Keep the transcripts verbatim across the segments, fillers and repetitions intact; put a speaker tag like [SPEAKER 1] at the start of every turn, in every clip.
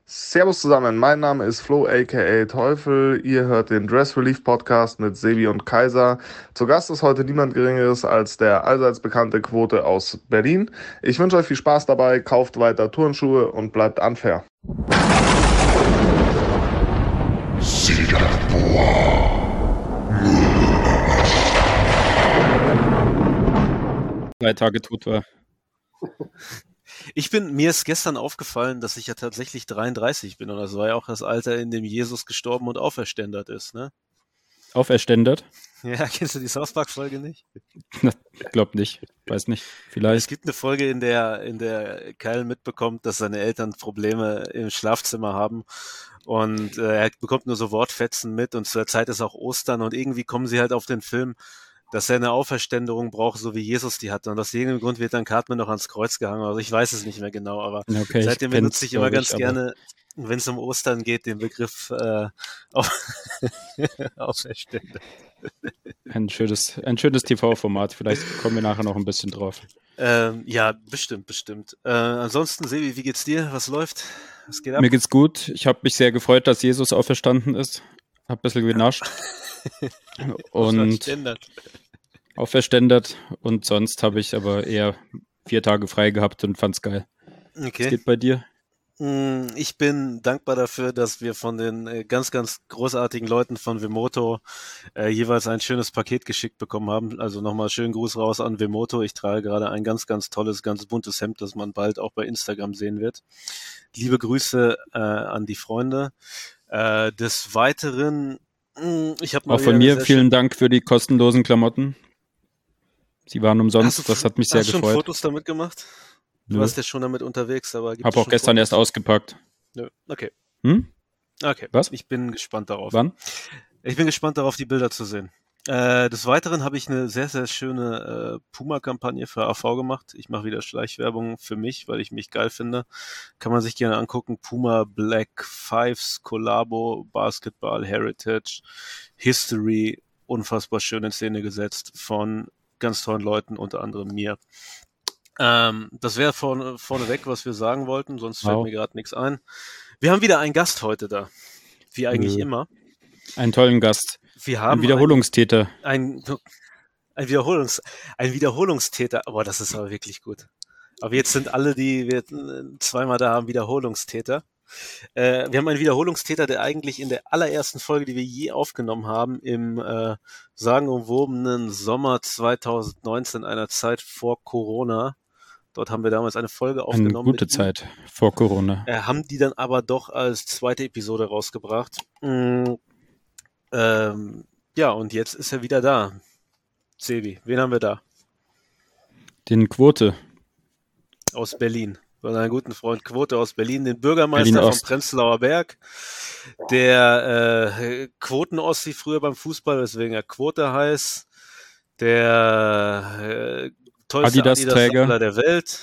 [SPEAKER 1] Servus zusammen, mein Name ist Flo aka Teufel. Ihr hört den Dress Relief Podcast mit Sebi und Kaiser. Zu Gast ist heute niemand Geringeres als der allseits bekannte Quote aus Berlin. Ich wünsche euch viel Spaß dabei, kauft weiter Turnschuhe und bleibt unfair.
[SPEAKER 2] Drei Tage tot war.
[SPEAKER 3] Ich bin, mir ist gestern aufgefallen, dass ich ja tatsächlich dreiunddreißig bin und das war ja auch das Alter, in dem Jesus gestorben und auferständert ist, ne?
[SPEAKER 2] Auferständert?
[SPEAKER 3] Ja, kennst du die South Park-Folge nicht?
[SPEAKER 2] Ich glaube nicht, weiß nicht, vielleicht.
[SPEAKER 3] Es gibt eine Folge, in der, in der Kyle mitbekommt, dass seine Eltern Probleme im Schlafzimmer haben und äh, er bekommt nur so Wortfetzen mit und zur Zeit ist auch Ostern und irgendwie kommen sie halt auf den Film, dass er eine Auferständerung braucht, so wie Jesus die hatte. Und aus irgendeinem Grund wird dann Cartman noch ans Kreuz gehangen. Also ich weiß es nicht mehr genau, aber
[SPEAKER 2] okay,
[SPEAKER 3] seitdem benutze ich immer ganz ich, gerne, wenn es um Ostern geht, den Begriff äh, auf Auferständer.
[SPEAKER 2] Ein schönes, ein schönes T V-Format. Vielleicht kommen wir nachher noch ein bisschen drauf.
[SPEAKER 3] Ähm, ja, bestimmt, bestimmt. Äh, ansonsten, Sebi, wie geht's dir? Was läuft? Was geht ab?
[SPEAKER 2] Mir geht's gut. Ich habe mich sehr gefreut, dass Jesus auferstanden ist. Hab ein bisschen genascht. und auferständert und sonst habe ich aber eher vier Tage frei gehabt und fand's geil.
[SPEAKER 3] Okay.
[SPEAKER 2] Was geht bei dir?
[SPEAKER 3] Ich bin dankbar dafür, dass wir von den ganz, ganz großartigen Leuten von Wemoto äh, jeweils ein schönes Paket geschickt bekommen haben. Also nochmal schönen Gruß raus an Wemoto. Ich trage gerade ein ganz, ganz tolles, ganz buntes Hemd, das man bald auch bei Instagram sehen wird. Liebe Grüße äh, an die Freunde. Äh, des Weiteren Ich hab mal
[SPEAKER 2] auch von mir vielen Dank für die kostenlosen Klamotten. Sie waren umsonst,
[SPEAKER 3] du,
[SPEAKER 2] das hat mich sehr
[SPEAKER 3] gefreut. Hast du
[SPEAKER 2] gefreut.
[SPEAKER 3] schon Fotos damit gemacht? Du
[SPEAKER 2] Nö.
[SPEAKER 3] warst ja schon damit unterwegs, aber
[SPEAKER 2] Hab auch gestern Fotos? erst ausgepackt.
[SPEAKER 3] Nö. Okay.
[SPEAKER 2] Hm?
[SPEAKER 3] Okay.
[SPEAKER 2] Was?
[SPEAKER 3] Ich bin gespannt darauf.
[SPEAKER 2] Wann?
[SPEAKER 3] Ich bin gespannt darauf, die Bilder zu sehen. Äh, des Weiteren habe ich eine sehr, sehr schöne äh, Puma-Kampagne für A V gemacht. Ich mache wieder Schleichwerbung für mich, weil ich mich geil finde. Kann man sich gerne angucken. Puma Black Fives, Collabo, Basketball, Heritage, History. Unfassbar schön in Szene gesetzt von ganz tollen Leuten, unter anderem mir. Ähm, das wäre vorne, vorneweg, was wir sagen wollten, sonst wow. fällt mir gerade nichts ein. Wir haben wieder einen Gast heute da, wie eigentlich Nö. immer.
[SPEAKER 2] Einen tollen Gast.
[SPEAKER 3] Wir haben
[SPEAKER 2] ein Wiederholungstäter.
[SPEAKER 3] Ein, ein, ein, Wiederholungs, ein Wiederholungstäter, aber das ist aber wirklich gut. Aber jetzt sind alle, die wir zweimal da haben, Wiederholungstäter. Äh, wir haben einen Wiederholungstäter, der eigentlich in der allerersten Folge, die wir je aufgenommen haben, im äh, sagenumwobenen Sommer zwanzig neunzehn, einer Zeit vor Corona. Dort haben wir damals eine Folge aufgenommen.
[SPEAKER 2] Eine gute Zeit vor Corona.
[SPEAKER 3] Äh, haben die dann aber doch als zweite Episode rausgebracht. Mm, ähm, ja, und jetzt ist er wieder da. Sebi, wen haben wir da?
[SPEAKER 2] Den Quote.
[SPEAKER 3] Aus Berlin. Von einem guten Freund Quote aus Berlin, den Bürgermeister vom Prenzlauer Berg, der äh, Quoten-Ossi früher beim Fußball, weswegen er Quote heißt, der äh, tollste
[SPEAKER 2] Adidas-Träger
[SPEAKER 3] Adidas der Welt.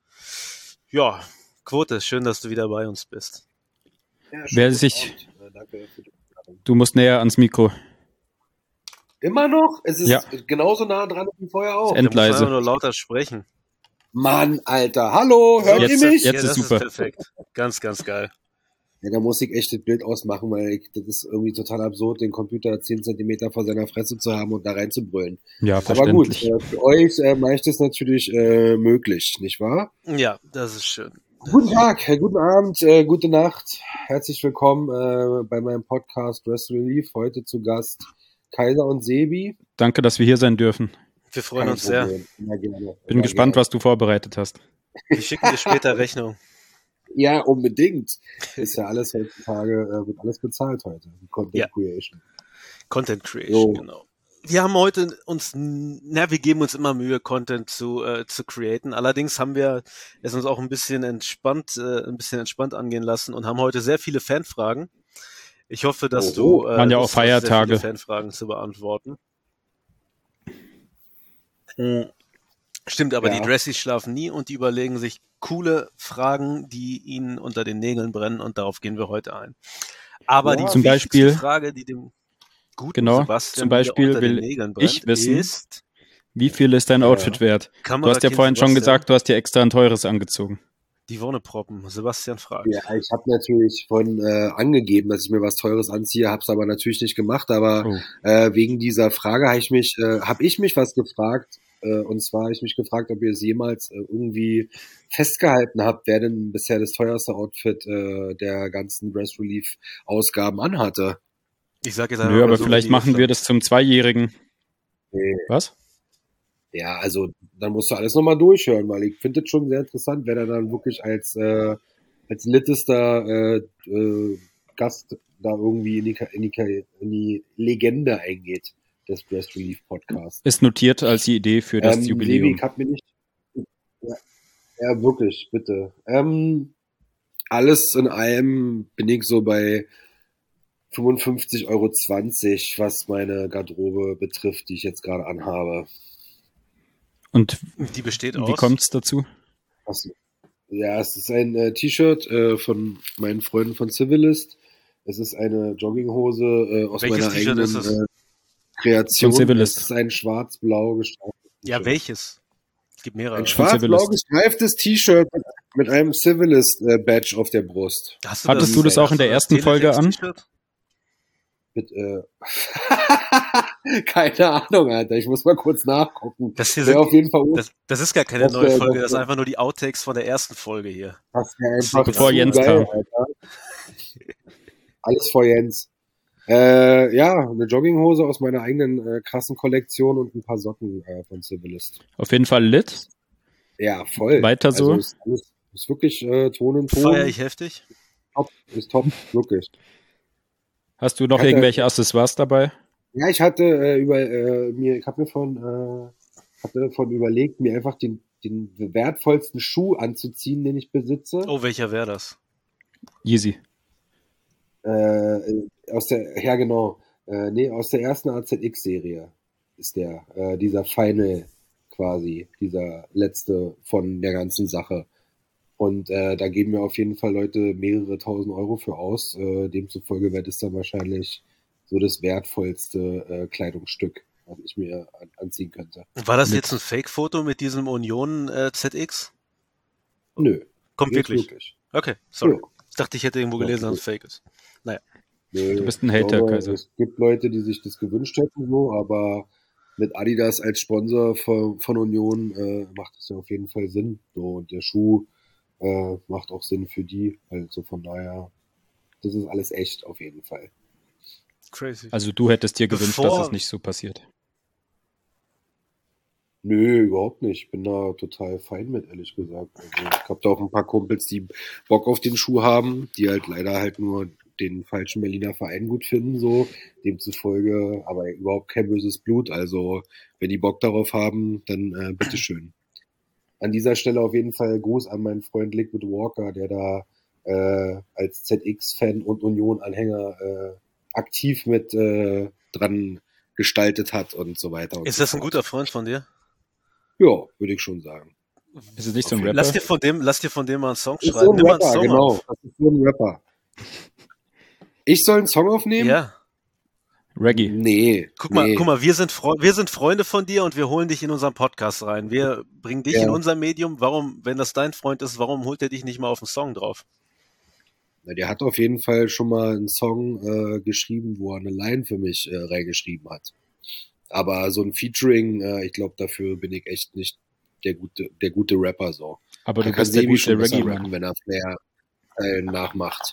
[SPEAKER 3] Ja, Quote, schön, dass du wieder bei uns bist.
[SPEAKER 2] Ja, Wer sich... Danke für die Du musst näher ans Mikro.
[SPEAKER 4] Immer noch? Es ist ja. genauso nah dran wie vorher auch.
[SPEAKER 2] Endleise.
[SPEAKER 3] Du musst nur lauter sprechen.
[SPEAKER 4] Mann, Alter. Hallo, hört
[SPEAKER 2] jetzt,
[SPEAKER 4] ihr mich?
[SPEAKER 2] Jetzt
[SPEAKER 3] ja,
[SPEAKER 2] ist super.
[SPEAKER 3] Ist perfekt. Ganz, ganz geil.
[SPEAKER 4] Ja, da muss ich echt das Bild ausmachen, weil ich, das ist irgendwie total absurd, den Computer zehn Zentimeter vor seiner Fresse zu haben und da reinzubrüllen.
[SPEAKER 2] Ja,
[SPEAKER 4] verständlich. Aber gut, äh, für euch äh, mache ich das natürlich äh, möglich, nicht wahr?
[SPEAKER 3] Ja, das ist schön.
[SPEAKER 4] Guten Tag, äh, guten Abend, äh, gute Nacht. Herzlich willkommen äh, bei meinem Podcast Dress Relief. Heute zu Gast Kaiser und Sebi.
[SPEAKER 2] Danke, dass wir hier sein dürfen.
[SPEAKER 3] Wir freuen Kein uns Problem. sehr.
[SPEAKER 4] Immer gerne.
[SPEAKER 2] Bin
[SPEAKER 4] Immer
[SPEAKER 2] gespannt,
[SPEAKER 4] gerne.
[SPEAKER 2] was du vorbereitet hast.
[SPEAKER 3] Wir schicken dir später Rechnung.
[SPEAKER 4] Ja, unbedingt. Ist ja alles heutzutage, äh, wird alles bezahlt heute. Content
[SPEAKER 3] ja.
[SPEAKER 4] Creation.
[SPEAKER 3] Content Creation, so. Genau. Wir haben heute uns, na, wir geben uns immer Mühe, Content zu, äh, zu createn. Allerdings haben wir es uns auch ein bisschen entspannt, äh, ein bisschen entspannt angehen lassen und haben heute sehr viele Fanfragen. Ich hoffe, dass
[SPEAKER 4] oh,
[SPEAKER 3] du, äh,
[SPEAKER 2] waren ja auch Feiertage,
[SPEAKER 3] sehr viele Fanfragen zu beantworten. Hm. Stimmt, aber ja. Die Dressies schlafen nie und die überlegen sich coole Fragen, die ihnen unter den Nägeln brennen und darauf gehen wir heute ein. Aber ja, die
[SPEAKER 2] zum Beispiel
[SPEAKER 3] Frage, die dem guten
[SPEAKER 2] genau,
[SPEAKER 3] Sebastian
[SPEAKER 2] zum Beispiel will
[SPEAKER 3] brennt,
[SPEAKER 2] ich wissen,
[SPEAKER 3] ist,
[SPEAKER 2] wie viel ist dein Outfit ja. wert? Du hast ja vorhin schon gesagt, du hast dir extra ein teures angezogen.
[SPEAKER 3] Die Wonneproppen. Sebastian fragt.
[SPEAKER 4] Ja, ich habe natürlich von äh, angegeben, dass ich mir was Teures anziehe, habe es aber natürlich nicht gemacht. Aber
[SPEAKER 2] Oh.
[SPEAKER 4] äh, wegen dieser Frage habe ich mich, äh, habe ich mich was gefragt. Äh, und zwar habe ich mich gefragt, ob ihr es jemals äh, irgendwie festgehalten habt, wer denn bisher das teuerste Outfit äh, der ganzen Dress Relief Ausgaben anhatte.
[SPEAKER 3] Ich sag jetzt
[SPEAKER 2] Nö, aber
[SPEAKER 3] so
[SPEAKER 2] vielleicht
[SPEAKER 3] wenige
[SPEAKER 2] machen wir
[SPEAKER 3] Flamme.
[SPEAKER 2] das zum Zweijährigen.
[SPEAKER 4] Nee.
[SPEAKER 2] Was?
[SPEAKER 4] Ja, also dann musst du alles nochmal durchhören, weil ich finde es schon sehr interessant, wer da dann wirklich als äh, als littester äh, äh, Gast da irgendwie in die, in, die, in die Legende eingeht des Dress Relief Podcasts.
[SPEAKER 2] Ist notiert als die Idee für das
[SPEAKER 4] ähm,
[SPEAKER 2] Jubiläum.
[SPEAKER 4] Sebi, ich hab mir nicht... Ja, ja wirklich, bitte. Ähm, alles in allem bin ich so bei fünfundfünfzig Euro zwanzig, was meine Garderobe betrifft, die ich jetzt gerade anhabe.
[SPEAKER 2] Und
[SPEAKER 3] Die besteht
[SPEAKER 2] wie
[SPEAKER 3] aus.
[SPEAKER 2] kommt's dazu?
[SPEAKER 4] Achso. Ja, es ist ein äh, T-Shirt äh, von meinen Freunden von Civilist. Es ist eine Jogginghose äh, aus
[SPEAKER 3] Welches
[SPEAKER 4] meiner
[SPEAKER 3] T-Shirt
[SPEAKER 4] eigenen
[SPEAKER 3] ist es?
[SPEAKER 4] äh, Kreation.
[SPEAKER 2] Von Civilist.
[SPEAKER 4] Es ist ein schwarz-blau gestreiftes
[SPEAKER 3] Ja,
[SPEAKER 4] T-Shirt.
[SPEAKER 3] welches? Es gibt mehrere.
[SPEAKER 4] Ein
[SPEAKER 2] Von
[SPEAKER 4] schwarz-blau
[SPEAKER 2] Civilist.
[SPEAKER 4] gestreiftes T-Shirt mit einem Civilist-Badge auf der Brust.
[SPEAKER 3] Hast
[SPEAKER 2] Hattest du das auch in der
[SPEAKER 3] hast du
[SPEAKER 2] ersten
[SPEAKER 3] das
[SPEAKER 2] Folge an?
[SPEAKER 3] Teletext-T-Shirt?
[SPEAKER 4] Mit, äh Keine Ahnung, Alter. Ich muss mal kurz nachgucken.
[SPEAKER 3] Das hier
[SPEAKER 4] Wäre
[SPEAKER 3] sind,
[SPEAKER 4] auf jeden Fall
[SPEAKER 3] das, das ist gar keine
[SPEAKER 4] Das
[SPEAKER 3] neue
[SPEAKER 4] wär-
[SPEAKER 3] Folge,
[SPEAKER 4] das
[SPEAKER 3] das sind
[SPEAKER 4] wär-
[SPEAKER 3] einfach nur die Outtakes von der ersten Folge hier.
[SPEAKER 4] Das wär einfach
[SPEAKER 2] Bevor
[SPEAKER 4] zu
[SPEAKER 2] Jens
[SPEAKER 4] geil,
[SPEAKER 2] kam.
[SPEAKER 4] Alter. Alles vor Jens. Äh, ja, eine Jogginghose aus meiner eigenen äh, krassen Kollektion und ein paar Socken äh, von Civilist.
[SPEAKER 2] Auf jeden Fall lit.
[SPEAKER 4] Ja, voll.
[SPEAKER 2] Weiter so?
[SPEAKER 4] Also ist, alles, ist wirklich äh, Ton in Ton.
[SPEAKER 3] Feier ich heftig.
[SPEAKER 4] Top, ist top, wirklich.
[SPEAKER 2] Hast du noch
[SPEAKER 4] Hatte-
[SPEAKER 2] irgendwelche Accessoires dabei?
[SPEAKER 4] Ja, ich hatte äh, über äh, mir, ich habe mir von äh, hatte von überlegt, mir einfach den den wertvollsten Schuh anzuziehen, den ich besitze.
[SPEAKER 3] Oh, welcher wäre das?
[SPEAKER 2] Easy.
[SPEAKER 4] Äh, aus der, ja genau, äh, nee, aus der ersten A Z X-Serie ist der, äh, dieser Final quasi, dieser letzte von der ganzen Sache. Und äh, da geben mir auf jeden Fall Leute mehrere tausend Euro für aus. Äh, demzufolge wird es dann wahrscheinlich so das wertvollste äh, Kleidungsstück, was ich mir an, anziehen könnte.
[SPEAKER 3] War das
[SPEAKER 2] Mit-
[SPEAKER 3] jetzt ein Fake-Foto mit diesem Union äh, Z X?
[SPEAKER 4] Nö.
[SPEAKER 3] Kommt
[SPEAKER 4] nicht
[SPEAKER 3] wirklich? Okay, sorry.
[SPEAKER 4] Ja.
[SPEAKER 3] Ich dachte, ich hätte irgendwo
[SPEAKER 4] Ja,
[SPEAKER 3] gelesen, dass
[SPEAKER 4] gut.
[SPEAKER 3] es Fake ist.
[SPEAKER 4] Nö,
[SPEAKER 2] Du bist ein
[SPEAKER 4] ich
[SPEAKER 2] Hater,
[SPEAKER 4] glaube,
[SPEAKER 2] Kaiser.
[SPEAKER 4] Es gibt Leute, die sich das gewünscht hätten, so, aber mit Adidas als Sponsor von, von Union äh, macht es ja auf jeden Fall Sinn. So, und der Schuh äh, macht auch Sinn für die. Also von daher, das ist alles echt auf jeden Fall.
[SPEAKER 3] Crazy.
[SPEAKER 2] Also du hättest dir gewünscht,
[SPEAKER 3] Bevor-
[SPEAKER 2] dass es nicht so passiert.
[SPEAKER 4] Nö, überhaupt nicht. Ich bin da total fein mit, ehrlich gesagt. Also ich habe da auch ein paar Kumpels, die Bock auf den Schuh haben, die halt leider halt nur den falschen Berliner Verein gut finden, so. Demzufolge, aber überhaupt kein böses Blut. Also, wenn die Bock darauf haben, dann äh, bitteschön. An dieser Stelle auf jeden Fall Gruß an meinen Freund Liquid Walker, der da äh, als Z X-Fan und Union-Anhänger äh, aktiv mit äh, dran gestaltet hat und so weiter. Und
[SPEAKER 3] Ist
[SPEAKER 4] so
[SPEAKER 3] das ein
[SPEAKER 4] fort.
[SPEAKER 3] guter Freund von dir?
[SPEAKER 4] Ja, würde ich schon sagen.
[SPEAKER 2] Ist es nicht so ein Rapper?
[SPEAKER 3] Lass dir von dem, lass dir von dem mal einen Song
[SPEAKER 4] Ist so
[SPEAKER 3] schreiben.
[SPEAKER 4] ein
[SPEAKER 3] Nimm mal einen
[SPEAKER 4] Rapper,
[SPEAKER 3] Song
[SPEAKER 4] genau.
[SPEAKER 3] auf.
[SPEAKER 4] Das ist so ein Rapper. Ich soll einen Song aufnehmen?
[SPEAKER 3] Ja.
[SPEAKER 2] Reggae.
[SPEAKER 4] Nee.
[SPEAKER 3] Guck mal,
[SPEAKER 4] nee.
[SPEAKER 3] guck mal, wir sind, Freu wir sind Freunde von dir und wir holen dich in unseren Podcast rein. Wir bringen dich
[SPEAKER 4] Ja.
[SPEAKER 3] in unser Medium. Warum, wenn das dein Freund ist, warum holt er dich nicht mal auf den Song drauf?
[SPEAKER 4] Na, der hat auf jeden Fall schon mal einen Song äh, geschrieben, wo er eine Line für mich äh, reingeschrieben hat. Aber so ein Featuring, äh, ich glaube, dafür bin ich echt nicht der gute, der gute Rapper so.
[SPEAKER 2] Aber du
[SPEAKER 4] Da kann
[SPEAKER 2] bist der
[SPEAKER 4] Sebi
[SPEAKER 2] gute
[SPEAKER 4] schon besser
[SPEAKER 2] Reggae-Mann.
[SPEAKER 4] rappen, wenn er Flair äh, nachmacht.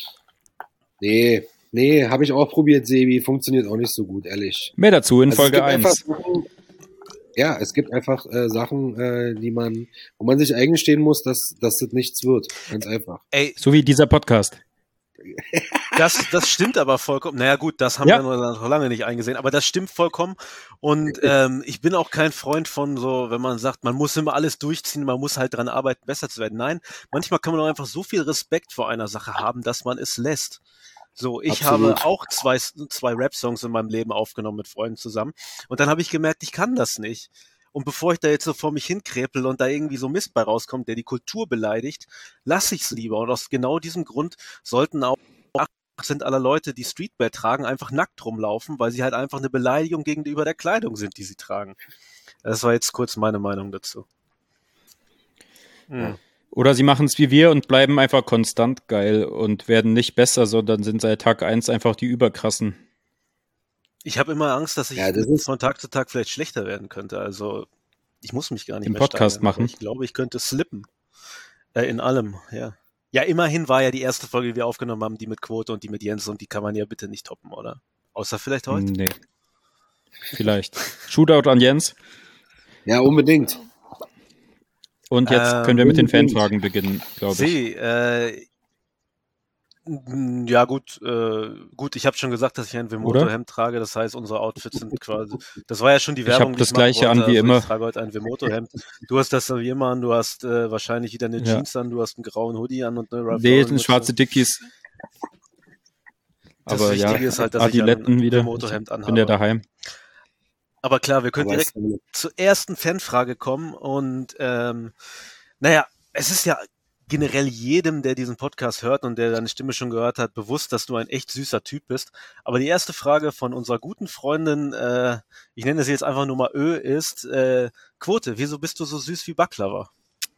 [SPEAKER 4] Nee, nee, habe ich auch probiert, Sebi. Funktioniert auch nicht so gut, ehrlich.
[SPEAKER 2] Mehr dazu in
[SPEAKER 4] Also es
[SPEAKER 2] Folge
[SPEAKER 4] gibt einfach
[SPEAKER 2] eins.
[SPEAKER 4] Sachen, ja, es gibt einfach äh, Sachen, äh, die man, wo man sich eingestehen muss, dass, dass das nichts wird. Ganz einfach.
[SPEAKER 3] Ey,
[SPEAKER 2] So wie dieser Podcast.
[SPEAKER 3] das, das stimmt aber vollkommen. Naja gut, das haben
[SPEAKER 2] Ja.
[SPEAKER 3] wir noch lange nicht eingesehen, aber das stimmt vollkommen. Und ähm, ich bin auch kein Freund von so, wenn man sagt, man muss immer alles durchziehen, man muss halt dran arbeiten, besser zu werden. Nein, manchmal kann man auch einfach so viel Respekt vor einer Sache haben, dass man es lässt. So, ich
[SPEAKER 4] Absolut.
[SPEAKER 3] habe auch zwei, zwei Rap-Songs in meinem Leben aufgenommen mit Freunden zusammen. Und dann habe ich gemerkt, ich kann das nicht. Und bevor ich da jetzt so vor mich hinkrepel und da irgendwie so Mist bei rauskommt, der die Kultur beleidigt, lasse ich es lieber. Und aus genau diesem Grund sollten auch acht Prozent aller Leute, die Streetwear tragen, einfach nackt rumlaufen, weil sie halt einfach eine Beleidigung gegenüber der Kleidung sind, die sie tragen. Das war jetzt kurz meine Meinung dazu. Hm.
[SPEAKER 2] Oder sie machen es wie wir und bleiben einfach konstant geil und werden nicht besser, sondern sind seit Tag eins einfach die Überkrassen.
[SPEAKER 3] Ich habe immer Angst, dass ich
[SPEAKER 4] Ja, das ist-
[SPEAKER 3] von Tag zu Tag vielleicht schlechter werden könnte. Also ich muss mich gar nicht
[SPEAKER 2] Im
[SPEAKER 3] mehr
[SPEAKER 2] Podcast
[SPEAKER 3] steigern, aber
[SPEAKER 2] machen.
[SPEAKER 3] Ich glaube, ich könnte slippen. Äh, in allem, ja. Ja, immerhin war ja die erste Folge, die wir aufgenommen haben, die mit Quote und die mit Jens, und die kann man ja bitte nicht toppen, oder? Außer vielleicht heute.
[SPEAKER 2] Nee. Vielleicht. Shootout an Jens.
[SPEAKER 4] Ja, unbedingt.
[SPEAKER 2] Und jetzt
[SPEAKER 3] Ähm,
[SPEAKER 2] können wir mit den
[SPEAKER 4] unbedingt.
[SPEAKER 2] Fanfragen beginnen, glaube ich.
[SPEAKER 3] See, äh, m, ja gut, äh, gut, ich habe schon gesagt, dass ich ein Vemoto-Hemd trage, das heißt, unsere Outfits sind quasi, das war ja schon die
[SPEAKER 2] Ich
[SPEAKER 3] Werbung,
[SPEAKER 2] hab
[SPEAKER 3] die
[SPEAKER 2] das
[SPEAKER 3] ich machen
[SPEAKER 2] Gleiche
[SPEAKER 3] wollte.
[SPEAKER 2] an wie
[SPEAKER 3] also
[SPEAKER 2] immer.
[SPEAKER 3] Ich trage heute ein Vemoto-Hemd. Du hast das wie immer an, du hast äh, wahrscheinlich wieder eine
[SPEAKER 2] Ja.
[SPEAKER 3] Jeans an, du hast einen grauen Hoodie an und eine Ralph
[SPEAKER 2] Nee,
[SPEAKER 3] Lauren
[SPEAKER 2] sind
[SPEAKER 3] Mütze.
[SPEAKER 2] schwarze Dickies.
[SPEAKER 3] Das
[SPEAKER 2] Aber ja,
[SPEAKER 3] Wichtige ist halt, dass ich
[SPEAKER 2] Adiletten
[SPEAKER 3] ein
[SPEAKER 2] wieder.
[SPEAKER 3] Vemoto-Hemd
[SPEAKER 2] Ich bin
[SPEAKER 3] anhabe.
[SPEAKER 2] ja daheim.
[SPEAKER 3] Aber klar, wir können
[SPEAKER 4] Aber
[SPEAKER 3] direkt
[SPEAKER 4] es-
[SPEAKER 3] zur ersten Fanfrage kommen und ähm, naja, es ist ja generell jedem, der diesen Podcast hört und der deine Stimme schon gehört hat, bewusst, dass du ein echt süßer Typ bist. Aber die erste Frage von unserer guten Freundin, äh, ich nenne sie jetzt einfach nur mal Ö, ist, äh, Quote, wieso bist du so süß wie Baklava?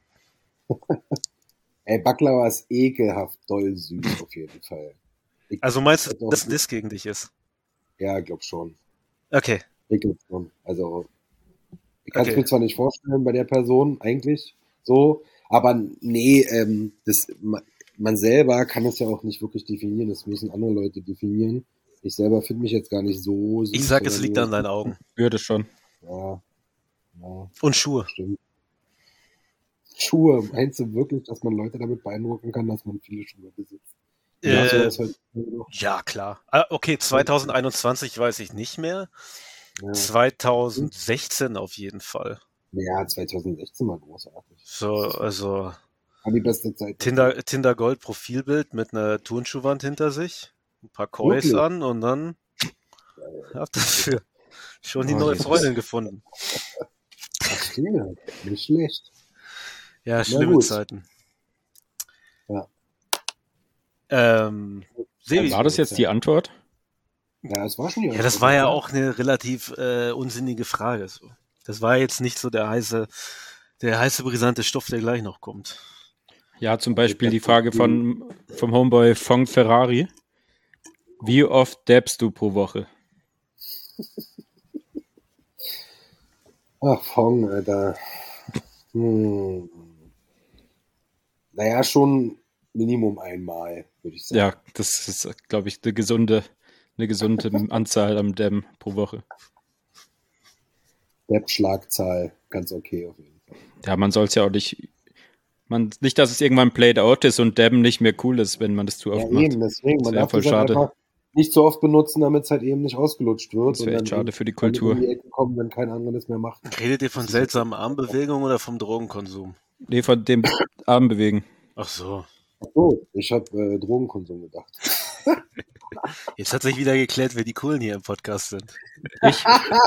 [SPEAKER 4] Ey, Baklava ist ekelhaft doll süß auf jeden Fall. Ich,
[SPEAKER 3] Also meinst du,
[SPEAKER 4] hätte auch-
[SPEAKER 3] dass das gegen dich ist?
[SPEAKER 4] Ja, glaub schon.
[SPEAKER 3] Okay.
[SPEAKER 4] Ich glaub schon. Also, ich kann es
[SPEAKER 3] Okay.
[SPEAKER 4] mir zwar nicht vorstellen bei der Person eigentlich so, aber nee, ähm, das, man, man selber kann es ja auch nicht wirklich definieren. Das müssen andere Leute definieren. Ich selber finde mich jetzt gar nicht so süß.
[SPEAKER 3] Ich sag, es
[SPEAKER 4] sondern
[SPEAKER 3] liegt
[SPEAKER 4] nur-
[SPEAKER 3] an deinen Augen.
[SPEAKER 2] Würde schon.
[SPEAKER 4] Ja, ja,
[SPEAKER 3] Und Schuhe.
[SPEAKER 4] stimmt. Schuhe, meinst du wirklich, dass man Leute damit beeindrucken kann, dass man viele Schuhe besitzt? Ja,
[SPEAKER 3] Äh,
[SPEAKER 4] sowas halt noch.
[SPEAKER 3] Ja, klar. Ah, okay, zwanzig einundzwanzig weiß ich nicht mehr.
[SPEAKER 4] Ja.
[SPEAKER 3] zwanzig sechzehn auf jeden Fall.
[SPEAKER 4] Ja, zwanzig sechzehn war großartig.
[SPEAKER 3] So, also
[SPEAKER 4] War die beste Zeit.
[SPEAKER 3] Tinder, Tinder Gold Profilbild mit einer Turnschuhwand hinter sich, ein paar Kois
[SPEAKER 4] Wirklich?
[SPEAKER 3] an und dann hab dafür schon die
[SPEAKER 2] Oh,
[SPEAKER 3] neue
[SPEAKER 2] Jesus.
[SPEAKER 3] Freundin gefunden.
[SPEAKER 4] Ach, stimmt. Nicht schlecht.
[SPEAKER 3] Ja, schlimme
[SPEAKER 4] gut.
[SPEAKER 3] Zeiten.
[SPEAKER 4] Ja.
[SPEAKER 3] Ähm, Sebi,
[SPEAKER 2] War das jetzt die Antwort?
[SPEAKER 4] Ja, es war schon die
[SPEAKER 3] ja, das war ja auch eine relativ äh, unsinnige Frage. So. Das war jetzt nicht so der heiße, der heiße brisante Stoff, der gleich noch kommt.
[SPEAKER 2] Ja, zum Beispiel die Frage von, vom Homeboy Fong Ferrari. Wie oft dabbst du pro Woche?
[SPEAKER 4] Ach, Fong, Alter. Hm. Naja, schon Minimum einmal, würde ich sagen.
[SPEAKER 2] Ja, das ist, glaube ich, eine gesunde, eine gesunde Anzahl am Dam pro Woche.
[SPEAKER 4] Depp-Schlagzahl, ganz okay auf jeden Fall.
[SPEAKER 2] Ja, man soll es ja auch nicht, man, nicht, dass es irgendwann played out ist und Dam nicht mehr cool ist, wenn man das zu
[SPEAKER 4] Ja,
[SPEAKER 2] oft macht.
[SPEAKER 4] eben, deswegen.
[SPEAKER 2] Das
[SPEAKER 4] Man
[SPEAKER 2] wär
[SPEAKER 4] darf
[SPEAKER 2] voll
[SPEAKER 4] das halt
[SPEAKER 2] schade.
[SPEAKER 4] einfach nicht so oft benutzen, damit es halt eben nicht ausgelutscht wird.
[SPEAKER 2] Das wäre
[SPEAKER 4] und
[SPEAKER 2] echt
[SPEAKER 4] dann
[SPEAKER 2] schade für die
[SPEAKER 4] damit
[SPEAKER 2] Kultur.
[SPEAKER 4] um die Ecke kommen, wenn kein anderer das mehr macht.
[SPEAKER 3] Redet ihr von seltsamen Armbewegungen oder vom Drogenkonsum?
[SPEAKER 2] Nee, von dem Arm bewegen.
[SPEAKER 3] Ach so.
[SPEAKER 4] Ach so, ich habe äh, Drogenkonsum gedacht.
[SPEAKER 3] Jetzt hat sich wieder geklärt, wer die Coolen hier im Podcast sind.
[SPEAKER 2] Ich?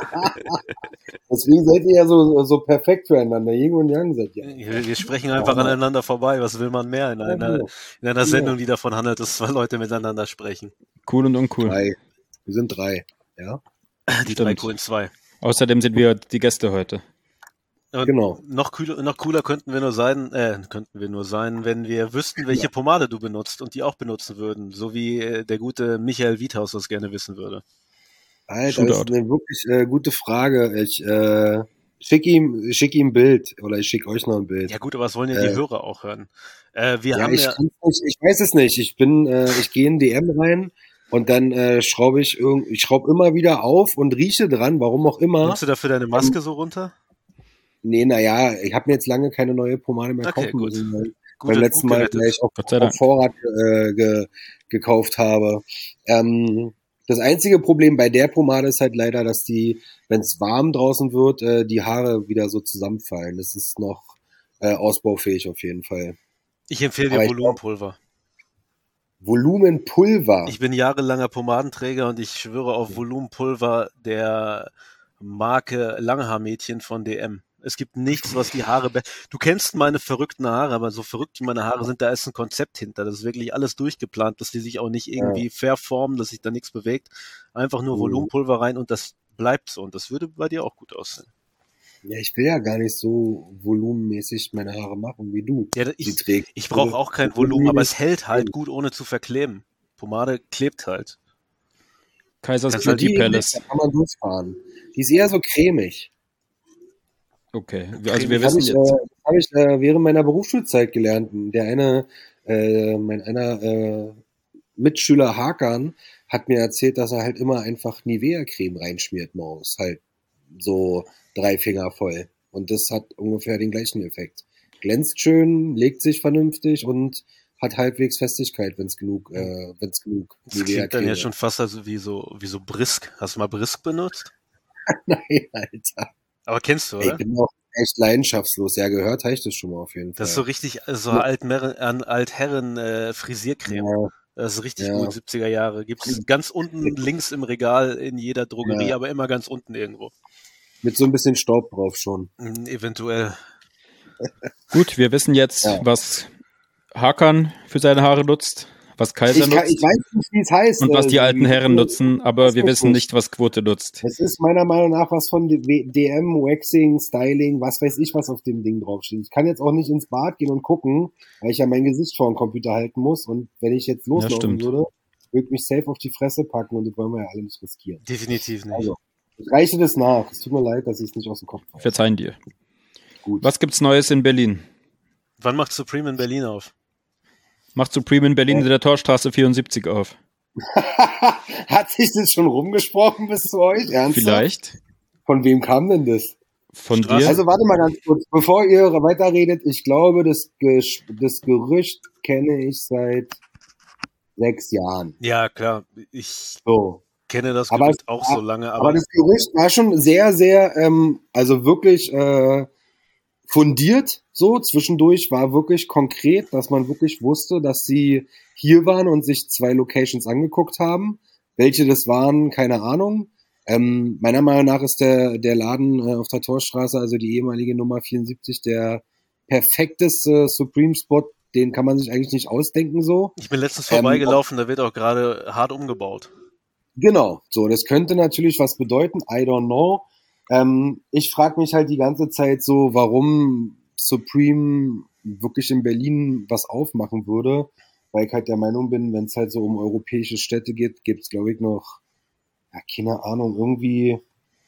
[SPEAKER 4] Deswegen seid ihr ja so, so perfekt füreinander. Yin und Yang seid ihr.
[SPEAKER 3] Wir, wir sprechen einfach aneinander vorbei. Was will man mehr in einer, in einer Sendung, die davon handelt, dass zwei Leute miteinander sprechen?
[SPEAKER 2] Cool und uncool.
[SPEAKER 4] Drei. Wir sind drei. Ja,
[SPEAKER 3] Die
[SPEAKER 2] Stimmt.
[SPEAKER 3] drei coolen zwei.
[SPEAKER 2] Außerdem sind wir die Gäste heute.
[SPEAKER 3] Und
[SPEAKER 4] genau.
[SPEAKER 3] Noch cooler, noch cooler könnten wir nur sein, äh, könnten wir nur sein, wenn wir wüssten, welche Pomade du benutzt und die auch benutzen würden, so wie äh, der gute Michael Wiethaus das gerne wissen würde.
[SPEAKER 4] Alter, das ist
[SPEAKER 2] Shootout.
[SPEAKER 4] eine wirklich äh, gute Frage. Ich äh, schicke ihm, schick ihm ein Bild oder ich schicke euch noch ein Bild.
[SPEAKER 3] Ja gut, aber was wollen ja die
[SPEAKER 4] Äh,
[SPEAKER 3] Hörer auch hören? Äh, wir
[SPEAKER 4] Ja,
[SPEAKER 3] haben
[SPEAKER 4] ich,
[SPEAKER 3] ja,
[SPEAKER 4] kann's nicht, ich weiß es nicht. Ich bin, äh, ich gehe in D M rein und dann äh, schraube ich irgend, ich schraube immer wieder auf und rieche dran, warum auch immer.
[SPEAKER 3] nimmst du dafür deine Maske so runter?
[SPEAKER 4] Nee, naja, ich habe mir jetzt lange keine neue Pomade mehr
[SPEAKER 3] Okay,
[SPEAKER 4] kaufen
[SPEAKER 3] gut.
[SPEAKER 4] müssen, weil
[SPEAKER 3] Gut,
[SPEAKER 4] beim letzten
[SPEAKER 3] gut
[SPEAKER 4] Mal
[SPEAKER 3] gerettet.
[SPEAKER 4] gleich auf,
[SPEAKER 2] Gott sei
[SPEAKER 4] auf
[SPEAKER 2] Dank.
[SPEAKER 4] Vorrat äh, ge, gekauft habe. Ähm, das einzige Problem bei der Pomade ist halt leider, dass die, wenn es warm draußen wird, äh, die Haare wieder so zusammenfallen. Das ist noch äh, ausbaufähig auf jeden Fall.
[SPEAKER 3] Ich empfehle dir
[SPEAKER 4] Aber ich
[SPEAKER 3] Volumenpulver.
[SPEAKER 4] Volumenpulver.
[SPEAKER 3] Ich bin jahrelanger Pomadenträger und ich schwöre auf Volumenpulver der Marke Langhaarmädchen von D M. Es gibt nichts, was die Haare... be- Du kennst meine verrückten Haare, aber so verrückt wie meine Haare sind, da ist ein Konzept hinter. Das ist wirklich alles durchgeplant, dass die sich auch nicht irgendwie verformen, dass sich da nichts bewegt. Einfach nur
[SPEAKER 4] Mhm.
[SPEAKER 3] Volumenpulver rein und das bleibt so. Und das würde bei dir auch gut aussehen.
[SPEAKER 4] Ja, ich will ja gar nicht so volumenmäßig meine Haare machen wie du.
[SPEAKER 3] Ja,
[SPEAKER 4] sie
[SPEAKER 3] ich,
[SPEAKER 4] trägst.
[SPEAKER 3] ich brauche auch kein Volumen, aber es hält halt gut, ohne zu verkleben. Pomade klebt halt.
[SPEAKER 2] Kaisers
[SPEAKER 3] Kannst halt
[SPEAKER 2] Beauty
[SPEAKER 4] Die
[SPEAKER 2] Palace.
[SPEAKER 4] da kann man durchfahren. Die ist eher so cremig.
[SPEAKER 2] Okay, also
[SPEAKER 3] Cremig.
[SPEAKER 2] wir
[SPEAKER 4] Das habe
[SPEAKER 2] wissen
[SPEAKER 4] ich,
[SPEAKER 2] jetzt.
[SPEAKER 4] äh, das hab ich äh, während meiner Berufsschulzeit gelernt. Der eine, äh, mein einer äh, Mitschüler Hakan hat mir erzählt, dass er halt immer einfach Nivea-Creme reinschmiert morgens. Halt so drei Finger voll. Und das hat ungefähr den gleichen Effekt. Glänzt schön, legt sich vernünftig und hat halbwegs Festigkeit, wenn es genug, äh, wenn es genug
[SPEAKER 3] Das klingt dann
[SPEAKER 4] Nivea-Creme
[SPEAKER 3] ja
[SPEAKER 4] ist.
[SPEAKER 3] schon fast also wie so, wie so Brisk. Hast du mal Brisk benutzt?
[SPEAKER 4] Nein, Alter.
[SPEAKER 3] Aber kennst du,
[SPEAKER 4] Ey, ich
[SPEAKER 3] oder?
[SPEAKER 4] bin auch echt leidenschaftslos. Ja, gehört habe ich das schon mal auf jeden
[SPEAKER 3] Das ist so
[SPEAKER 4] Fall.
[SPEAKER 3] richtig, äh, so Altmerren, an Altherren äh, Frisiercreme.
[SPEAKER 4] Ja,
[SPEAKER 3] Das ist richtig
[SPEAKER 4] ja,
[SPEAKER 3] gut, siebziger Jahre. Gibt's ganz unten links im Regal in jeder Drogerie,
[SPEAKER 4] ja.
[SPEAKER 3] aber immer ganz unten irgendwo.
[SPEAKER 4] Mit so ein bisschen Staub drauf schon.
[SPEAKER 3] Hm, eventuell.
[SPEAKER 2] Gut, wir wissen jetzt,
[SPEAKER 4] Ja.
[SPEAKER 2] was Hakan für seine Haare nutzt, was Kaiser
[SPEAKER 4] Ich, kann, ich
[SPEAKER 2] nutzt
[SPEAKER 4] weiß nicht, wie es heißt.
[SPEAKER 2] und was
[SPEAKER 4] äh,
[SPEAKER 2] die alten
[SPEAKER 4] Sebi.
[SPEAKER 2] Herren nutzen, aber
[SPEAKER 4] Das
[SPEAKER 2] wir
[SPEAKER 4] guck
[SPEAKER 2] wissen
[SPEAKER 4] nicht.
[SPEAKER 2] nicht, was Quote nutzt.
[SPEAKER 4] Es ist meiner Meinung nach was von D M, Waxing, Styling, was weiß ich, was auf dem Ding draufsteht. Ich kann jetzt auch nicht ins Bad gehen und gucken, weil ich ja mein Gesicht vor den Computer halten muss. Und wenn ich jetzt
[SPEAKER 2] Ja,
[SPEAKER 4] loslaufen
[SPEAKER 2] stimmt.
[SPEAKER 4] würde, würde ich mich safe auf die Fresse packen und das wollen wir ja alle nicht riskieren.
[SPEAKER 3] Definitiv nicht.
[SPEAKER 4] Also, ich reiche das nach. Es tut mir leid, dass ich es nicht aus dem Kopf habe.
[SPEAKER 2] Verzeihen dir.
[SPEAKER 4] Gut.
[SPEAKER 2] Was gibt's Neues in Berlin?
[SPEAKER 3] Wann macht Supreme in Berlin auf?
[SPEAKER 2] Macht Supreme in Berlin in der Torstraße vierundsiebzig auf?
[SPEAKER 4] Hat sich das schon rumgesprochen bis zu euch? Ernsthaft?
[SPEAKER 2] Vielleicht.
[SPEAKER 4] Von wem kam denn das?
[SPEAKER 2] Von
[SPEAKER 3] Straße.
[SPEAKER 2] dir?
[SPEAKER 4] Also warte mal ganz kurz, bevor ihr weiterredet, ich glaube, das, Ges das Gerücht kenne ich seit sechs Jahren.
[SPEAKER 3] Ja, klar. Ich
[SPEAKER 4] So.
[SPEAKER 3] kenne das
[SPEAKER 4] Aber
[SPEAKER 3] Gerücht
[SPEAKER 4] es
[SPEAKER 3] auch
[SPEAKER 4] war-
[SPEAKER 3] so lange,
[SPEAKER 4] Aber
[SPEAKER 3] aber
[SPEAKER 4] das Gerücht war schon sehr, sehr, ähm, also wirklich äh, fundiert. So zwischendurch war wirklich konkret, dass man wirklich wusste, dass sie hier waren und sich zwei Locations angeguckt haben. Welche das waren, keine Ahnung. Ähm, meiner Meinung nach ist der, der Laden äh, auf der Torstraße, also die ehemalige Nummer vierundsiebzig, der perfekteste Supreme-Spot. Den kann man sich eigentlich nicht ausdenken so.
[SPEAKER 3] ich bin letztens
[SPEAKER 4] Ähm,
[SPEAKER 3] vorbeigelaufen, da wird auch gerade hart umgebaut.
[SPEAKER 4] Genau, so, das könnte natürlich was bedeuten, I don't know. Ähm, ich frage mich halt die ganze Zeit so, warum Supreme wirklich in Berlin was aufmachen würde, weil ich halt der Meinung bin, wenn es halt so um europäische Städte geht, gibt's glaube ich noch, ja, keine Ahnung, irgendwie,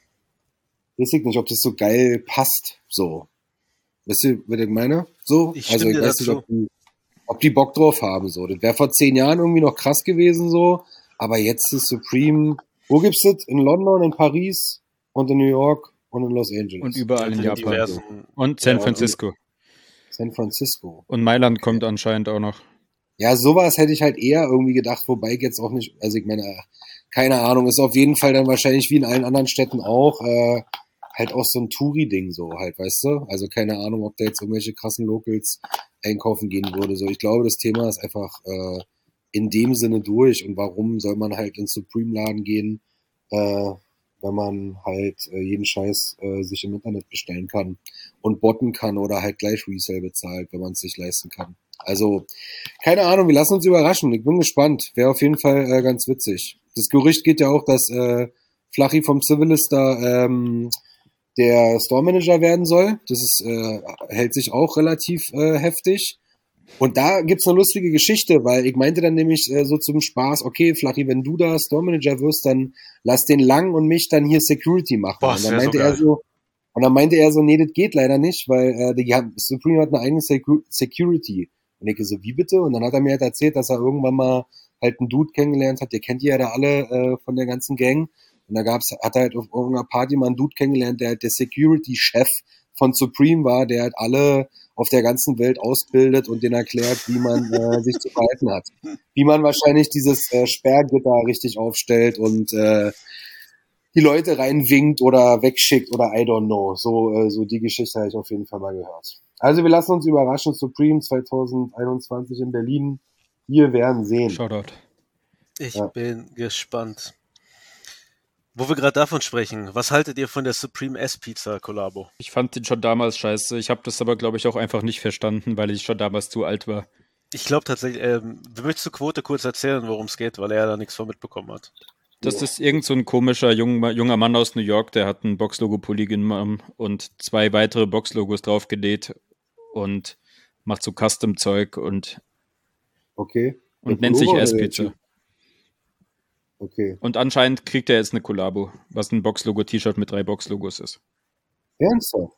[SPEAKER 4] weiß ich nicht, ob das so geil passt, so. Weißt du, was ich meine? So,
[SPEAKER 3] Ich
[SPEAKER 4] also
[SPEAKER 3] stimme
[SPEAKER 4] ich
[SPEAKER 3] dir
[SPEAKER 4] weiß nicht,
[SPEAKER 3] dazu.
[SPEAKER 4] ob die, ob die Bock drauf haben, so. Das wäre vor zehn Jahren irgendwie noch krass gewesen, so. Aber jetzt ist Supreme, wo gibt's das? In London, in Paris und in New York und in Los Angeles.
[SPEAKER 2] Und überall in
[SPEAKER 3] in
[SPEAKER 2] Japan.
[SPEAKER 3] diversen.
[SPEAKER 2] Und San
[SPEAKER 4] Ja,
[SPEAKER 2] Francisco.
[SPEAKER 4] San Francisco.
[SPEAKER 2] Und Mailand kommt anscheinend auch noch.
[SPEAKER 4] Ja, sowas hätte ich halt eher irgendwie gedacht, wobei ich jetzt auch nicht, also ich meine, äh, keine Ahnung, ist auf jeden Fall dann wahrscheinlich wie in allen anderen Städten auch, äh, halt auch so ein Touri-Ding so halt, weißt du? Also keine Ahnung, ob da jetzt irgendwelche krassen Locals einkaufen gehen würde. So, ich glaube, das Thema ist einfach äh, in dem Sinne durch. Und warum soll man halt ins Supreme-Laden gehen, äh, wenn man halt äh, jeden Scheiß äh, sich im Internet bestellen kann und botten kann oder halt gleich Resale bezahlt, wenn man es sich leisten kann. Also, keine Ahnung, wir lassen uns überraschen. Ich bin gespannt. Wäre auf jeden Fall äh, ganz witzig. Das Gerücht geht ja auch, dass äh, Flachy vom Civilist da ähm, der Store Manager werden soll. Das ist, äh, hält sich auch relativ äh, heftig. Und da gibt's eine lustige Geschichte, weil ich meinte dann nämlich äh, so zum Spaß, okay, Flachy, wenn du da Store Manager wirst, dann lass den Lang und mich dann hier Security machen.
[SPEAKER 3] Boah,
[SPEAKER 4] und
[SPEAKER 3] das
[SPEAKER 4] dann
[SPEAKER 3] wär so
[SPEAKER 4] meinte er
[SPEAKER 3] geil.
[SPEAKER 4] so, und dann meinte er so, nee, das geht leider nicht, weil äh, die haben, Supreme hat eine eigene Secu- Security. Und ich so, wie bitte? Und dann hat er mir halt erzählt, dass er irgendwann mal halt einen Dude kennengelernt hat, der kennt die ja da alle äh, von der ganzen Gang. Und da gab's, hat er halt auf irgendeiner Party mal einen Dude kennengelernt, der halt der Security-Chef von Supreme war, der halt alle auf der ganzen Welt ausbildet und denen erklärt, wie man äh, sich zu verhalten hat. Wie man wahrscheinlich dieses äh, Sperrgitter richtig aufstellt und äh, die Leute reinwinkt oder wegschickt oder I don't know. So, äh, so die Geschichte habe ich auf jeden Fall mal gehört. Also wir lassen uns überraschen. Supreme zwanzig einundzwanzig in Berlin. Wir werden sehen.
[SPEAKER 2] Shoutout.
[SPEAKER 3] Ich
[SPEAKER 4] Ja.
[SPEAKER 3] bin gespannt. Wo wir gerade davon sprechen, was haltet ihr von der Supreme S-Pizza Kollabo?
[SPEAKER 2] Ich fand den schon damals scheiße. Ich habe das aber, glaube ich, auch einfach nicht verstanden, weil ich schon damals zu alt war.
[SPEAKER 3] Ich glaube tatsächlich, ähm, wir möchtest du Quote kurz erzählen, worum es geht, weil er da nichts von mitbekommen hat.
[SPEAKER 2] Das ist irgend so ein komischer junger, junger Mann aus New York, der hat ein Boxlogo-Pulli genommen und zwei weitere Boxlogos draufgenäht und macht so Custom-Zeug und,
[SPEAKER 4] Okay. Der
[SPEAKER 2] und nennt sich
[SPEAKER 4] Pullover oder der
[SPEAKER 2] Ass-Pizza.
[SPEAKER 4] Typ? Okay.
[SPEAKER 2] Und anscheinend kriegt er jetzt eine Kollabo, was ein Boxlogo-T-Shirt mit drei Boxlogos ist.
[SPEAKER 4] Ernsthaft?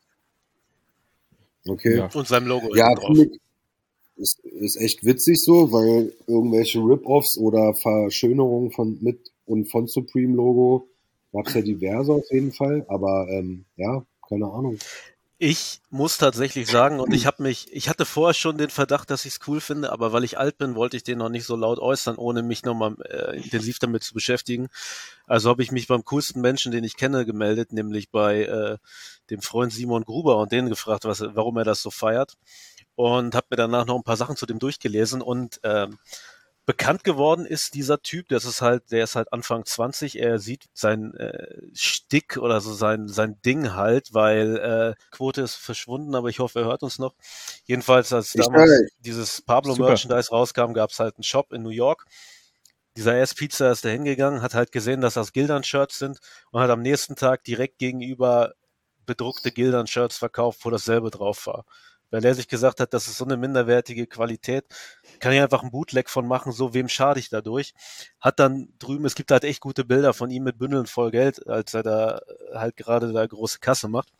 [SPEAKER 4] Okay.
[SPEAKER 2] Ja.
[SPEAKER 3] Und seinem Logo
[SPEAKER 4] Ja,
[SPEAKER 3] hinten drauf.
[SPEAKER 4] finde ich, ist, ist echt witzig so, weil irgendwelche Rip-Offs oder Verschönerungen von mit und von Supreme-Logo gab es ja diverse auf jeden Fall, aber ähm, ja, keine Ahnung.
[SPEAKER 3] Ich muss tatsächlich sagen, und ich habe mich, ich hatte vorher schon den Verdacht, dass ich es cool finde, aber weil ich alt bin, wollte ich den noch nicht so laut äußern, ohne mich nochmal äh, intensiv damit zu beschäftigen. Also habe ich mich beim coolsten Menschen, den ich kenne, gemeldet, nämlich bei äh, dem Freund Simon Gruber und den gefragt, was, warum er das so feiert. Und habe mir danach noch ein paar Sachen zu dem durchgelesen und ähm, bekannt geworden ist dieser Typ, das ist halt, der ist halt Anfang zwanzig, er sieht sein äh, Stick oder so sein sein Ding halt, weil äh, Quote ist verschwunden, aber ich hoffe, er hört uns noch. Jedenfalls, als
[SPEAKER 4] Ich
[SPEAKER 3] damals
[SPEAKER 4] weiß.
[SPEAKER 3] dieses Pablo
[SPEAKER 2] Super.
[SPEAKER 3] Merchandise rauskam, gab es halt einen Shop in New York. Dieser Ass-Pizza ist da hingegangen, hat halt gesehen, dass das Gildan-Shirts sind und hat am nächsten Tag direkt gegenüber bedruckte Gildan-Shirts verkauft, wo dasselbe drauf war. Weil er sich gesagt hat, das ist so eine minderwertige Qualität, kann ich einfach einen Bootleg von machen, so wem schade ich dadurch. Hat dann drüben, es gibt halt echt gute Bilder von ihm mit Bündeln voll Geld, als er da halt gerade da große Kasse macht.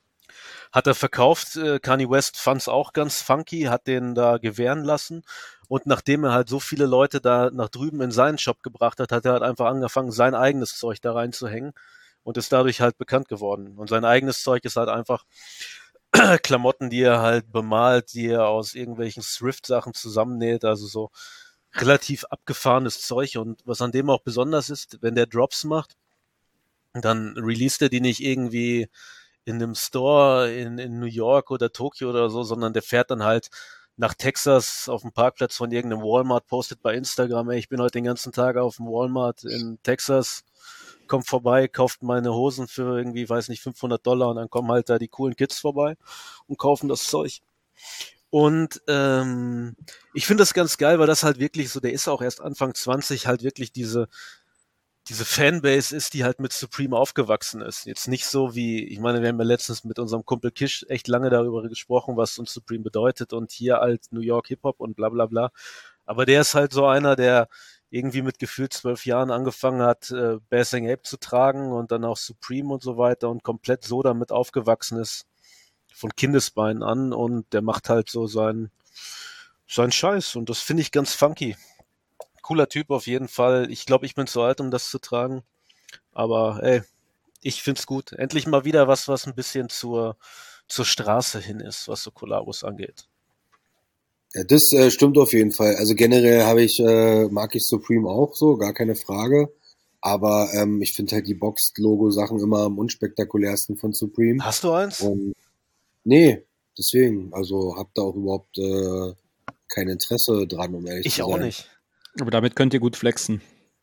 [SPEAKER 3] Hat er verkauft, äh, Kanye West fand's auch ganz funky, hat den da gewähren lassen und nachdem er halt so viele Leute da nach drüben in seinen Shop gebracht hat, hat er halt einfach angefangen, sein eigenes Zeug da reinzuhängen und ist dadurch halt bekannt geworden. Und sein eigenes Zeug ist halt einfach Klamotten, die er halt bemalt, die er aus irgendwelchen Thrift-Sachen zusammennäht, also so relativ abgefahrenes Zeug. Und was an dem auch besonders ist, wenn der Drops macht, dann released er die nicht irgendwie in einem Store in, in New York oder Tokio oder so, sondern der fährt dann halt nach Texas auf dem Parkplatz von irgendeinem Walmart, postet bei Instagram, ey, ich bin heute den ganzen Tag auf dem Walmart in Texas, kommt vorbei, kauft meine Hosen für irgendwie, weiß nicht, fünfhundert Dollar und dann kommen halt da die coolen Kids vorbei und kaufen das Zeug. Und ähm, ich finde das ganz geil, weil das halt wirklich so, der ist auch erst Anfang zwanzig, halt wirklich diese diese Fanbase ist, die halt mit Supreme aufgewachsen ist. Jetzt nicht so wie, ich meine, wir haben ja letztens mit unserem Kumpel Kish echt lange darüber gesprochen, was uns Supreme bedeutet und hier halt New York Hip-Hop und bla bla bla. Aber der ist halt so einer, der irgendwie mit gefühlt zwölf Jahren angefangen hat, äh, Basing Ape zu tragen und dann auch Supreme und so weiter und komplett so damit aufgewachsen ist, von Kindesbeinen an und der macht halt so seinen, seinen Scheiß und das finde ich ganz funky. Cooler Typ auf jeden Fall. Ich glaube, ich bin zu alt, um das zu tragen. Aber ey, ich find's gut. Endlich mal wieder was, was ein bisschen zur, zur Straße hin ist, was so Kollabos angeht.
[SPEAKER 4] Ja, das äh, stimmt auf jeden Fall. Also generell habe ich, äh, mag ich Supreme auch so, gar keine Frage. Aber ähm, ich finde halt die Box-Logo-Sachen immer am unspektakulärsten von Supreme.
[SPEAKER 3] Hast du eins?
[SPEAKER 4] Und nee, deswegen. Also hab da auch überhaupt äh, kein Interesse dran, um ehrlich
[SPEAKER 3] Ich
[SPEAKER 4] zu
[SPEAKER 3] auch
[SPEAKER 4] sein.
[SPEAKER 3] nicht.
[SPEAKER 2] Aber damit könnt ihr gut flexen.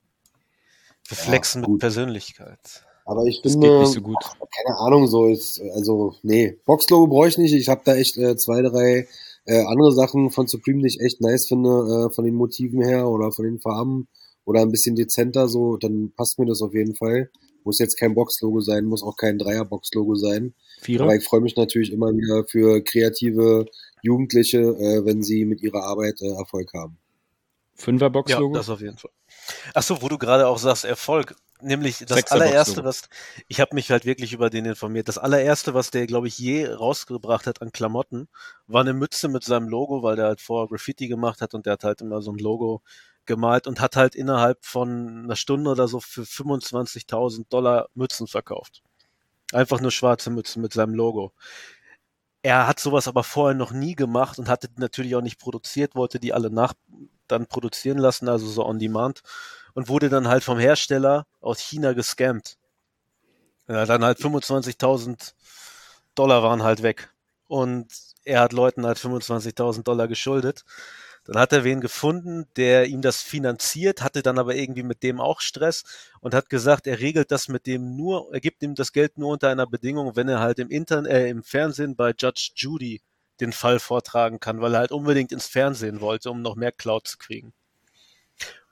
[SPEAKER 3] Wir
[SPEAKER 4] Ja,
[SPEAKER 3] flexen mit
[SPEAKER 4] gut.
[SPEAKER 3] Persönlichkeit.
[SPEAKER 4] Aber ich
[SPEAKER 2] Das
[SPEAKER 4] finde,
[SPEAKER 2] geht nicht so gut.
[SPEAKER 4] keine Ahnung, so ist, also, nee, Boxlogo brauche ich nicht. Ich habe da echt äh, zwei, drei äh, andere Sachen von Supreme, die ich echt nice finde, äh, von den Motiven her oder von den Farben oder ein bisschen dezenter, so, dann passt mir das auf jeden Fall. Muss jetzt kein Boxlogo sein, muss auch kein Dreier-Boxlogo sein.
[SPEAKER 2] Vierer?
[SPEAKER 4] Aber ich freue mich natürlich immer wieder für kreative Jugendliche, äh, wenn sie mit ihrer Arbeit äh, Erfolg haben.
[SPEAKER 2] Fünfer
[SPEAKER 3] Ja,
[SPEAKER 2] Boxlogo?
[SPEAKER 3] das auf jeden Fall. Ach so, wo du gerade auch sagst, Erfolg. Nämlich das
[SPEAKER 2] Sechser
[SPEAKER 3] allererste,
[SPEAKER 2] Boxlogo.
[SPEAKER 3] was, ich habe mich halt wirklich über den informiert, das allererste, was der, glaube ich, je rausgebracht hat an Klamotten, war eine Mütze mit seinem Logo, weil der halt vorher Graffiti gemacht hat und der hat halt immer so ein Logo gemalt und hat halt innerhalb von einer Stunde oder so für fünfundzwanzigtausend Dollar Mützen verkauft. Einfach nur schwarze Mützen mit seinem Logo. Er hat sowas aber vorher noch nie gemacht und hatte die natürlich auch nicht produziert, wollte die alle nach dann produzieren lassen, also so on demand und wurde dann halt vom Hersteller aus China gescammt. Ja, dann halt fünfundzwanzigtausend Dollar waren halt weg und er hat Leuten halt fünfundzwanzigtausend Dollar geschuldet. Dann hat er wen gefunden, der ihm das finanziert, hatte dann aber irgendwie mit dem auch Stress und hat gesagt, er regelt das mit dem nur, er gibt ihm das Geld nur unter einer Bedingung, wenn er halt im Internet, äh, im Fernsehen bei Judge Judy den Fall vortragen kann, weil er halt unbedingt ins Fernsehen wollte, um noch mehr Clout zu kriegen.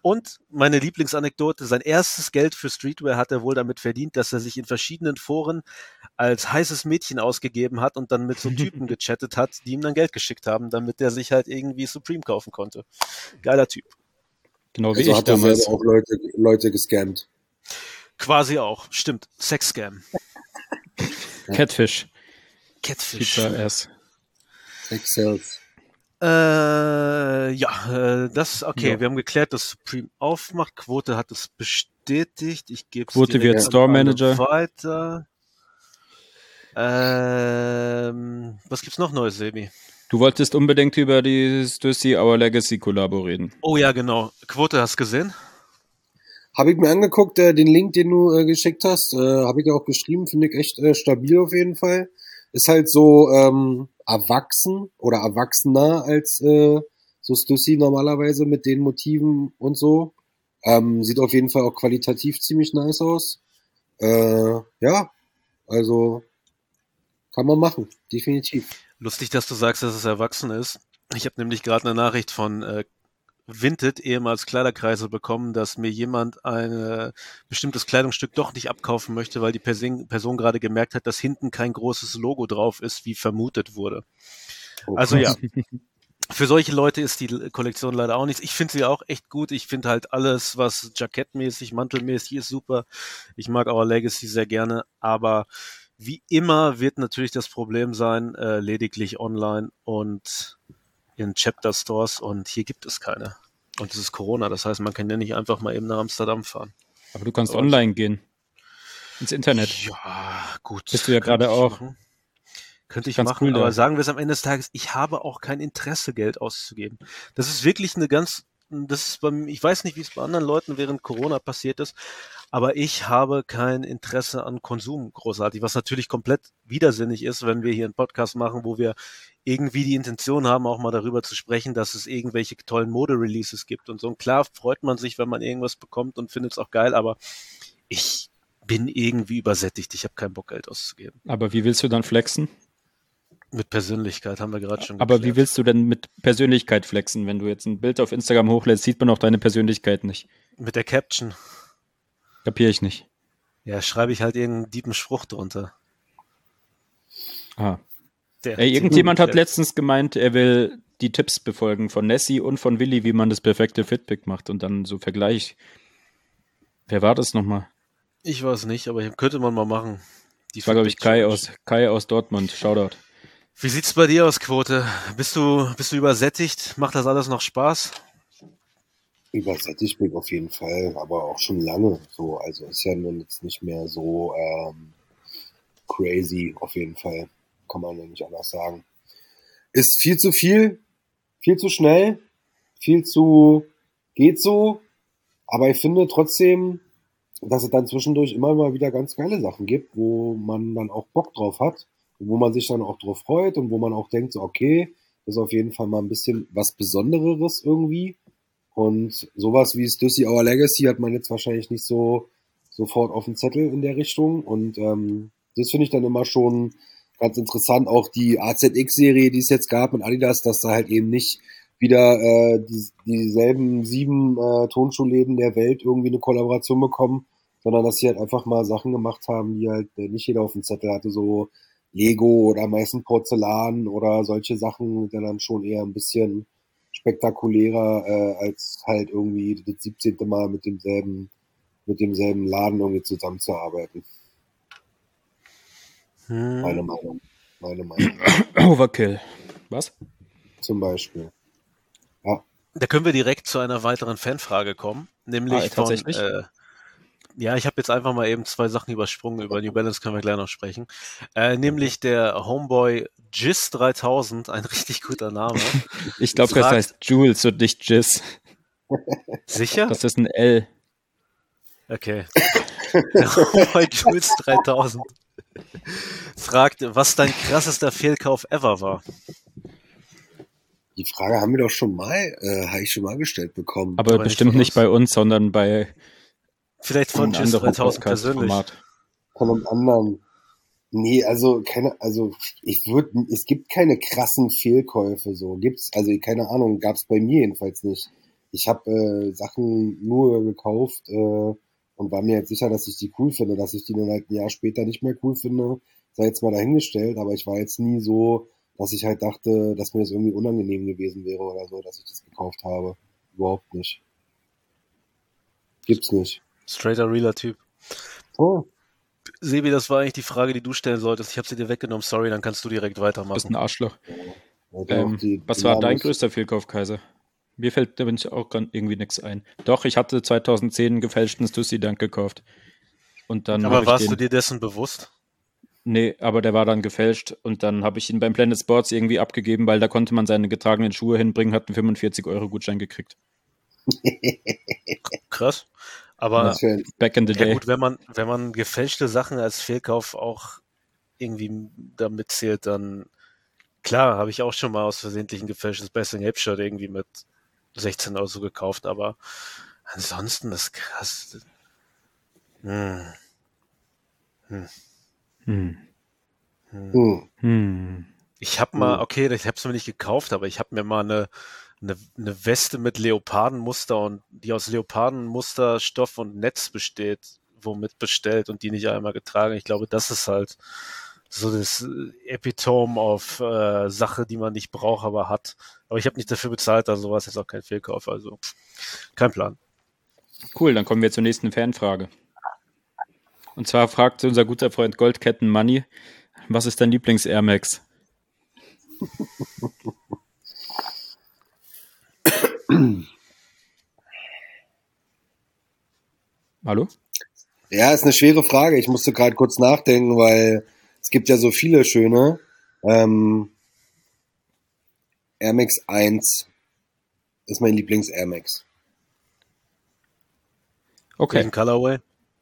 [SPEAKER 3] Und meine Lieblingsanekdote, sein erstes Geld für Streetwear hat er wohl damit verdient, dass er sich in verschiedenen Foren als heißes Mädchen ausgegeben hat und dann mit so Typen gechattet hat, die ihm dann Geld geschickt haben, damit er sich halt irgendwie Supreme kaufen konnte. Geiler Typ.
[SPEAKER 2] Genau wie
[SPEAKER 4] Also
[SPEAKER 2] ich
[SPEAKER 4] hat er
[SPEAKER 2] damals.
[SPEAKER 4] selber auch Leute, Leute gescammt.
[SPEAKER 3] Quasi auch, stimmt. Sex-Scam.
[SPEAKER 2] Catfish.
[SPEAKER 3] Catfish.
[SPEAKER 2] Pizza ass.
[SPEAKER 4] Sex Sales.
[SPEAKER 3] Äh, ja, äh, das, okay,
[SPEAKER 2] Ja.
[SPEAKER 3] wir haben geklärt, dass Supreme aufmacht. Quote hat es bestätigt. Ich gebe es
[SPEAKER 2] Quote
[SPEAKER 3] direkt
[SPEAKER 2] wird
[SPEAKER 3] an
[SPEAKER 2] Store
[SPEAKER 3] alle
[SPEAKER 2] Manager.
[SPEAKER 3] weiter. Ähm, was gibt's noch Neues, Sebi?
[SPEAKER 2] Du wolltest unbedingt über die Stussy Our Legacy Kollabo reden.
[SPEAKER 3] Oh ja, genau. Quote hast du gesehen?
[SPEAKER 4] Habe ich mir angeguckt, äh, den Link, den du äh, geschickt hast, äh, habe ich ja auch geschrieben, finde ich echt äh, stabil auf jeden Fall. Ist halt so ähm, erwachsen oder erwachsener als äh, so Stussy normalerweise mit den Motiven und so. Ähm, sieht auf jeden Fall auch qualitativ ziemlich nice aus. Äh, ja, also kann man machen, definitiv.
[SPEAKER 3] Lustig, dass du sagst, dass es erwachsen ist. Ich habe nämlich gerade eine Nachricht von äh, Vinted, ehemals Kleiderkreise, bekommen, dass mir jemand ein äh, bestimmtes Kleidungsstück doch nicht abkaufen möchte, weil die Person, Person gerade gemerkt hat, dass hinten kein großes Logo drauf ist, wie vermutet wurde.
[SPEAKER 4] Oh,
[SPEAKER 3] Also
[SPEAKER 4] krass.
[SPEAKER 3] ja, für solche Leute ist die Kollektion leider auch nichts. Ich finde sie auch echt gut. Ich finde halt alles, was jackettmäßig, mantelmäßig ist, super. Ich mag Our Legacy sehr gerne, aber wie immer wird natürlich das Problem sein, äh, lediglich online und in Chapter Stores, und hier gibt es keine. Und es ist Corona, das heißt, man kann ja nicht einfach mal eben nach Amsterdam fahren.
[SPEAKER 2] Aber du kannst
[SPEAKER 3] Aber
[SPEAKER 2] online gehen. Ins Internet.
[SPEAKER 3] Ja, gut.
[SPEAKER 2] Bist du ja
[SPEAKER 3] Könnte
[SPEAKER 2] gerade
[SPEAKER 3] ich
[SPEAKER 2] auch.
[SPEAKER 3] machen. Könnte ich
[SPEAKER 2] Ganz
[SPEAKER 3] machen,
[SPEAKER 2] cool da.
[SPEAKER 3] aber sagen wir es am Ende des Tages, ich habe auch kein Interesse, Geld auszugeben. Das ist wirklich eine ganz, das ist beim, ich weiß nicht, wie es bei anderen Leuten während Corona passiert ist, aber ich habe kein Interesse an Konsum großartig, was natürlich komplett widersinnig ist, wenn wir hier einen Podcast machen, wo wir irgendwie die Intention haben, auch mal darüber zu sprechen, dass es irgendwelche tollen Mode-Releases gibt und so. Und klar freut man sich, wenn man irgendwas bekommt und findet es auch geil, aber ich bin irgendwie übersättigt. Ich habe keinen Bock, Geld auszugeben.
[SPEAKER 2] Aber wie willst du dann flexen?
[SPEAKER 3] Mit Persönlichkeit haben wir gerade schon
[SPEAKER 2] Aber wie
[SPEAKER 3] geklärt.
[SPEAKER 2] willst du denn mit Persönlichkeit flexen? Wenn du jetzt ein Bild auf Instagram hochlädst, sieht man auch deine Persönlichkeit nicht.
[SPEAKER 3] Mit der Caption.
[SPEAKER 2] Kapiere ich nicht.
[SPEAKER 3] Ja, schreibe ich halt irgendeinen dieben Spruch drunter.
[SPEAKER 2] Ah.
[SPEAKER 3] Der
[SPEAKER 2] Ey, irgendjemand hat
[SPEAKER 3] der-
[SPEAKER 2] letztens gemeint, er will die Tipps befolgen von Nessie und von Willi, wie man das perfekte Fitpick macht und dann so Vergleich. Wer war das nochmal?
[SPEAKER 3] Ich weiß nicht, aber könnte man mal machen. Die
[SPEAKER 2] Das war, glaube ich, Kai
[SPEAKER 3] Feedback-Challenge.
[SPEAKER 2] aus, Kai aus Dortmund. Shoutout.
[SPEAKER 3] Wie sieht's bei dir aus, Quote? Bist du, bist du übersättigt? Macht das alles noch Spaß?
[SPEAKER 4] Übersättigt bin ich auf jeden Fall, aber auch schon lange so. Also ist ja nun jetzt nicht mehr so ähm, crazy auf jeden Fall. Kann man ja nicht anders sagen. Ist viel zu viel, viel zu schnell, viel zu geht so. Aber ich finde trotzdem, dass es dann zwischendurch immer mal wieder ganz geile Sachen gibt, wo man dann auch Bock drauf hat und wo man sich dann auch drauf freut und wo man auch denkt, so okay, das ist auf jeden Fall mal ein bisschen was Besondereres irgendwie. Und sowas wie Stussy Our Legacy hat man jetzt wahrscheinlich nicht so sofort auf dem Zettel in der Richtung. Und ähm, das finde ich dann immer schon ganz interessant. Auch die A Z X-Serie, die es jetzt gab mit Adidas, dass da halt eben nicht wieder äh, die, dieselben sieben äh, Tonschuhläden der Welt irgendwie eine Kollaboration bekommen, sondern dass sie halt einfach mal Sachen gemacht haben, die halt äh, nicht jeder auf dem Zettel hatte, so Lego oder meistens Porzellan oder solche Sachen, die dann schon eher ein bisschen spektakulärer äh, als halt irgendwie das siebzehnte Mal mit demselben mit demselben Laden irgendwie zusammenzuarbeiten.
[SPEAKER 3] Hm.
[SPEAKER 4] Meine Meinung. Meine Meinung.
[SPEAKER 2] Overkill. Was?
[SPEAKER 4] Zum Beispiel.
[SPEAKER 3] Da können wir direkt zu einer weiteren Fanfrage kommen, nämlich
[SPEAKER 2] Ah,
[SPEAKER 3] von,
[SPEAKER 2] tatsächlich?
[SPEAKER 3] äh, ja, ich habe jetzt einfach mal eben zwei Sachen übersprungen, über New Balance können wir gleich noch sprechen, äh, nämlich der Homeboy Jizz dreitausend, ein richtig guter Name.
[SPEAKER 2] Ich glaube, das
[SPEAKER 3] Fragt-
[SPEAKER 2] heißt Jules und nicht Jizz.
[SPEAKER 3] Sicher?
[SPEAKER 2] Das ist ein L.
[SPEAKER 3] Okay. Der Homeboy Jules dreitausend fragt, was dein krassester Fehlkauf ever war.
[SPEAKER 4] Die Frage haben wir doch schon mal, äh, habe ich schon mal gestellt bekommen.
[SPEAKER 2] Aber,
[SPEAKER 3] Aber nicht
[SPEAKER 2] bestimmt
[SPEAKER 3] von
[SPEAKER 2] nicht
[SPEAKER 3] uns.
[SPEAKER 2] bei uns, sondern bei
[SPEAKER 3] Vielleicht von
[SPEAKER 2] einem
[SPEAKER 3] Jizz
[SPEAKER 2] anderen
[SPEAKER 3] dreitausend persönlich.
[SPEAKER 2] Podcast-Format.
[SPEAKER 4] Von einem anderen. Nee, also keine, also ich würde, es gibt keine krassen Fehlkäufe so. Gibt's, also keine Ahnung, gab's bei mir jedenfalls nicht. ich habe äh, Sachen nur gekauft äh, und war mir jetzt sicher, dass ich die cool finde, dass ich die dann halt ein Jahr später nicht mehr cool finde, sei jetzt mal dahingestellt, aber ich war jetzt nie so, dass ich halt dachte, dass mir das irgendwie unangenehm gewesen wäre oder so, dass ich das gekauft habe. Überhaupt nicht. Gibt's nicht.
[SPEAKER 3] Straighter, realer Typ.
[SPEAKER 4] Oh.
[SPEAKER 3] Sebi, das war eigentlich die Frage, die du stellen solltest. Ich habe sie dir weggenommen. Sorry, dann kannst du direkt
[SPEAKER 2] Du bist
[SPEAKER 3] weitermachen.
[SPEAKER 2] ein Arschloch.
[SPEAKER 4] Ja,
[SPEAKER 2] Ähm,
[SPEAKER 4] die,
[SPEAKER 2] was
[SPEAKER 4] die
[SPEAKER 2] war dein
[SPEAKER 4] Namen-
[SPEAKER 2] größter Fehlkauf, Kaiser? Mir fällt da bin ich auch grad irgendwie nichts ein. Doch, ich hatte zweitausendzehn einen gefälschten Stussy Dunk gekauft. Und dann
[SPEAKER 3] Aber
[SPEAKER 2] habe ich
[SPEAKER 3] warst
[SPEAKER 2] den,
[SPEAKER 3] du dir dessen bewusst?
[SPEAKER 2] Nee, aber der war dann gefälscht und dann habe ich ihn beim Planet Sports irgendwie abgegeben, weil da konnte man seine getragenen Schuhe hinbringen, hat einen fünfundvierzig Euro Gutschein gekriegt.
[SPEAKER 3] Krass. Aber
[SPEAKER 4] Was für ein-
[SPEAKER 2] Back in the
[SPEAKER 3] ja
[SPEAKER 2] day.
[SPEAKER 3] gut, wenn man, wenn man gefälschte Sachen als Fehlkauf auch irgendwie damit zählt, dann klar, habe ich auch schon mal aus versehentlich ein gefälschtes Basing Ape Shirt irgendwie mit sechzehn Euro so gekauft, aber ansonsten das ist krass. Hm.
[SPEAKER 2] Hm.
[SPEAKER 4] Hm.
[SPEAKER 2] Hm.
[SPEAKER 3] Ich habe mal,
[SPEAKER 4] Hm.
[SPEAKER 3] okay, ich habe es mir nicht gekauft, aber ich habe mir mal eine, eine, eine Weste mit Leopardenmuster und die aus Leopardenmuster, Stoff und Netz besteht, womit bestellt und die nicht einmal getragen. Ich glaube, das ist halt so das Epitome auf äh, Sache, die man nicht braucht, aber hat. Aber ich habe nicht dafür bezahlt, also war es jetzt auch kein Fehlkauf, also kein Plan.
[SPEAKER 2] Cool, dann kommen wir zur nächsten Fanfrage. Und zwar fragt unser guter Freund Goldketten Money, was ist dein Lieblings-Air Max? Hallo?
[SPEAKER 4] Ja, ist eine schwere Frage. Ich musste gerade kurz nachdenken, weil es gibt ja so viele schöne. Ähm, Air Max eins ist mein Lieblings-Air Max.
[SPEAKER 2] Okay,
[SPEAKER 3] Welchen Colorway?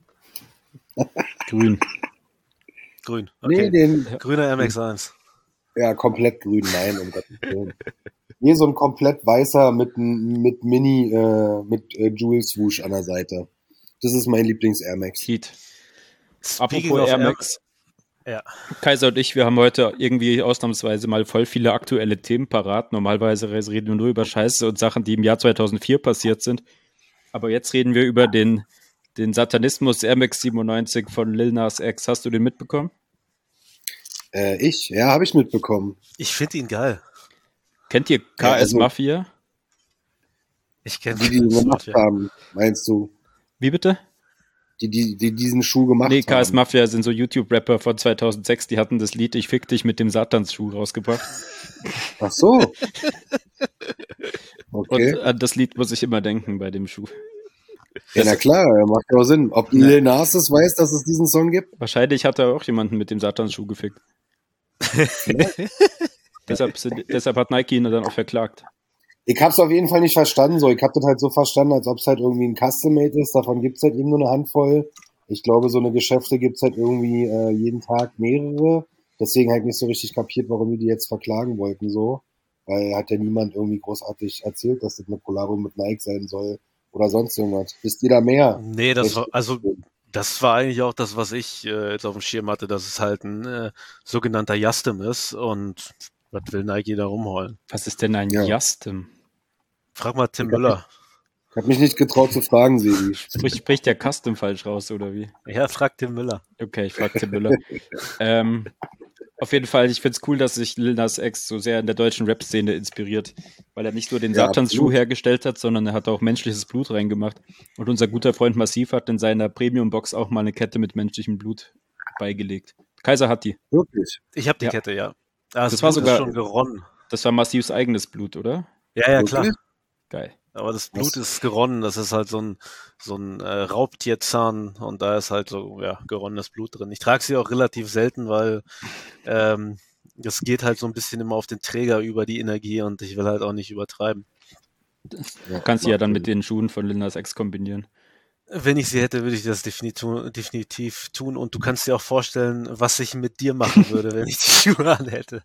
[SPEAKER 2] grün.
[SPEAKER 3] Grün.
[SPEAKER 4] Nee,
[SPEAKER 3] Okay.
[SPEAKER 4] den,
[SPEAKER 3] Grüner M X eins.
[SPEAKER 4] ja, komplett grün, nein, um Gottes Willen. Nee, so ein komplett weißer mit, n- mit Mini, äh, mit äh, Jewel Swoosh an der Seite. Das ist mein Lieblings-Air Max.
[SPEAKER 2] Heat.
[SPEAKER 3] Speaking
[SPEAKER 2] Apropos
[SPEAKER 3] of
[SPEAKER 2] Air
[SPEAKER 3] Air-
[SPEAKER 2] Max.
[SPEAKER 3] Ja.
[SPEAKER 2] Kaiser und ich, wir haben heute irgendwie ausnahmsweise mal voll viele aktuelle Themen parat. Normalerweise reden wir nur über Scheiße und Sachen, die im Jahr zweitausendvier passiert sind. Aber jetzt reden wir über den, den Satanismus Air Max siebenundneunzig von Lil Nas X. Hast du den mitbekommen?
[SPEAKER 4] Äh, ich? Ja, habe ich mitbekommen.
[SPEAKER 3] Ich finde ihn geil.
[SPEAKER 2] Kennt ihr K S
[SPEAKER 4] also-
[SPEAKER 2] Mafia?
[SPEAKER 3] Ich kenne
[SPEAKER 4] Die, die ihn gemacht haben, meinst du?
[SPEAKER 2] Wie bitte?
[SPEAKER 4] Die, die, die diesen Schuh gemacht
[SPEAKER 2] Nee, K S
[SPEAKER 4] haben.
[SPEAKER 2] Mafia sind so YouTube-Rapper von zweitausendsechs, die hatten das Lied Ich fick dich mit dem Satansschuh rausgebracht.
[SPEAKER 4] Ach so.
[SPEAKER 2] Und
[SPEAKER 4] Okay.
[SPEAKER 2] an das Lied muss ich immer denken bei dem Schuh.
[SPEAKER 4] Ja, na klar, macht ja auch Sinn. Ob
[SPEAKER 2] Ja.
[SPEAKER 4] Lil Nas das weiß, dass es diesen Song gibt?
[SPEAKER 2] Wahrscheinlich hat er auch jemanden mit dem Satansschuh gefickt. deshalb, sind, deshalb hat Nike ihn dann auch verklagt.
[SPEAKER 4] Ich hab's auf jeden Fall nicht verstanden. So, ich hab das halt so verstanden, als ob es halt irgendwie ein Custom-Made ist. Davon gibt's halt eben nur eine Handvoll. Ich glaube, so eine Geschäfte gibt's halt irgendwie äh, jeden Tag mehrere. Deswegen halt nicht so richtig kapiert, warum die die jetzt verklagen wollten so. Weil hat ja niemand irgendwie großartig erzählt, dass das eine Kollabo mit Nike sein soll oder sonst irgendwas. Wisst ihr da mehr?
[SPEAKER 3] Nee, das war, also das war eigentlich auch das, was ich äh, jetzt auf dem Schirm hatte, dass es halt ein äh, sogenannter Justem ist und was will Nike da rumholen?
[SPEAKER 2] Was ist denn ein
[SPEAKER 4] Ja.
[SPEAKER 2] Justem?
[SPEAKER 3] Frag mal Tim
[SPEAKER 4] Ich hab
[SPEAKER 3] Müller.
[SPEAKER 4] Ich hab mich nicht getraut zu fragen, Sebi.
[SPEAKER 2] Sprich, spricht der Custom falsch raus, oder wie?
[SPEAKER 3] Ja, frag Tim Müller.
[SPEAKER 2] Okay, ich frage Tim Müller. ähm, auf jeden Fall, ich finde es cool, dass sich Lil Nas X so sehr in der deutschen Rap-Szene inspiriert, weil er nicht nur den
[SPEAKER 4] Ja,
[SPEAKER 2] Satansschuh
[SPEAKER 4] absolut.
[SPEAKER 2] hergestellt hat, sondern er hat auch menschliches Blut reingemacht. Und unser guter Freund Massiv hat in seiner Premium-Box auch mal eine Kette mit menschlichem Blut beigelegt. Kaiser hat die.
[SPEAKER 4] Wirklich.
[SPEAKER 3] Ich habe die
[SPEAKER 2] Ja.
[SPEAKER 3] Kette, ja. Ah,
[SPEAKER 2] Das war
[SPEAKER 3] Blut
[SPEAKER 2] sogar-
[SPEAKER 3] ist schon geronnen.
[SPEAKER 2] Das war Massivs eigenes Blut, oder?
[SPEAKER 3] Ja, ja, klar.
[SPEAKER 4] Wirklich?
[SPEAKER 2] Geil.
[SPEAKER 3] Aber das Blut
[SPEAKER 4] Was?
[SPEAKER 3] ist geronnen. Das ist halt so ein, so ein äh, Raubtierzahn und da ist halt so ja, geronnenes Blut drin. Ich trage sie auch relativ selten, weil ähm, das geht halt so ein bisschen immer auf den Träger über die Energie und ich will halt auch nicht übertreiben.
[SPEAKER 2] Du kannst sie ja dann mit den Schuhen von Lil Nas X kombinieren.
[SPEAKER 3] Wenn ich sie hätte, würde ich das definitiv, definitiv tun und du kannst dir auch vorstellen, was ich mit dir machen würde, wenn ich die Schuhe anhätte.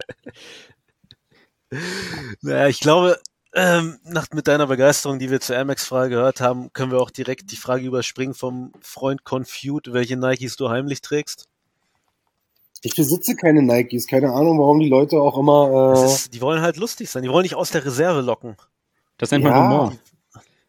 [SPEAKER 3] Naja, ich glaube, ähm, nach, mit deiner Begeisterung, die wir zur Air Max-Frage gehört haben, können wir auch direkt die Frage überspringen vom Freund Confute, welche Nikes du heimlich trägst.
[SPEAKER 4] Ich besitze keine Nikes. Keine Ahnung, warum die Leute auch immer.
[SPEAKER 3] Das
[SPEAKER 4] Äh,
[SPEAKER 3] ist, die wollen halt lustig sein, die wollen dich aus der Reserve locken.
[SPEAKER 2] Das nennt
[SPEAKER 4] Ja.
[SPEAKER 2] man Humor.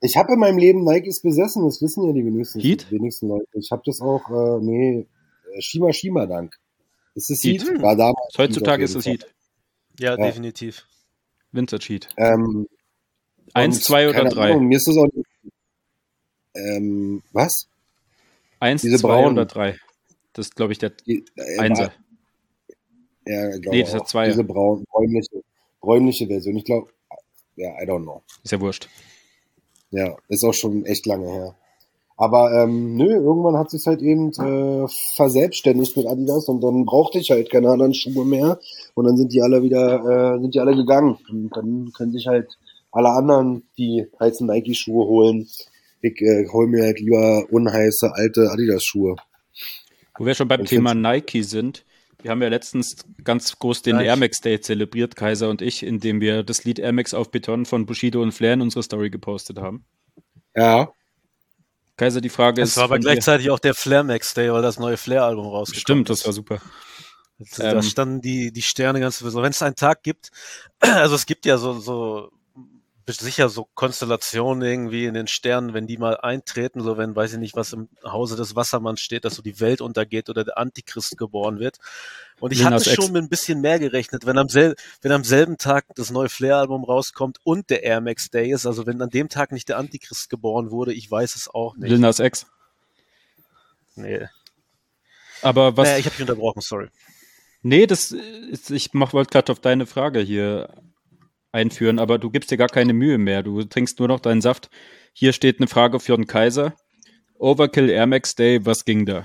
[SPEAKER 4] Ich habe in meinem Leben Nikes besessen, das wissen ja die wenigsten,
[SPEAKER 2] Heat?
[SPEAKER 4] die wenigsten Leute. Ich habe das auch, äh, nee, äh, Shima Shima Dank. Ist das
[SPEAKER 2] Heat.
[SPEAKER 4] Heat? War damals
[SPEAKER 2] Heutzutage ist
[SPEAKER 4] Heat auf
[SPEAKER 2] es
[SPEAKER 4] jeden
[SPEAKER 2] Heat.
[SPEAKER 3] Ja,
[SPEAKER 4] Ja.
[SPEAKER 3] definitiv.
[SPEAKER 2] Vintage Heat.
[SPEAKER 4] Fall. Ähm,
[SPEAKER 2] Eins,
[SPEAKER 4] und
[SPEAKER 2] zwei oder
[SPEAKER 4] keine
[SPEAKER 2] drei?
[SPEAKER 4] Ahnung, mir ist das auch nicht, ähm, was?
[SPEAKER 2] Eins,
[SPEAKER 4] Diese
[SPEAKER 2] zwei
[SPEAKER 4] braunen.
[SPEAKER 2] oder drei? Das ist, glaube ich, der
[SPEAKER 4] Die, äh,
[SPEAKER 2] Einser.
[SPEAKER 4] Ja, ich glaube
[SPEAKER 2] Nee, das hat
[SPEAKER 4] auch.
[SPEAKER 2] Zweier.
[SPEAKER 4] Diese braun, bräunliche, bräunliche Version. Ich glaube, ja, I don't know.
[SPEAKER 2] Ist ja wurscht.
[SPEAKER 4] Ja, ist auch schon echt lange her. Aber ähm, nö, irgendwann hat sich halt eben äh, verselbstständigt mit Adidas und dann brauchte ich halt keine anderen Schuhe mehr und dann sind die alle wieder, äh, sind die alle gegangen und dann können sich halt alle anderen die heißen Nike-Schuhe holen. Ich äh, hol mir halt lieber unheiße alte Adidas-Schuhe.
[SPEAKER 2] Wo wir schon beim
[SPEAKER 4] Ich
[SPEAKER 2] Thema
[SPEAKER 4] find's-
[SPEAKER 2] Nike sind, wir haben ja letztens ganz groß den
[SPEAKER 3] Nike.
[SPEAKER 2] Air Max Day zelebriert, Kaiser und ich, indem wir das Lied Air Max auf Beton von Bushido und Flair in unsere Story gepostet haben.
[SPEAKER 4] Ja,
[SPEAKER 2] Kaiser, die Frage ist
[SPEAKER 3] Es war aber
[SPEAKER 2] von dir-
[SPEAKER 3] gleichzeitig auch der Flair Max Day, weil das neue Flair-Album rausgekommen
[SPEAKER 2] Stimmt,
[SPEAKER 3] ist.
[SPEAKER 2] das war super.
[SPEAKER 3] Da
[SPEAKER 2] Ähm,
[SPEAKER 3] standen die, die Sterne ganz besonders. Wenn es einen Tag gibt, also es gibt ja so, so sicher so Konstellationen irgendwie in den Sternen, wenn die mal eintreten, so wenn, weiß ich nicht, was im Hause des Wassermanns steht, dass so die Welt untergeht oder der Antichrist geboren wird. Und ich
[SPEAKER 2] Lil
[SPEAKER 3] hatte
[SPEAKER 2] Nas X.
[SPEAKER 3] schon mit ein bisschen mehr gerechnet, wenn am, sel wenn am selben Tag das neue Flair-Album rauskommt und der Air Max Day ist, also wenn an dem Tag nicht der Antichrist geboren wurde, ich weiß es auch nicht.
[SPEAKER 2] Lil Nas X.
[SPEAKER 3] Nee.
[SPEAKER 2] Aber was.
[SPEAKER 3] Naja, ich habe dich unterbrochen, sorry.
[SPEAKER 2] Nee, das ist, ich mach- wollte gerade auf deine Frage hier einführen, aber du gibst dir gar keine Mühe mehr. Du trinkst nur noch deinen Saft. Hier steht eine Frage für den Kaiser. Overkill Air Max Day, was ging da?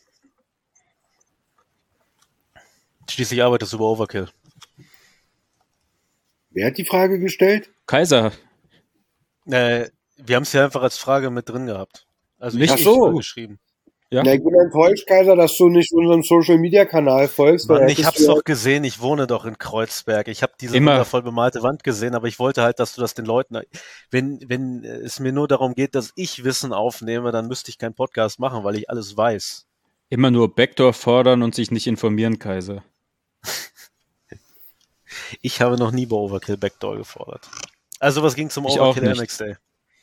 [SPEAKER 3] Schließlich arbeitest du über Overkill.
[SPEAKER 4] wer hat die Frage gestellt?
[SPEAKER 2] Kaiser,
[SPEAKER 3] Äh, wir haben es ja einfach als Frage mit drin gehabt. Also
[SPEAKER 2] Nicht
[SPEAKER 3] ich,
[SPEAKER 4] ich. Ach so.
[SPEAKER 3] ich geschrieben.
[SPEAKER 2] ja?
[SPEAKER 4] Na, ich bin enttäuscht, Kaiser, dass du nicht unserem Social-Media-Kanal folgst. weil
[SPEAKER 3] Mann, ich
[SPEAKER 4] hättest
[SPEAKER 3] hab's
[SPEAKER 4] du-
[SPEAKER 3] doch gesehen, ich wohne doch in Kreuzberg. Ich habe diese
[SPEAKER 2] Immer.
[SPEAKER 3] wundervoll bemalte Wand gesehen, aber ich wollte halt, dass du das den Leuten, wenn, wenn es mir nur darum geht, dass ich Wissen aufnehme, dann müsste ich keinen Podcast machen, weil ich alles weiß.
[SPEAKER 2] Immer nur Backdoor fordern und sich nicht informieren, Kaiser.
[SPEAKER 3] Ich habe noch nie bei Overkill Backdoor gefordert. Also was ging zum
[SPEAKER 2] Ich auch
[SPEAKER 3] Overkill Air
[SPEAKER 2] nicht.
[SPEAKER 3] Max Day?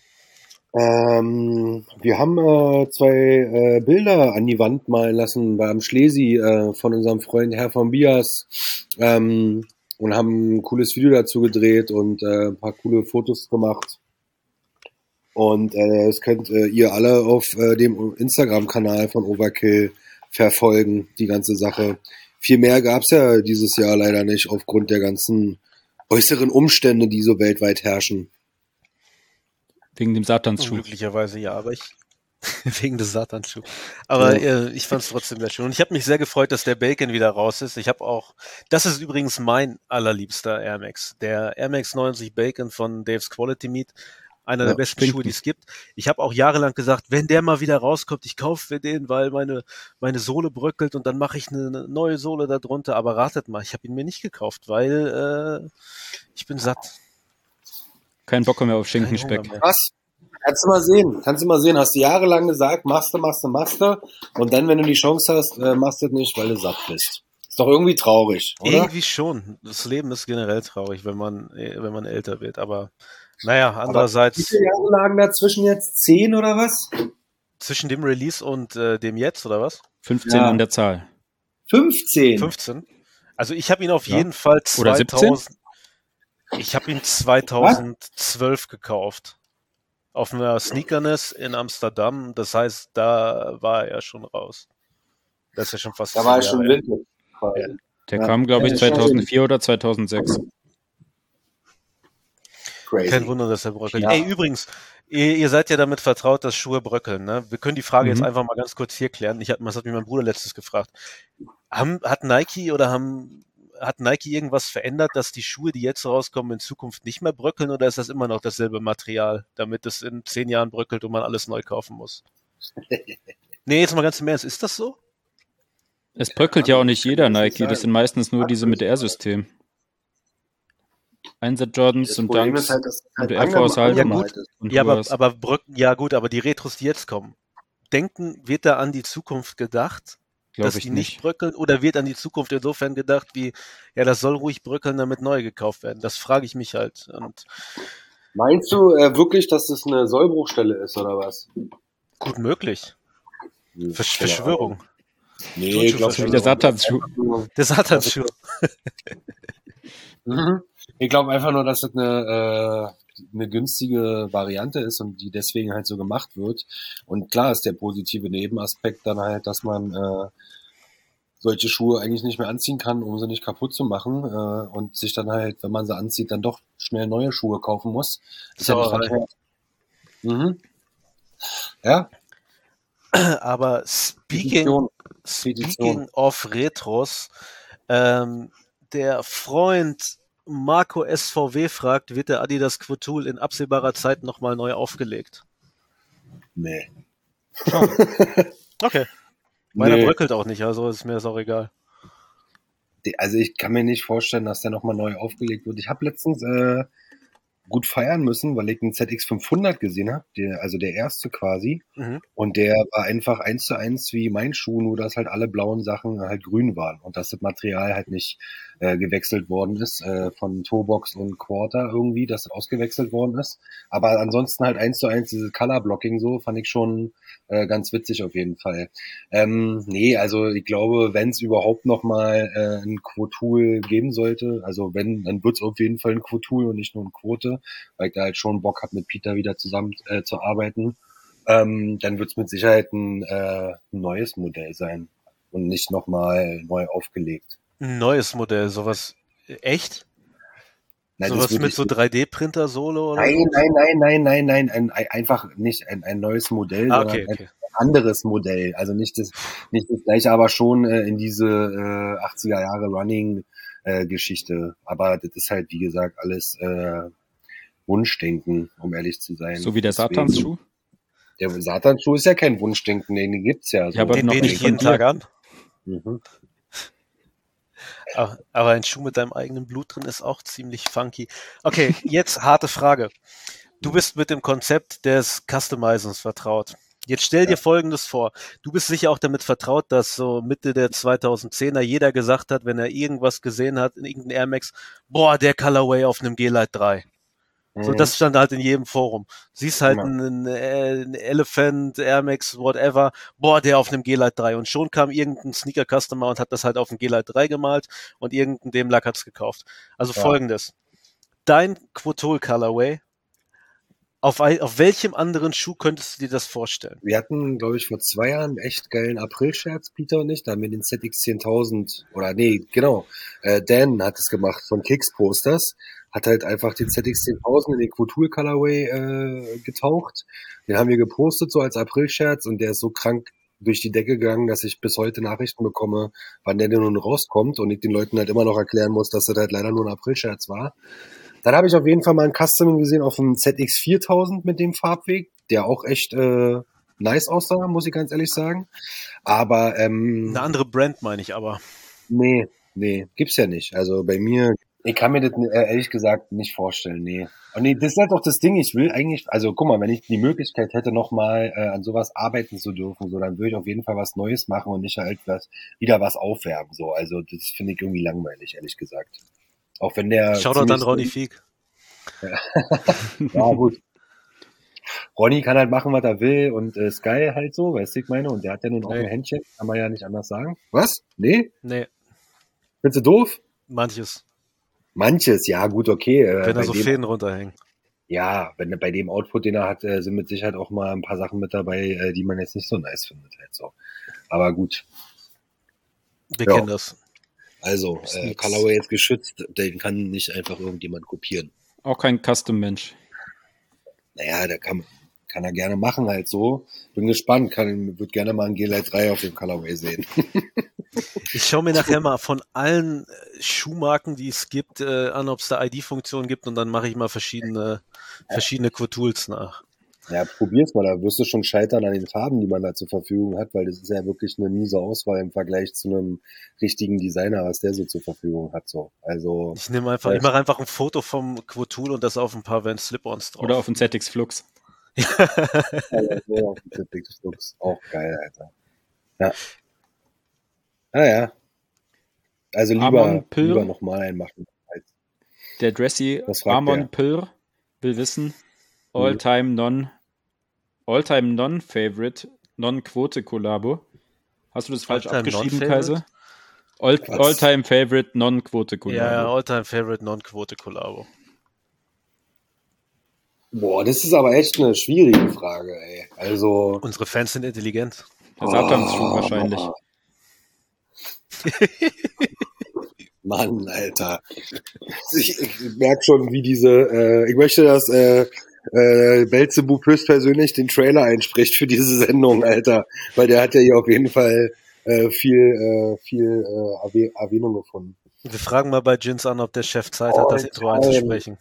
[SPEAKER 4] Ähm, wir haben äh, zwei äh, Bilder an die Wand malen lassen beim Schlesi äh, von unserem Freund Herr von Bias ähm, und haben ein cooles Video dazu gedreht und äh, ein paar coole Fotos gemacht. Und äh, das könnt äh, ihr alle auf äh, dem Instagram-Kanal von Overkill verfolgen, die ganze Sache. Viel mehr gab's ja dieses Jahr leider nicht aufgrund der ganzen äußeren Umstände, die so weltweit herrschen.
[SPEAKER 2] Wegen dem Satansschuh.
[SPEAKER 3] Unglücklicherweise ja, aber ich wegen des Satansschuhs. Aber
[SPEAKER 4] Ja.
[SPEAKER 3] äh, ich fand es trotzdem sehr schön. Und ich habe mich sehr gefreut, dass der Bacon wieder raus ist. Ich habe auch, das ist übrigens mein allerliebster Air Max. Der Air Max neunzig Bacon von Dave's Quality Meat. Einer
[SPEAKER 4] Ja,
[SPEAKER 3] der besten
[SPEAKER 2] stinkt
[SPEAKER 3] Schuhe, die es gibt. Ich habe auch jahrelang gesagt, wenn der mal wieder rauskommt, ich kaufe mir den, weil meine, meine Sohle bröckelt und dann mache ich eine, eine neue Sohle darunter. Aber ratet mal, ich habe ihn mir nicht gekauft, weil äh, ich bin satt.
[SPEAKER 2] Kein Bock mehr auf
[SPEAKER 3] Kein
[SPEAKER 2] Schinkenspeck.
[SPEAKER 3] Hunger mehr.
[SPEAKER 4] Krass. Kannst du mal sehen. Kannst du mal sehen. Hast du jahrelang gesagt, machst du, machst du, machst du. Und dann, wenn du die Chance hast, äh, machst du es nicht, weil du satt bist. Ist doch irgendwie traurig, oder?
[SPEAKER 3] Irgendwie schon. Das Leben ist generell traurig, wenn man, äh, wenn man älter wird. Aber naja, andererseits
[SPEAKER 4] Wie viele Jahre lagen dazwischen jetzt? Zehn oder was?
[SPEAKER 3] zwischen dem Release und äh, dem jetzt, oder was?
[SPEAKER 2] fünfzehn
[SPEAKER 4] Ja.
[SPEAKER 2] an der Zahl.
[SPEAKER 4] fünfzehn.
[SPEAKER 3] fünfzehn? Also ich habe ihn auf
[SPEAKER 2] Ja.
[SPEAKER 3] jeden Fall
[SPEAKER 2] Oder
[SPEAKER 3] zweitausend. Ich habe ihn zweitausendzwölf gekauft. Auf einer Sneakerness in Amsterdam. Das heißt, da war er schon raus. Das ist ja schon fast
[SPEAKER 4] Da
[SPEAKER 3] zehn
[SPEAKER 4] war ich schon
[SPEAKER 3] Jahre her.
[SPEAKER 4] Winter. quasi.
[SPEAKER 2] Der
[SPEAKER 4] Ja.
[SPEAKER 2] kam, glaube
[SPEAKER 4] Ja,
[SPEAKER 2] ich,
[SPEAKER 4] schon.
[SPEAKER 2] zweitausendvier oder zweitausendsechs.
[SPEAKER 4] Crazy.
[SPEAKER 3] Kein Wunder, dass er bröckelt.
[SPEAKER 4] Ja.
[SPEAKER 3] Ey, übrigens, ihr, ihr seid ja damit vertraut, dass Schuhe bröckeln. Ne? Wir können die Frage
[SPEAKER 2] Mhm.
[SPEAKER 3] jetzt einfach mal ganz kurz hier klären. Ich hab, das hat mich mein Bruder letztes gefragt. Haben, hat Nike oder haben, hat Nike irgendwas verändert, dass die Schuhe, die jetzt rauskommen, in Zukunft nicht mehr bröckeln oder ist das immer noch dasselbe Material, damit es in zehn Jahren bröckelt und man alles neu kaufen muss? Nee, jetzt mal ganz im Ernst, ist das so?
[SPEAKER 2] Es bröckelt ja auch nicht jeder
[SPEAKER 4] kann ich nicht
[SPEAKER 2] Nike. Das
[SPEAKER 4] sagen.
[SPEAKER 2] sind meistens nur diese mit R-System. Einsatz Jordans
[SPEAKER 4] Das
[SPEAKER 2] und
[SPEAKER 4] Problem
[SPEAKER 2] Dunks
[SPEAKER 4] ist halt, dass
[SPEAKER 2] und
[SPEAKER 4] halt
[SPEAKER 2] Air Force halt
[SPEAKER 3] Ja,
[SPEAKER 2] und,
[SPEAKER 3] gut.
[SPEAKER 2] und
[SPEAKER 3] Ja, aber,
[SPEAKER 2] Huas.
[SPEAKER 3] aber bröcken, ja gut, aber die Retros, die jetzt kommen, denken, wird da an die Zukunft gedacht?
[SPEAKER 2] Glaube
[SPEAKER 3] Dass
[SPEAKER 2] ich
[SPEAKER 3] die nicht
[SPEAKER 2] nicht.
[SPEAKER 3] bröckeln oder wird an die Zukunft insofern gedacht wie, ja, das soll ruhig bröckeln, damit neue gekauft werden. Das frage ich mich halt. Und
[SPEAKER 4] Meinst du äh, wirklich, dass das eine Sollbruchstelle ist, oder was?
[SPEAKER 3] Gut möglich.
[SPEAKER 4] Hm,
[SPEAKER 3] Versch
[SPEAKER 4] keine
[SPEAKER 3] Verschwörung.
[SPEAKER 4] Ahnung. Nee, ich glaube,
[SPEAKER 2] So wie der Satanschuh.
[SPEAKER 3] Der Satanschuh.
[SPEAKER 4] Mhm. Ich glaube einfach nur, dass das eine, äh, eine günstige Variante ist und die deswegen halt so gemacht wird. Und klar ist der positive Nebenaspekt dann halt, dass man äh, solche Schuhe eigentlich nicht mehr anziehen kann, um sie nicht kaputt zu machen äh, und sich dann halt, wenn man sie anzieht, dann doch schnell neue Schuhe kaufen muss. Ist ja nicht
[SPEAKER 3] Sauerei.
[SPEAKER 4] verkehrt. Mhm. Ja,
[SPEAKER 3] Aber speaking,
[SPEAKER 4] Petition.
[SPEAKER 3] speaking of Retros, ähm, der Freund Marco S V W fragt, wird der Adidas Quotool in absehbarer Zeit nochmal neu aufgelegt?
[SPEAKER 4] Nee.
[SPEAKER 3] Okay. Meiner
[SPEAKER 4] Nee.
[SPEAKER 3] bröckelt auch nicht, also ist mir das auch egal.
[SPEAKER 4] Die- Also ich kann mir nicht vorstellen, dass der nochmal neu aufgelegt wird. Ich habe letztens äh, gut feiern müssen, weil ich einen Z X fünfhundert gesehen habe, der, also der erste quasi.
[SPEAKER 3] Mhm.
[SPEAKER 4] Und der war einfach eins zu eins wie mein Schuh, nur dass halt alle blauen Sachen halt grün waren und dass das Material halt nicht äh, gewechselt worden ist äh, von Toebox und Quarter irgendwie, dass das ausgewechselt worden ist. Aber ansonsten halt eins zu eins dieses Color-Blocking so, fand ich schon äh, ganz witzig auf jeden Fall. Ähm, nee, also ich glaube, wenn es überhaupt noch mal äh, ein Quotool geben sollte, also wenn, dann wird es auf jeden Fall ein Quotool und nicht nur ein Quote, weil ich da halt schon Bock habe, mit Peter wieder zusammen äh, zu arbeiten. Ähm, dann wird es mit Sicherheit ein, äh, ein neues Modell sein und nicht nochmal neu aufgelegt.
[SPEAKER 3] Ein neues Modell, sowas echt?
[SPEAKER 4] Nein, das
[SPEAKER 3] Sowas
[SPEAKER 4] würde
[SPEAKER 3] mit
[SPEAKER 4] ich
[SPEAKER 3] so
[SPEAKER 4] nicht-
[SPEAKER 3] drei D-Printer-Solo oder
[SPEAKER 4] Nein,
[SPEAKER 3] so?
[SPEAKER 4] nein, nein, nein, nein, nein, ein, ein, einfach nicht ein, ein neues Modell,
[SPEAKER 3] Ah,
[SPEAKER 4] sondern
[SPEAKER 3] okay, okay.
[SPEAKER 4] ein anderes Modell. Also nicht das, nicht das gleiche, aber schon äh, in diese äh, achtziger Jahre Running äh, Geschichte. Aber das ist halt, wie gesagt, alles äh, Wunschdenken, um ehrlich zu sein.
[SPEAKER 2] So wie der
[SPEAKER 4] Deswegen-
[SPEAKER 2] Satanschuh.
[SPEAKER 4] Der Satanschuh ist ja kein Wunschdenken, den gibt's ja. So.
[SPEAKER 2] Ja, aber
[SPEAKER 3] Den
[SPEAKER 2] noch
[SPEAKER 3] bete
[SPEAKER 2] nicht
[SPEAKER 3] ich
[SPEAKER 2] von
[SPEAKER 3] jeden
[SPEAKER 2] dir.
[SPEAKER 3] Tag an.
[SPEAKER 4] Mhm.
[SPEAKER 3] Aber, aber ein Schuh mit deinem eigenen Blut drin ist auch ziemlich funky. Okay, jetzt harte Frage. Du bist mit dem Konzept des Customizens vertraut. Jetzt stell dir Folgendes vor. Du bist sicher auch damit vertraut, dass so Mitte der zweitausendzehner jeder gesagt hat, wenn er irgendwas gesehen hat in irgendeinem Air Max, boah, der Colorway auf einem G-Lite drei. So,
[SPEAKER 4] Mhm.
[SPEAKER 3] das stand halt in jedem Forum. Siehst halt
[SPEAKER 4] Ja.
[SPEAKER 3] einen, einen Elephant, Air Max, whatever, boah, der auf einem G-Lite drei. Und schon kam irgendein Sneaker-Customer und hat das halt auf dem G-Lite drei gemalt und irgendein dem Lack hat's gekauft. Also
[SPEAKER 4] Ja.
[SPEAKER 3] folgendes. Dein Quotol Colorway, auf, ein- auf welchem anderen Schuh könntest du dir das vorstellen?
[SPEAKER 4] Wir hatten, glaube ich, vor zwei Jahren einen echt geilen April-Scherz, Peter und ich. Da haben wir den Z X zehntausend, oder nee, genau, äh, Dan hat es gemacht von Kicks Posters. Hat halt einfach den Z X zehntausend in den Quotool Colorway äh, getaucht. Den haben wir gepostet so als April-Scherz und der ist so krank durch die Decke gegangen, dass ich bis heute Nachrichten bekomme, wann der denn nun rauskommt und ich den Leuten halt immer noch erklären muss, dass das halt leider nur ein April-Scherz war. Dann habe ich auf jeden Fall mal ein Custom gesehen auf dem Z X viertausend mit dem Farbweg, der auch echt äh, nice aussah, muss ich ganz ehrlich sagen. Aber ähm,
[SPEAKER 3] Eine andere Brand meine ich aber.
[SPEAKER 4] nee, nee, gibt's ja nicht. Also bei mir, ich kann mir das äh, ehrlich gesagt nicht vorstellen, nee. Und nee, das ist halt auch das Ding, ich will eigentlich, also guck mal, wenn ich die Möglichkeit hätte, nochmal äh, an sowas arbeiten zu dürfen, so, dann würde ich auf jeden Fall was Neues machen und nicht halt was, wieder was aufwärmen, so. Also das finde ich irgendwie langweilig, ehrlich gesagt. Auch wenn der
[SPEAKER 3] Shoutout an
[SPEAKER 4] ziemlich-
[SPEAKER 3] Ronny Fieg.
[SPEAKER 4] Ja, gut. Ronny kann halt machen, was er will und äh, ist geil halt so, weißt du, ich meine? Und der hat ja nun auch
[SPEAKER 3] Nee.
[SPEAKER 4] ein Händchen, kann man ja nicht anders sagen. Was? Nee?
[SPEAKER 3] Nee,
[SPEAKER 4] Findest du doof?
[SPEAKER 3] manches.
[SPEAKER 4] Manches, ja gut, okay. Äh,
[SPEAKER 3] Wenn da
[SPEAKER 4] bei
[SPEAKER 3] so
[SPEAKER 4] dem,
[SPEAKER 3] Fäden runterhängen.
[SPEAKER 4] ja, wenn bei dem Output, den er hat, äh, sind mit Sicherheit auch mal ein paar Sachen mit dabei, äh, die man jetzt nicht so nice findet halt so. Aber gut,
[SPEAKER 3] Wir
[SPEAKER 4] Ja.
[SPEAKER 3] kennen das.
[SPEAKER 4] also
[SPEAKER 2] Ist
[SPEAKER 4] äh,
[SPEAKER 2] nix.
[SPEAKER 4] Colorway ist geschützt, den kann nicht einfach irgendjemand kopieren.
[SPEAKER 2] Auch kein Custom-Mensch.
[SPEAKER 4] Naja, der kann, kann er gerne machen halt so. Bin gespannt, kann, würde gerne mal ein G-Lite drei auf dem Colorway sehen.
[SPEAKER 3] Ich schaue mir nachher mal von allen äh, Schuhmarken, die es gibt, äh, an, ob es da I D-Funktionen gibt und dann mache ich mal verschiedene, verschiedene Quotools nach.
[SPEAKER 4] Ja, probier's mal, da wirst du schon scheitern an den Farben, die man da zur Verfügung hat, weil das ist ja wirklich eine miese Auswahl im Vergleich zu einem richtigen Designer, was der so zur Verfügung hat. So. Also
[SPEAKER 3] Ich nehme einfach, ich mache einfach ein Foto vom Quotool und das auf ein paar Vans Slip-Ons drauf.
[SPEAKER 2] Oder auf dem Z X Flux.
[SPEAKER 4] so auf dem Big Flux. Auch geil, Alter. Ja. Ah ja. Also lieber,
[SPEAKER 2] Amon Pil.
[SPEAKER 4] lieber nochmal einen machen. Als,
[SPEAKER 2] Der Dressy
[SPEAKER 4] Was fragt
[SPEAKER 2] Amon
[SPEAKER 4] der?
[SPEAKER 2] Pil will wissen, All-Time Non, All-Time Non-Favorite, Non-Quote-Kollabo. Hast du das falsch
[SPEAKER 3] All-Time
[SPEAKER 2] abgeschrieben,
[SPEAKER 3] Non-Favorite?
[SPEAKER 2] Kaiser? All,
[SPEAKER 4] Was?
[SPEAKER 2] All-Time Favorite Non-Quote-Kollabo.
[SPEAKER 3] Ja, All-Time Favorite Non-Quote-Kollabo.
[SPEAKER 4] Boah, das ist aber echt eine schwierige Frage, ey. Also.
[SPEAKER 3] Unsere Fans sind intelligent.
[SPEAKER 2] Der Satanschuh oh, wahrscheinlich.
[SPEAKER 4] Mann, Alter. Ich, ich merke schon, wie diese, äh, ich möchte, dass äh, äh, Belzebub höchstpersönlich den Trailer einspricht für diese Sendung, Alter. Weil der hat ja hier auf jeden Fall äh, viel, äh, viel äh, Erwähnung gefunden.
[SPEAKER 3] Wir fragen mal bei Jins an, ob der Chef Zeit hat, das Intro einzusprechen.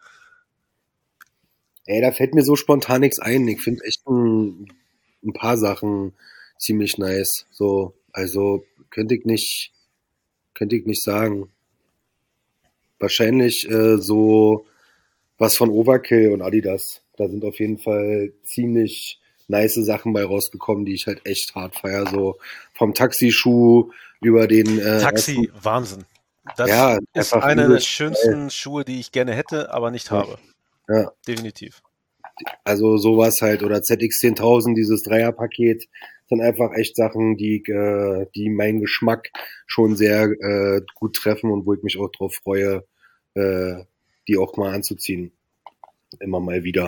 [SPEAKER 4] Ey, da fällt mir so spontan nichts ein. Ich finde echt ein, ein paar Sachen ziemlich nice. So, also könnte ich nicht, könnte ich nicht sagen. Wahrscheinlich äh, so was von Overkill und Adidas. Da sind auf jeden Fall ziemlich nice Sachen bei rausgekommen, die ich halt echt hart feiere. So vom Taxischuh über den äh,
[SPEAKER 3] Taxi, Wahnsinn. Das
[SPEAKER 4] ja,
[SPEAKER 3] ist einer der schönsten Schuhe, die ich gerne hätte, aber nicht
[SPEAKER 4] ja.
[SPEAKER 3] habe.
[SPEAKER 4] Ja.
[SPEAKER 3] Definitiv.
[SPEAKER 4] Also sowas halt, oder Z X zehntausend, dieses Dreierpaket, sind einfach echt Sachen, die, äh, die meinen Geschmack schon sehr äh, gut treffen und wo ich mich auch drauf freue, äh, die auch mal anzuziehen. Immer mal wieder.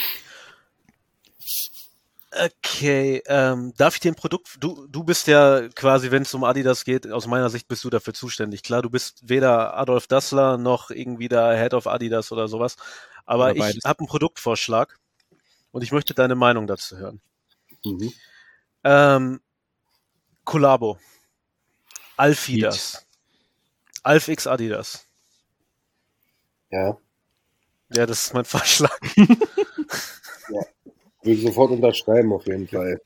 [SPEAKER 3] Okay, ähm, darf ich dir ein Produkt, du, du bist ja quasi, wenn es um Adidas geht, aus meiner Sicht bist du dafür zuständig. Klar, du bist weder Adolf Dassler noch irgendwie der Head of Adidas oder sowas, aber
[SPEAKER 2] Oder
[SPEAKER 3] ich habe einen Produktvorschlag und ich möchte deine Meinung dazu hören.
[SPEAKER 4] Mhm.
[SPEAKER 3] Ähm, Kollabo. Alfidas. Alf X Adidas.
[SPEAKER 4] Ja.
[SPEAKER 3] Ja, das ist mein Vorschlag.
[SPEAKER 4] Ja. Würde ich sofort unterschreiben, auf jeden Fall.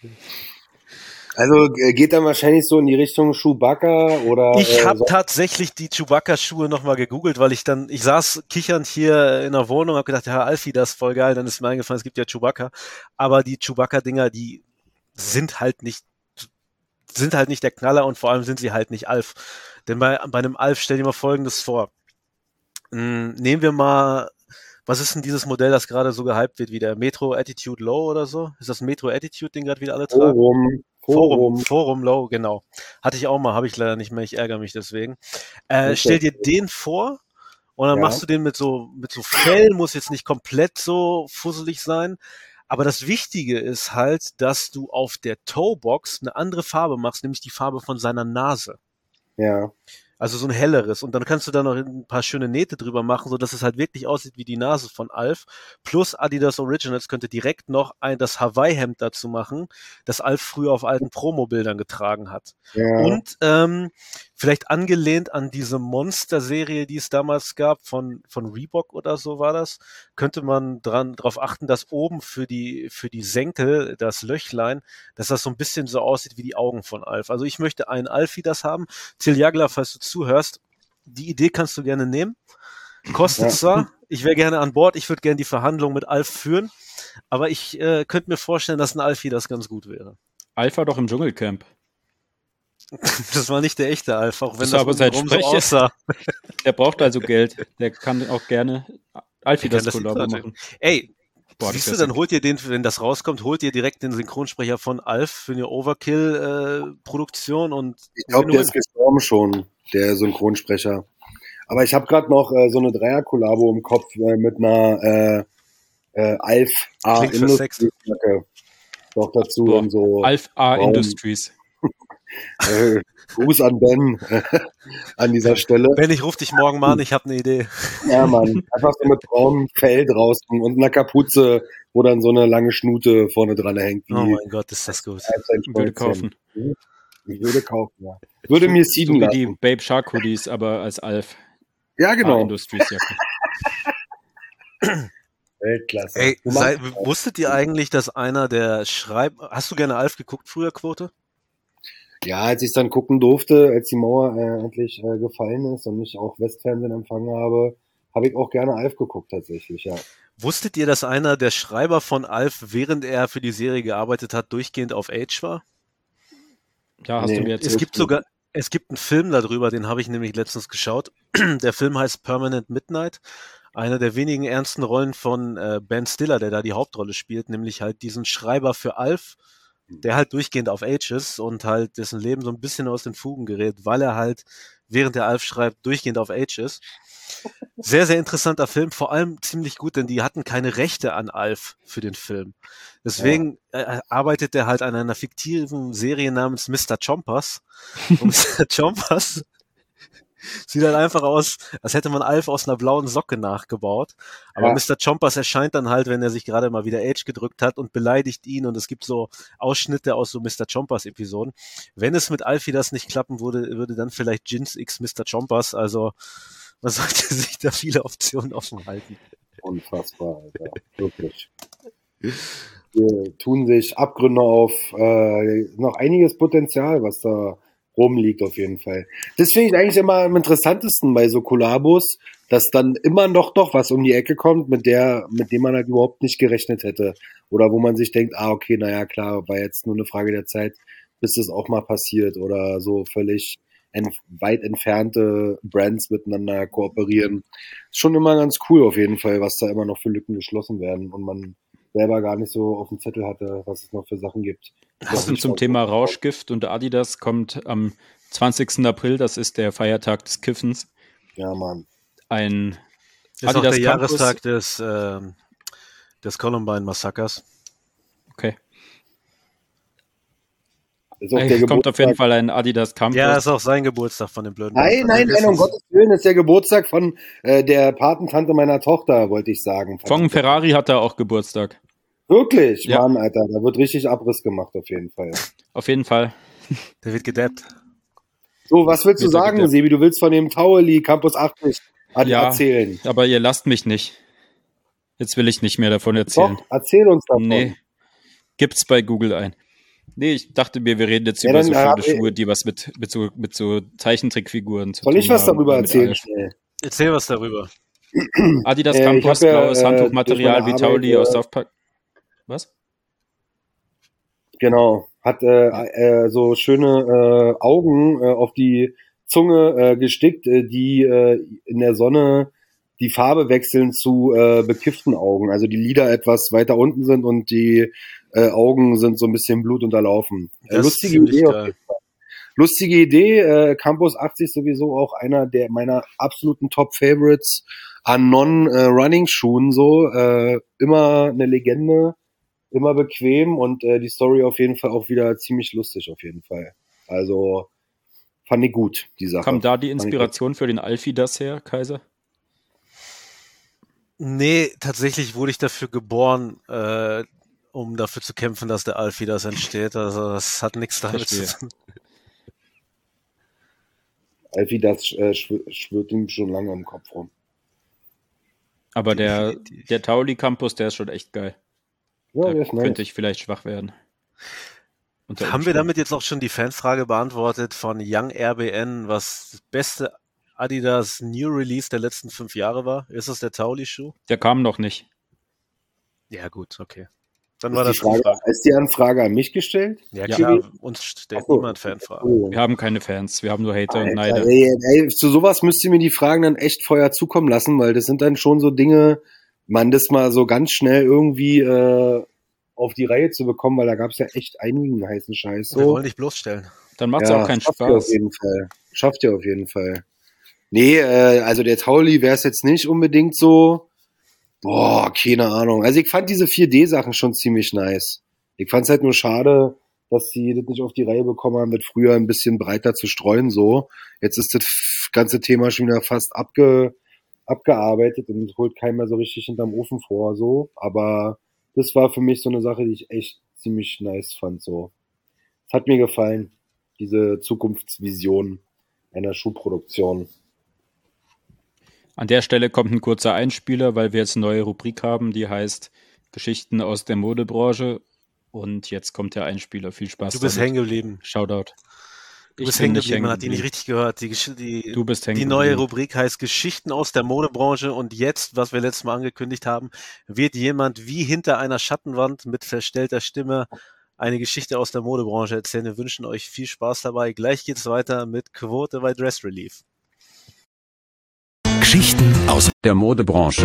[SPEAKER 4] Also geht dann wahrscheinlich so in die Richtung Chewbacca oder...
[SPEAKER 3] Ich habe
[SPEAKER 4] äh, so
[SPEAKER 3] tatsächlich die Chewbacca-Schuhe nochmal gegoogelt, weil ich dann, ich saß kichernd hier in der Wohnung und habe gedacht, ja, Alfie, das ist voll geil, dann ist mir eingefallen, es gibt ja Chewbacca, aber die Chewbacca-Dinger, die sind halt nicht, sind halt nicht der Knaller und vor allem sind sie halt nicht Alf. Denn bei, bei einem Alf, stell dir mal Folgendes vor. Hm, nehmen wir mal, was ist denn dieses Modell, das gerade so gehypt wird, wie der Metro Attitude Low oder so? Ist das ein Metro Attitude, den gerade wieder alle tragen?
[SPEAKER 4] Forum,
[SPEAKER 3] Forum,
[SPEAKER 4] Forum.
[SPEAKER 3] Forum Low, genau. Hatte ich auch mal, habe ich leider nicht mehr, ich ärgere mich deswegen. Äh, stell dir den vor und dann
[SPEAKER 4] Ja.
[SPEAKER 3] machst du den mit so, mit so Fell, muss jetzt nicht komplett so fusselig sein. Aber das Wichtige ist halt, dass du auf der Toebox eine andere Farbe machst, nämlich die Farbe von seiner Nase.
[SPEAKER 4] Ja.
[SPEAKER 3] Also so ein helleres. Und dann kannst du da noch ein paar schöne Nähte drüber machen, so dass es halt wirklich aussieht wie die Nase von Alf. Plus Adidas Originals könnte direkt noch ein, das Hawaii-Hemd dazu machen, das Alf früher auf alten Promo-Bildern getragen hat.
[SPEAKER 4] Ja.
[SPEAKER 3] Und ähm, vielleicht angelehnt an diese Monster-Serie, die es damals gab, von, von Reebok oder so war das, könnte man dran, darauf achten, dass oben für die, für die Senkel, das Löchlein, dass das so ein bisschen so aussieht wie die Augen von Alf. Also ich möchte einen Alfie das haben. Till Jagler, falls du zuhörst, die Idee kannst du gerne nehmen. Kostet
[SPEAKER 4] Ja.
[SPEAKER 3] zwar, ich wäre gerne an Bord, ich würde gerne die Verhandlung mit Alf führen, aber ich äh, könnte mir vorstellen, dass ein Alfie das ganz gut wäre.
[SPEAKER 2] Alf war doch im Dschungelcamp.
[SPEAKER 3] Das war nicht der echte Alf, auch wenn
[SPEAKER 2] Das
[SPEAKER 3] das,
[SPEAKER 2] war aber sein
[SPEAKER 3] untenrum so
[SPEAKER 2] Sprecher.
[SPEAKER 3] aussah.
[SPEAKER 2] Der braucht also Geld. Der kann auch gerne Alfie
[SPEAKER 3] Der
[SPEAKER 2] das
[SPEAKER 3] kann das
[SPEAKER 2] Kollabo
[SPEAKER 3] nicht
[SPEAKER 2] machen.
[SPEAKER 3] Ey,
[SPEAKER 2] Boah, das
[SPEAKER 3] siehst du,
[SPEAKER 2] wär
[SPEAKER 3] dann
[SPEAKER 2] sick.
[SPEAKER 3] holt ihr den, wenn das rauskommt, holt ihr direkt den Synchronsprecher von Alf für eine Overkill-Produktion und
[SPEAKER 4] Ich glaube, der
[SPEAKER 3] Win-Win.
[SPEAKER 4] ist gestorben schon, der Synchronsprecher. Aber ich habe gerade noch äh, so eine Dreier-Kollabo im Kopf äh, mit einer äh, äh, Alf A
[SPEAKER 3] Klingt versext.
[SPEAKER 4] Industrie-Jacke. Noch dazu
[SPEAKER 2] Boah,
[SPEAKER 4] in so
[SPEAKER 2] Alf A
[SPEAKER 4] Braun.
[SPEAKER 2] Industries.
[SPEAKER 4] äh, Gruß an Ben an dieser Stelle.
[SPEAKER 3] Ben, ich ruf dich morgen mal an, ich habe eine Idee.
[SPEAKER 4] Ja, Mann. Einfach so mit braunem Fell draußen und einer Kapuze, wo dann so eine lange Schnute vorne dran hängt. Wie
[SPEAKER 3] Oh mein Gott, ist das gut.
[SPEAKER 4] als ein
[SPEAKER 2] Würde
[SPEAKER 4] Stolzchen.
[SPEAKER 2] kaufen.
[SPEAKER 4] Ich würde kaufen, ja. Würde mir
[SPEAKER 2] So
[SPEAKER 4] sieden
[SPEAKER 2] wie
[SPEAKER 4] lassen.
[SPEAKER 2] die Babe Shark Hoodies, aber als Alf
[SPEAKER 4] Ja,
[SPEAKER 2] A
[SPEAKER 4] genau.
[SPEAKER 2] Industries Jacke.
[SPEAKER 4] Weltklasse.
[SPEAKER 3] Ey,
[SPEAKER 4] Du
[SPEAKER 3] sei,
[SPEAKER 4] machst-
[SPEAKER 3] wusstet ihr eigentlich, dass einer der schreibt, hast du gerne Alf geguckt früher, Quote?
[SPEAKER 4] Ja, als ich dann gucken durfte, als die Mauer äh, endlich äh, gefallen ist und ich auch Westfernsehen empfangen habe, habe ich auch gerne Alf geguckt tatsächlich, ja.
[SPEAKER 3] Wusstet ihr, dass einer der Schreiber von Alf, während er für die Serie gearbeitet hat, durchgehend auf Age war?
[SPEAKER 2] Ja, hast
[SPEAKER 4] Nee.
[SPEAKER 2] du mir jetzt
[SPEAKER 3] Es gibt sogar, es gibt einen Film darüber, den habe ich nämlich letztens geschaut. Der Film heißt Permanent Midnight. eine der wenigen ernsten Rollen von äh, Ben Stiller, der da die Hauptrolle spielt, nämlich halt diesen Schreiber für Alf, der halt durchgehend auf Age ist und halt dessen Leben so ein bisschen aus den Fugen gerät, weil er halt, während der Alf schreibt, durchgehend auf Age ist. Sehr, sehr interessanter Film, vor allem ziemlich gut, denn die hatten keine Rechte an Alf für den Film. Deswegen äh, arbeitet er halt an einer fiktiven Serie namens Mister Chompers. Und Mister Chompers sieht halt einfach aus, als hätte man Alf aus einer blauen Socke nachgebaut. Aber
[SPEAKER 4] Ja.
[SPEAKER 3] Mister Chompers erscheint dann halt, wenn er sich gerade mal wieder Age gedrückt hat und beleidigt ihn. Und es gibt so Ausschnitte aus so Mister Chompers Episoden. Wenn es mit Alfie das nicht klappen würde, würde dann vielleicht Jins X Mister Chompers. Also man sollte sich da viele Optionen offen halten.
[SPEAKER 4] Unfassbar, Alter. Wirklich. Hier tun sich Abgründe auf, äh, noch einiges Potenzial, was da rumliegt auf jeden Fall. Das finde ich eigentlich immer am interessantesten bei so Kollabos, dass dann immer noch doch was um die Ecke kommt, mit der, mit dem man halt überhaupt nicht gerechnet hätte. Oder wo man sich denkt, ah, okay, naja, klar, war jetzt nur eine Frage der Zeit, bis das auch mal passiert. Oder so völlig en- weit entfernte Brands miteinander kooperieren. Ist schon immer ganz cool auf jeden Fall, was da immer noch für Lücken geschlossen werden und man selber gar nicht so auf dem Zettel hatte, was es noch für Sachen gibt.
[SPEAKER 2] Passend zum Thema Rauschgift und Adidas kommt am zwanzigsten April, das ist der Feiertag des Kiffens,
[SPEAKER 4] Ja, Mann.
[SPEAKER 2] ein
[SPEAKER 3] Das ist auch
[SPEAKER 2] Adidas
[SPEAKER 3] der
[SPEAKER 2] Campus.
[SPEAKER 3] Jahrestag des, ähm, des Columbine-Massakers.
[SPEAKER 2] Okay.
[SPEAKER 4] Ist auch
[SPEAKER 2] Äh,
[SPEAKER 4] der
[SPEAKER 2] kommt auf jeden
[SPEAKER 4] Geburtstag.
[SPEAKER 2] Fall ein Adidas Campus.
[SPEAKER 3] Ja, ist auch sein Geburtstag von dem blöden
[SPEAKER 4] Nein, nein, nein, um Gottes Willen, ist der Geburtstag von äh, der Patentante meiner Tochter, wollte ich sagen.
[SPEAKER 2] Von Ferrari hat er auch Geburtstag.
[SPEAKER 4] Wirklich?
[SPEAKER 2] Ja.
[SPEAKER 4] Mann, Alter, da wird richtig Abriss gemacht auf jeden Fall.
[SPEAKER 2] Auf jeden Fall.
[SPEAKER 3] Der wird gedappt.
[SPEAKER 4] So, was willst du
[SPEAKER 2] Wird er
[SPEAKER 4] sagen,
[SPEAKER 2] gedappt.
[SPEAKER 4] Sebi? Du willst von dem Tauli Campus achtzig ad-
[SPEAKER 2] Ja.
[SPEAKER 4] erzählen.
[SPEAKER 2] Aber ihr lasst mich nicht. Jetzt will ich nicht mehr davon erzählen.
[SPEAKER 4] Doch, erzähl uns davon.
[SPEAKER 2] Nee. Gibt's bei Google ein. Nee, ich dachte mir, wir reden jetzt
[SPEAKER 4] Ja,
[SPEAKER 2] über
[SPEAKER 4] dann,
[SPEAKER 2] so
[SPEAKER 4] äh,
[SPEAKER 2] schöne Schuhe, die was mit, mit, so, mit so Zeichentrickfiguren zu
[SPEAKER 4] Soll
[SPEAKER 2] tun
[SPEAKER 4] ich was
[SPEAKER 2] haben.
[SPEAKER 4] darüber
[SPEAKER 2] Oder mit
[SPEAKER 4] erzählen?
[SPEAKER 2] Alf.
[SPEAKER 4] Schnell?
[SPEAKER 3] Erzähl was darüber.
[SPEAKER 2] Adidas
[SPEAKER 4] Äh, ich
[SPEAKER 2] Campus,
[SPEAKER 4] hab ja,
[SPEAKER 2] blaues
[SPEAKER 4] äh,
[SPEAKER 2] Handtuchmaterial
[SPEAKER 4] durch
[SPEAKER 2] wie
[SPEAKER 4] meine
[SPEAKER 2] Tauli
[SPEAKER 4] Arbeit,
[SPEAKER 2] aus
[SPEAKER 4] äh,
[SPEAKER 2] South Park. Was?
[SPEAKER 4] Genau. Hat äh, äh, so schöne äh, Augen äh, auf die Zunge äh, gestickt, äh, die äh, in der Sonne die Farbe wechseln zu äh, bekifften Augen. Also die Lider etwas weiter unten sind und die äh, Augen sind so ein bisschen blutunterlaufen. Äh,
[SPEAKER 3] Das ist
[SPEAKER 4] lustige
[SPEAKER 3] ziemlich
[SPEAKER 4] Idee. auf
[SPEAKER 3] geil.
[SPEAKER 4] jeden Fall. Lustige Idee. Äh, Campus achtzig sowieso auch einer der meiner absoluten Top-Favorites an Non-Running-Schuhen. So äh, immer eine Legende, immer bequem und äh, die Story auf jeden Fall auch wieder ziemlich lustig auf jeden Fall. Also fand ich gut, die Sache.
[SPEAKER 2] Kam da die
[SPEAKER 4] Fand ich
[SPEAKER 2] Inspiration für den Alfie das her, Kaiser?
[SPEAKER 3] Nee, tatsächlich wurde ich dafür geboren, äh, um dafür zu kämpfen, dass der Alfie das entsteht. Also das hat nichts damit
[SPEAKER 2] Verstehe.
[SPEAKER 3] zu tun.
[SPEAKER 4] Alfie, das äh, schw schwirrt ihm schon lange im Kopf rum.
[SPEAKER 2] Aber der,
[SPEAKER 3] Definitiv.
[SPEAKER 2] der Tauli Campus, der ist schon echt geil.
[SPEAKER 4] Ja,
[SPEAKER 2] Da
[SPEAKER 4] der ist nice.
[SPEAKER 2] könnte ich vielleicht schwach werden. Unter
[SPEAKER 3] Haben wir
[SPEAKER 2] Umständen.
[SPEAKER 3] damit jetzt auch schon die Fanfrage beantwortet von Young R B N, was das beste Adidas New Release der letzten fünf Jahre war? Ist es der Tauli-Schuh?
[SPEAKER 2] Der kam noch nicht.
[SPEAKER 3] Ja gut, okay. Dann war
[SPEAKER 4] Ist
[SPEAKER 3] das
[SPEAKER 4] die,
[SPEAKER 3] die
[SPEAKER 4] Frage,
[SPEAKER 3] Frage.
[SPEAKER 4] ist die Anfrage an mich gestellt?
[SPEAKER 3] Ja
[SPEAKER 2] Ja.
[SPEAKER 3] klar, uns stellt
[SPEAKER 4] Ach so.
[SPEAKER 3] niemand Fanfragen.
[SPEAKER 4] Entschuldigung.
[SPEAKER 2] Wir haben keine Fans, wir haben nur Hater und
[SPEAKER 4] Alter,
[SPEAKER 2] Neider.
[SPEAKER 4] ey, ey, zu sowas müsst ihr mir die Fragen dann echt vorher zukommen lassen, weil das sind dann schon so Dinge, man das mal so ganz schnell irgendwie äh, auf die Reihe zu bekommen, weil da gab es ja echt einigen heißen Scheiß.
[SPEAKER 3] Wir
[SPEAKER 4] So.
[SPEAKER 3] wollen dich bloßstellen.
[SPEAKER 2] Dann macht es
[SPEAKER 4] Ja,
[SPEAKER 2] auch keinen
[SPEAKER 4] schafft ihr auf
[SPEAKER 2] Spaß.
[SPEAKER 4] jeden Fall. Schafft ihr auf jeden Fall. Nee, äh, also der Tauli wäre es jetzt nicht unbedingt so. Boah, keine Ahnung. Also ich fand diese vier D-Sachen schon ziemlich nice. Ich fand es halt nur schade, dass sie das nicht auf die Reihe bekommen haben, das früher ein bisschen breiter zu streuen. So, jetzt ist das ganze Thema schon wieder fast abge, abgearbeitet und holt keiner mehr so richtig hinterm Ofen vor. So, aber das war für mich so eine Sache, die ich echt ziemlich nice fand. So, es hat mir gefallen, diese Zukunftsvision einer Schuhproduktion.
[SPEAKER 2] An der Stelle kommt ein kurzer Einspieler, weil wir jetzt eine neue Rubrik haben, die heißt Geschichten aus der Modebranche. Und jetzt kommt der Einspieler. Viel Spaß
[SPEAKER 3] Du bist
[SPEAKER 2] damit.
[SPEAKER 3] hängen geblieben.
[SPEAKER 2] Shoutout.
[SPEAKER 3] Du
[SPEAKER 2] Ich
[SPEAKER 3] bist
[SPEAKER 2] bin
[SPEAKER 3] hängen
[SPEAKER 2] nicht
[SPEAKER 3] geblieben, man
[SPEAKER 2] hängen
[SPEAKER 3] hat die nicht
[SPEAKER 2] geblieben.
[SPEAKER 3] richtig gehört. Die, Gesch- die,
[SPEAKER 2] Du bist hängen
[SPEAKER 3] die neue
[SPEAKER 2] geblieben.
[SPEAKER 3] Rubrik heißt Geschichten aus der Modebranche und jetzt, was wir letztes Mal angekündigt haben, wird jemand wie hinter einer Schattenwand mit verstellter Stimme eine Geschichte aus der Modebranche erzählen. Wir wünschen euch viel Spaß dabei. Gleich geht's weiter mit Quote bei Dress Relief.
[SPEAKER 5] Geschichten aus der Modebranche.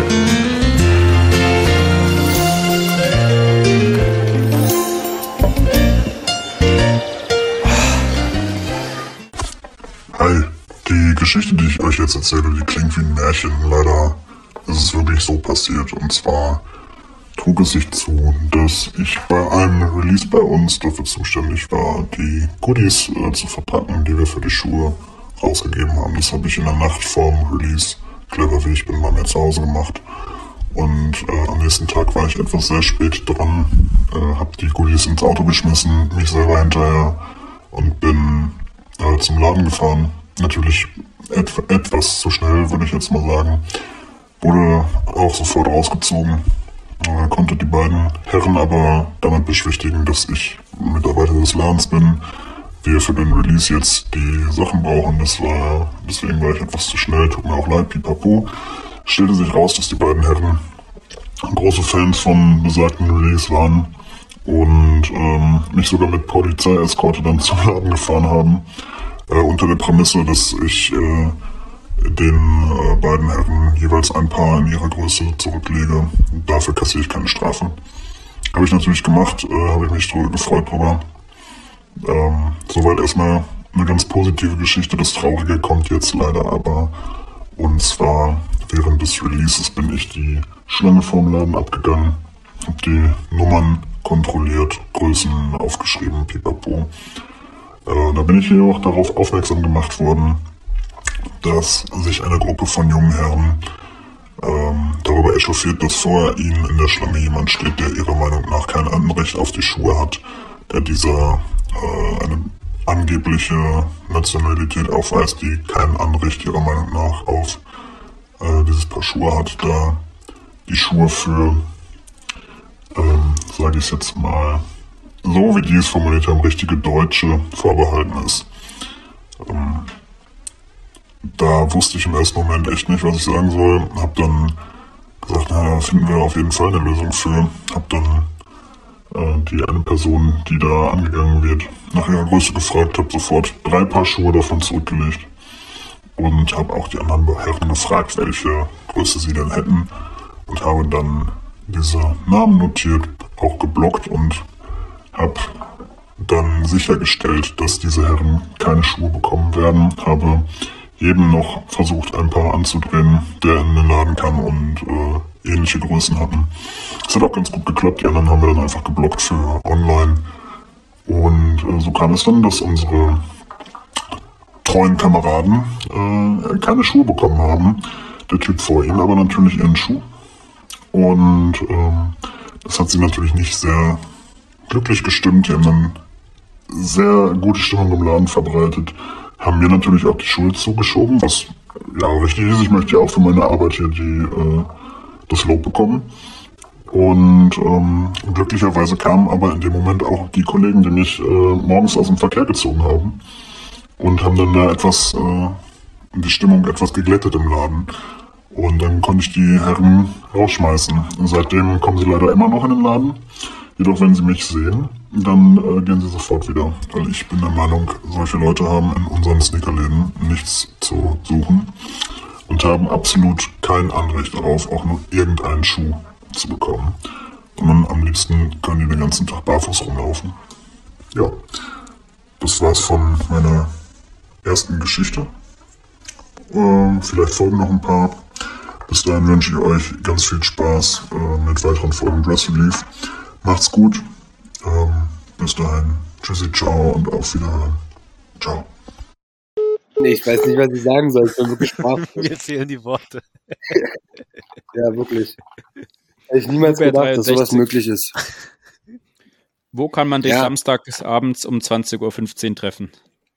[SPEAKER 6] Hi, die Geschichte, die ich euch jetzt erzähle, die klingt wie ein Märchen. Leider ist es wirklich so passiert. Und zwar trug es sich zu, dass ich bei einem Release bei uns dafür zuständig war, die Goodies äh, zu verpacken, die wir für die Schuhe rausgegeben haben. Das habe ich in der Nacht vorm Release, clever wie ich bin, bei mir zu Hause gemacht. Und äh, am nächsten Tag war ich etwas sehr spät dran, äh, habe die Goodies ins Auto geschmissen, mich selber hinterher und bin äh, zum Laden gefahren. Natürlich et etwas zu schnell, würde ich jetzt mal sagen. Wurde auch sofort rausgezogen. Äh, konnte die beiden Herren aber damit beschwichtigen, dass ich Mitarbeiter des Ladens bin, wir für den Release jetzt die Sachen brauchen. Das war, deswegen war ich etwas zu schnell, tut mir auch leid, pipapo. Stellte sich raus, dass die beiden Herren große Fans von besagten Release waren und ähm, mich sogar mit Polizeieskorte dann zum Laden gefahren haben, äh, unter der Prämisse, dass ich äh, den äh, beiden Herren jeweils ein Paar in ihrer Größe zurücklege. Dafür kassiere ich keine Strafe. Habe ich natürlich gemacht, äh, habe ich mich drüber gefreut drüber. Ähm, soweit erstmal eine ganz positive Geschichte. Das Traurige kommt jetzt leider aber. Und zwar während des Releases bin ich die Schlange vorm Laden abgegangen, habe die Nummern kontrolliert, Größen aufgeschrieben, pipapo. Äh, da bin ich hier auch darauf aufmerksam gemacht worden, dass sich eine Gruppe von jungen Herren ähm, darüber echauffiert, dass vor ihnen in der Schlange jemand steht, der ihrer Meinung nach kein Anrecht auf die Schuhe hat, der dieser äh, eine angebliche Nationalität aufweist, die kein Anrecht ihrer Meinung nach auf äh, dieses Paar Schuhe hat, da die Schuhe für, ähm, sage ich jetzt mal, so wie die es formuliert haben, richtige Deutsche vorbehalten ist. Ähm, da wusste ich im ersten Moment echt nicht, was ich sagen soll. Hab dann gesagt, naja, finden wir auf jeden Fall eine Lösung für. Hab dann äh, die eine Person, die da angegangen wird, nach ihrer Größe gefragt, habe sofort drei Paar Schuhe davon zurückgelegt und habe auch die anderen Herren gefragt, welche Größe sie denn hätten und habe dann diese Namen notiert, auch geblockt und habe dann sichergestellt, dass diese Herren keine Schuhe bekommen werden, habe jedem noch versucht, ein Paar anzudrehen, der in den Laden kam und äh, ähnliche Größen hatten. Das hat auch ganz gut geklappt, die anderen haben wir dann einfach geblockt für online. Und äh, so kam es dann, dass unsere treuen Kameraden äh, keine Schuhe bekommen haben. Der Typ vor ihnen aber natürlich ihren Schuh. Und ähm, das hat sie natürlich nicht sehr glücklich gestimmt. Die haben dann sehr gute Stimmung im Laden verbreitet. Haben mir natürlich auch die Schuhe zugeschoben, was ja richtig ist. Ich möchte ja auch für meine Arbeit hier die, äh, das Lob bekommen. Und ähm, glücklicherweise kamen aber in dem Moment auch die Kollegen, die mich äh, morgens aus dem Verkehr gezogen haben und haben dann da etwas, äh, die Stimmung etwas geglättet im Laden. Und dann konnte ich die Herren rausschmeißen. Und seitdem kommen sie leider immer noch in den Laden. Jedoch, wenn sie mich sehen, dann äh, gehen sie sofort wieder. Weil ich bin der Meinung, solche Leute haben in unseren Sneakerläden nichts zu suchen und haben absolut kein Anrecht darauf, auch nur irgendeinen Schuh zu bekommen. Und dann am liebsten können die den ganzen Tag barfuß rumlaufen. Ja, das war's von meiner ersten Geschichte. Ähm, vielleicht folgen noch ein paar. Bis dahin wünsche ich euch ganz viel Spaß äh, mit weiteren Folgen Dress Relief. Macht's gut. Ähm, bis dahin. Tschüssi, ciao und auf Wiederhören. Ciao.
[SPEAKER 4] Nee, ich weiß nicht, was ich sagen soll. Ich bin wirklich sprachlos.
[SPEAKER 3] Mir fehlen die Worte.
[SPEAKER 4] Ja, wirklich. Hätte ich niemals
[SPEAKER 2] Hubert
[SPEAKER 4] gedacht, dass sowas
[SPEAKER 2] dreiundsechzig.
[SPEAKER 4] möglich ist.
[SPEAKER 2] Wo kann man dich
[SPEAKER 4] Ja.
[SPEAKER 2] samstags abends um zwanzig Uhr fünfzehn treffen?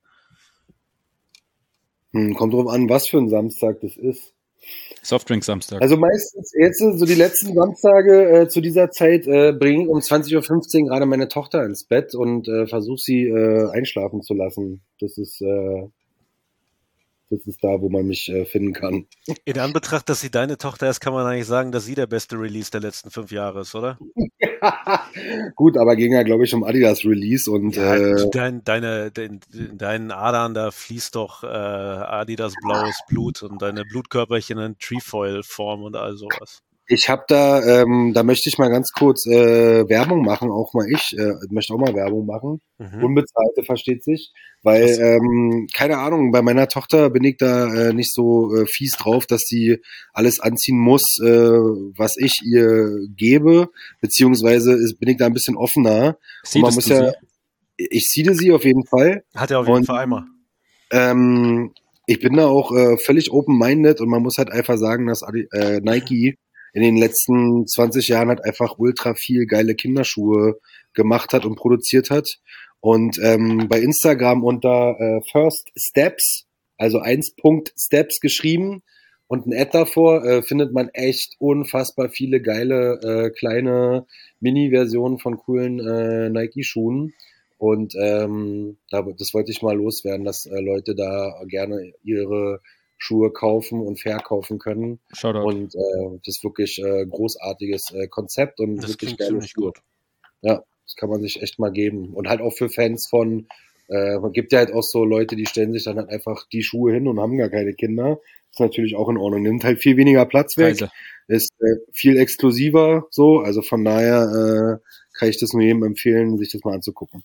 [SPEAKER 4] Hm, kommt drauf an, was für ein Samstag das ist.
[SPEAKER 2] Softdrink Samstag.
[SPEAKER 4] Also meistens jetzt so die letzten Samstage äh, zu dieser Zeit äh, bringe ich um zwanzig Uhr fünfzehn gerade meine Tochter ins Bett und äh, versuche sie äh, einschlafen zu lassen. Das ist äh, das ist da, wo man mich äh, finden kann.
[SPEAKER 3] In Anbetracht, dass sie deine Tochter ist, kann man eigentlich sagen, dass sie der beste Release der letzten fünf Jahre ist, oder?
[SPEAKER 4] Gut, aber ging ja, glaube ich, um Adidas Release und
[SPEAKER 3] Ja,
[SPEAKER 4] äh,
[SPEAKER 3] dein, deine, dein, deinen Adern, da fließt doch äh, Adidas blaues Blut und deine Blutkörperchen in Trefoil-Form und all sowas.
[SPEAKER 4] ich habe da, ähm, da möchte ich mal ganz kurz äh, Werbung machen, auch mal ich, äh, möchte auch mal Werbung machen.
[SPEAKER 3] Mhm.
[SPEAKER 4] Unbezahlte, versteht sich. Weil,
[SPEAKER 3] Was?
[SPEAKER 4] ähm, keine Ahnung, bei meiner Tochter bin ich da äh, nicht so äh, fies drauf, dass sie alles anziehen muss, äh, was ich ihr gebe, beziehungsweise ist, bin ich da ein bisschen offener. Und man
[SPEAKER 2] Siehst
[SPEAKER 4] muss
[SPEAKER 2] du
[SPEAKER 4] ja,
[SPEAKER 2] sie?
[SPEAKER 4] ich sehe sie auf jeden Fall.
[SPEAKER 3] Hat er auf jeden
[SPEAKER 4] Und
[SPEAKER 3] Fall einmal.
[SPEAKER 4] ähm, ich bin da auch äh, völlig open-minded und man muss halt einfach sagen, dass Adi, äh, Nike in den letzten zwanzig Jahren halt einfach ultra viel geile Kinderschuhe gemacht hat und produziert hat. Und ähm, bei Instagram unter äh, First Steps, also eins Punkt Steps geschrieben und ein Ad davor, äh, findet man echt unfassbar viele geile äh, kleine Mini-Versionen von coolen äh, Nike-Schuhen. Und ähm, da, das wollte ich mal loswerden, dass äh, Leute da gerne ihre Schuhe kaufen und verkaufen können.
[SPEAKER 2] Shoutout.
[SPEAKER 4] Und äh, das ist wirklich äh, großartiges äh, Konzept und
[SPEAKER 3] Das
[SPEAKER 4] wirklich
[SPEAKER 3] klingt
[SPEAKER 4] geile
[SPEAKER 3] ziemlich
[SPEAKER 4] Schuhe.
[SPEAKER 3] gut.
[SPEAKER 4] Ja, das kann man sich echt mal geben. Und halt auch für Fans von, äh, man gibt ja halt auch so Leute, die stellen sich dann halt einfach die Schuhe hin und haben gar keine Kinder. Ist natürlich auch in Ordnung. Nimmt halt viel weniger Platz weg.
[SPEAKER 2] Preise.
[SPEAKER 4] Ist äh, viel exklusiver so. Also von daher äh, kann ich das nur jedem empfehlen, sich das mal anzugucken.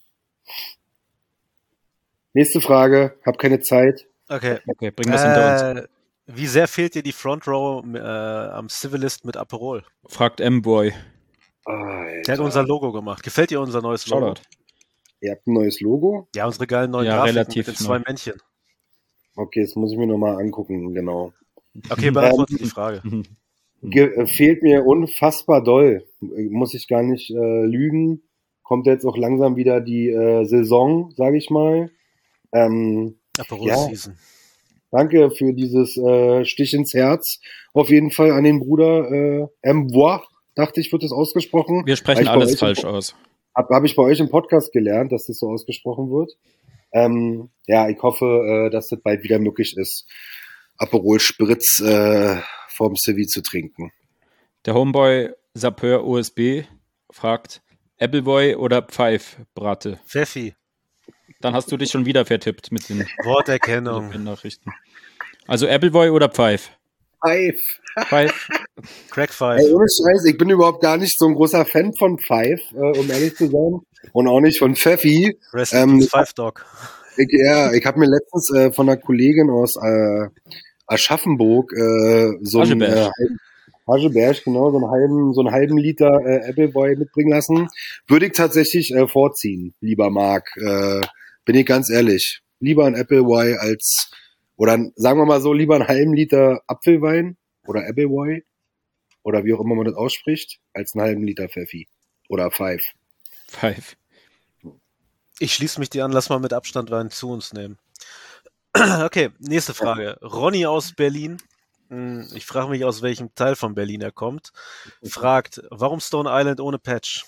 [SPEAKER 4] Nächste Frage. Hab keine Zeit.
[SPEAKER 3] Okay.
[SPEAKER 2] Okay, bring das hinter uns.
[SPEAKER 3] Äh, wie sehr fehlt dir die Front Row äh, am Civilist mit Aperol?
[SPEAKER 2] Fragt M-Boy.
[SPEAKER 4] Alter.
[SPEAKER 3] Der hat unser Logo gemacht. Gefällt dir unser neues Logo?
[SPEAKER 2] Shoutout.
[SPEAKER 4] Ihr habt ein neues Logo?
[SPEAKER 3] Ja, unsere geilen neuen
[SPEAKER 2] Ja,
[SPEAKER 3] Grafiken
[SPEAKER 2] relativ
[SPEAKER 3] mit den zwei
[SPEAKER 2] neu.
[SPEAKER 3] Männchen.
[SPEAKER 4] Okay, das muss ich mir nochmal angucken, genau.
[SPEAKER 3] Okay, beantworte die Frage.
[SPEAKER 2] Mhm.
[SPEAKER 4] Ge äh, fehlt mir unfassbar doll. Äh, Muss ich gar nicht äh, lügen. Kommt jetzt auch langsam wieder die äh, Saison, sage ich mal. Ähm,
[SPEAKER 3] Aperol
[SPEAKER 4] Ja.
[SPEAKER 3] Season.
[SPEAKER 4] danke für dieses äh, Stich ins Herz. Auf jeden Fall an den Bruder äh, Mbois, dachte ich, wird das ausgesprochen.
[SPEAKER 2] Wir sprechen
[SPEAKER 4] Hab ich bei
[SPEAKER 2] alles
[SPEAKER 4] euch im
[SPEAKER 2] falsch
[SPEAKER 4] Po-
[SPEAKER 2] aus.
[SPEAKER 4] Hab, hab ich bei euch im Podcast gelernt, dass das so ausgesprochen wird. Ähm, ja, ich hoffe, äh, dass das bald wieder möglich ist, Aperol Spritz äh, vom Civi zu trinken.
[SPEAKER 2] Der Homeboy Sapeur O S B fragt, Appleboy oder Pfeif-Bratte?
[SPEAKER 3] Pfeffi.
[SPEAKER 2] Dann hast du dich schon wieder vertippt mit den
[SPEAKER 3] Worterkennung.
[SPEAKER 2] Nachrichten. Also Appleboy oder Pfeif?
[SPEAKER 4] Five.
[SPEAKER 2] Pfeif.
[SPEAKER 3] Crack
[SPEAKER 4] Ey,
[SPEAKER 3] Five.
[SPEAKER 4] ohne Scheiß, ich bin überhaupt gar nicht so ein großer Fan von Five, äh, um ehrlich zu sein. Und auch nicht von Pfeffi.
[SPEAKER 3] Rest in
[SPEAKER 4] Ähm,
[SPEAKER 3] Peace Five Dog.
[SPEAKER 4] Ich, ja, ich habe mir letztens äh, von einer Kollegin aus äh, Aschaffenburg äh, so einen
[SPEAKER 2] Hageberg.
[SPEAKER 4] äh, halben- Hageberg, genau, so einen halben, so einen halben Liter äh, Appleboy mitbringen lassen. Würde ich tatsächlich äh, vorziehen, lieber Marc. Äh, bin ich ganz ehrlich. Lieber ein Appleboy als, oder sagen wir mal so, lieber einen halben Liter Apfelwein oder Appleboy oder wie auch immer man das ausspricht, als einen halben Liter Pfeffi oder Five.
[SPEAKER 2] Pfeif.
[SPEAKER 3] Ich schließe mich dir an, lass mal mit Abstand Wein zu uns nehmen. Okay, nächste Frage. Ronny aus Berlin. Hm, Ich frage mich, aus welchem Teil von Berlin er kommt. Fragt, warum Stone Island ohne Patch?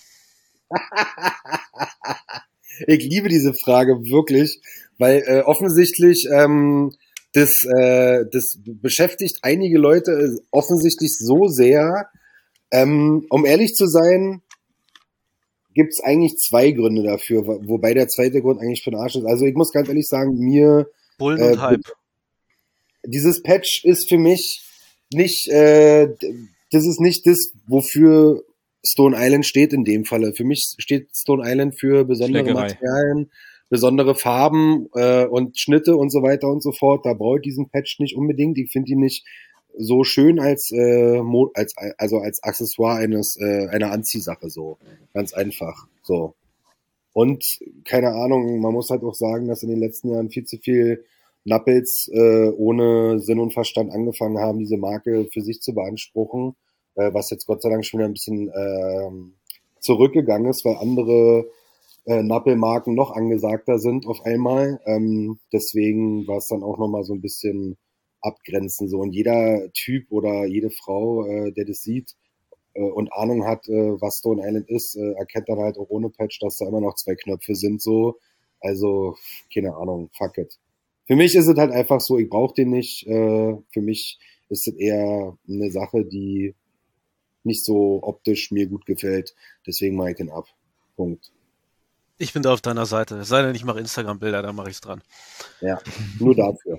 [SPEAKER 4] Ich liebe diese Frage wirklich, weil äh, offensichtlich ähm, das, äh, das beschäftigt einige Leute äh, offensichtlich so sehr. Ähm, um ehrlich zu sein, gibt es eigentlich zwei Gründe dafür, wo- wobei der zweite Grund eigentlich für den Arsch ist. Also ich muss ganz ehrlich sagen, mir
[SPEAKER 3] Bullen
[SPEAKER 4] Äh,
[SPEAKER 3] und Hype.
[SPEAKER 4] dieses Patch ist für mich nicht, äh, d- das ist nicht das, wofür Stone Island steht in dem Falle. Für mich steht Stone Island für besondere
[SPEAKER 2] Schlägerei.
[SPEAKER 4] Materialien, besondere Farben äh, und Schnitte und so weiter und so fort. Da brauche ich diesen Patch nicht unbedingt. Ich finde ihn nicht so schön als, äh, Mo- als also als Accessoire eines äh, einer Anziehsache so. Ganz einfach. So. Und keine Ahnung, man muss halt auch sagen, dass in den letzten Jahren viel zu viel Nappels äh, ohne Sinn und Verstand angefangen haben, diese Marke für sich zu beanspruchen, äh, was jetzt Gott sei Dank schon wieder ein bisschen ähm, zurückgegangen ist, weil andere äh, Nappelmarken noch angesagter sind auf einmal. Ähm, deswegen war es dann auch nochmal so ein bisschen abgrenzen. So. Und jeder Typ oder jede Frau, äh, der das sieht, äh, und Ahnung hat, äh, was Stone Island ist, äh, erkennt dann halt auch ohne Patch, dass da immer noch zwei Knöpfe sind, so. Also, keine Ahnung, fuck it. Für mich ist es halt einfach so, ich brauche den nicht. Äh, für mich ist es eher eine Sache, die nicht so optisch mir gut gefällt. Deswegen mache ich den ab. Punkt.
[SPEAKER 3] Ich bin da auf deiner Seite. Es sei denn, ich mache Instagram-Bilder, da mache ich es dran.
[SPEAKER 4] Ja, nur dafür.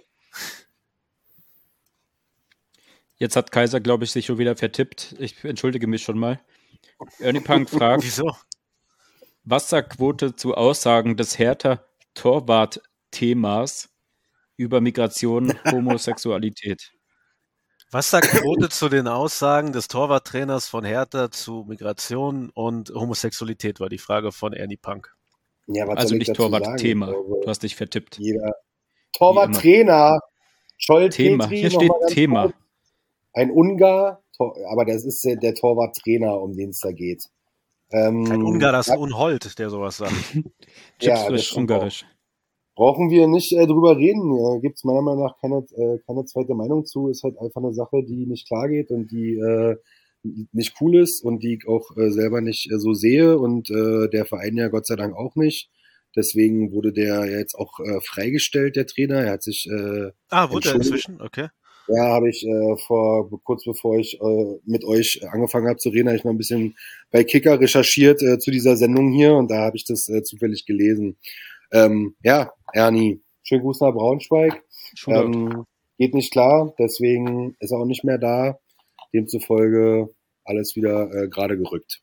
[SPEAKER 2] Jetzt hat Kaiser, glaube ich, sich schon wieder vertippt. Ich entschuldige mich schon mal. Ernie Punk fragt,
[SPEAKER 3] Wieso?
[SPEAKER 2] Wasserquote zu Aussagen des Hertha-Torwart-Themas über Migration, Homosexualität.
[SPEAKER 3] Was sagt Quote zu den Aussagen des Torwarttrainers von Hertha zu Migration und Homosexualität, war die Frage von Ernie Punk.
[SPEAKER 4] Ja, was
[SPEAKER 2] Also
[SPEAKER 4] soll ich
[SPEAKER 2] nicht
[SPEAKER 4] dazu
[SPEAKER 2] Torwart-Thema.
[SPEAKER 4] sagen? Also,
[SPEAKER 2] Du hast dich vertippt.
[SPEAKER 4] jeder Torwarttrainer, Scholl
[SPEAKER 2] Thema.
[SPEAKER 4] Petri,
[SPEAKER 2] Hier
[SPEAKER 4] noch
[SPEAKER 2] steht
[SPEAKER 4] mal ganz
[SPEAKER 2] Thema.
[SPEAKER 4] kurz. Ein Ungar, Tor- aber das ist der, der Torwarttrainer, um den es da geht. Ähm,
[SPEAKER 3] Ein Ungar, das ist
[SPEAKER 4] ja,
[SPEAKER 3] Unhold, der sowas sagt.
[SPEAKER 2] Chips
[SPEAKER 4] das
[SPEAKER 2] frisch
[SPEAKER 4] stimmt
[SPEAKER 2] Ungarisch.
[SPEAKER 4] brauchen wir nicht äh, drüber reden. Äh, Gibt es meiner Meinung nach keine, äh, keine zweite Meinung zu. Ist halt einfach eine Sache, die nicht klar geht und die äh, nicht cool ist und die ich auch äh, selber nicht äh, so sehe und äh, der Verein ja Gott sei Dank auch nicht. Deswegen wurde der ja jetzt auch äh, freigestellt, der Trainer. Er hat sich äh,
[SPEAKER 3] Ah, wurde er
[SPEAKER 4] entschuldigt.
[SPEAKER 3] inzwischen? Okay.
[SPEAKER 4] Ja, habe ich äh, vor kurz bevor ich äh, mit euch angefangen habe zu reden, habe ich mal ein bisschen bei Kicker recherchiert äh, zu dieser Sendung hier und da habe ich das äh, zufällig gelesen. Ähm, ja, Ernie, schönen Gruß nach Braunschweig.
[SPEAKER 2] Shootout.
[SPEAKER 4] Ähm, geht nicht klar, deswegen ist er auch nicht mehr da. Demzufolge alles wieder äh, gerade gerückt.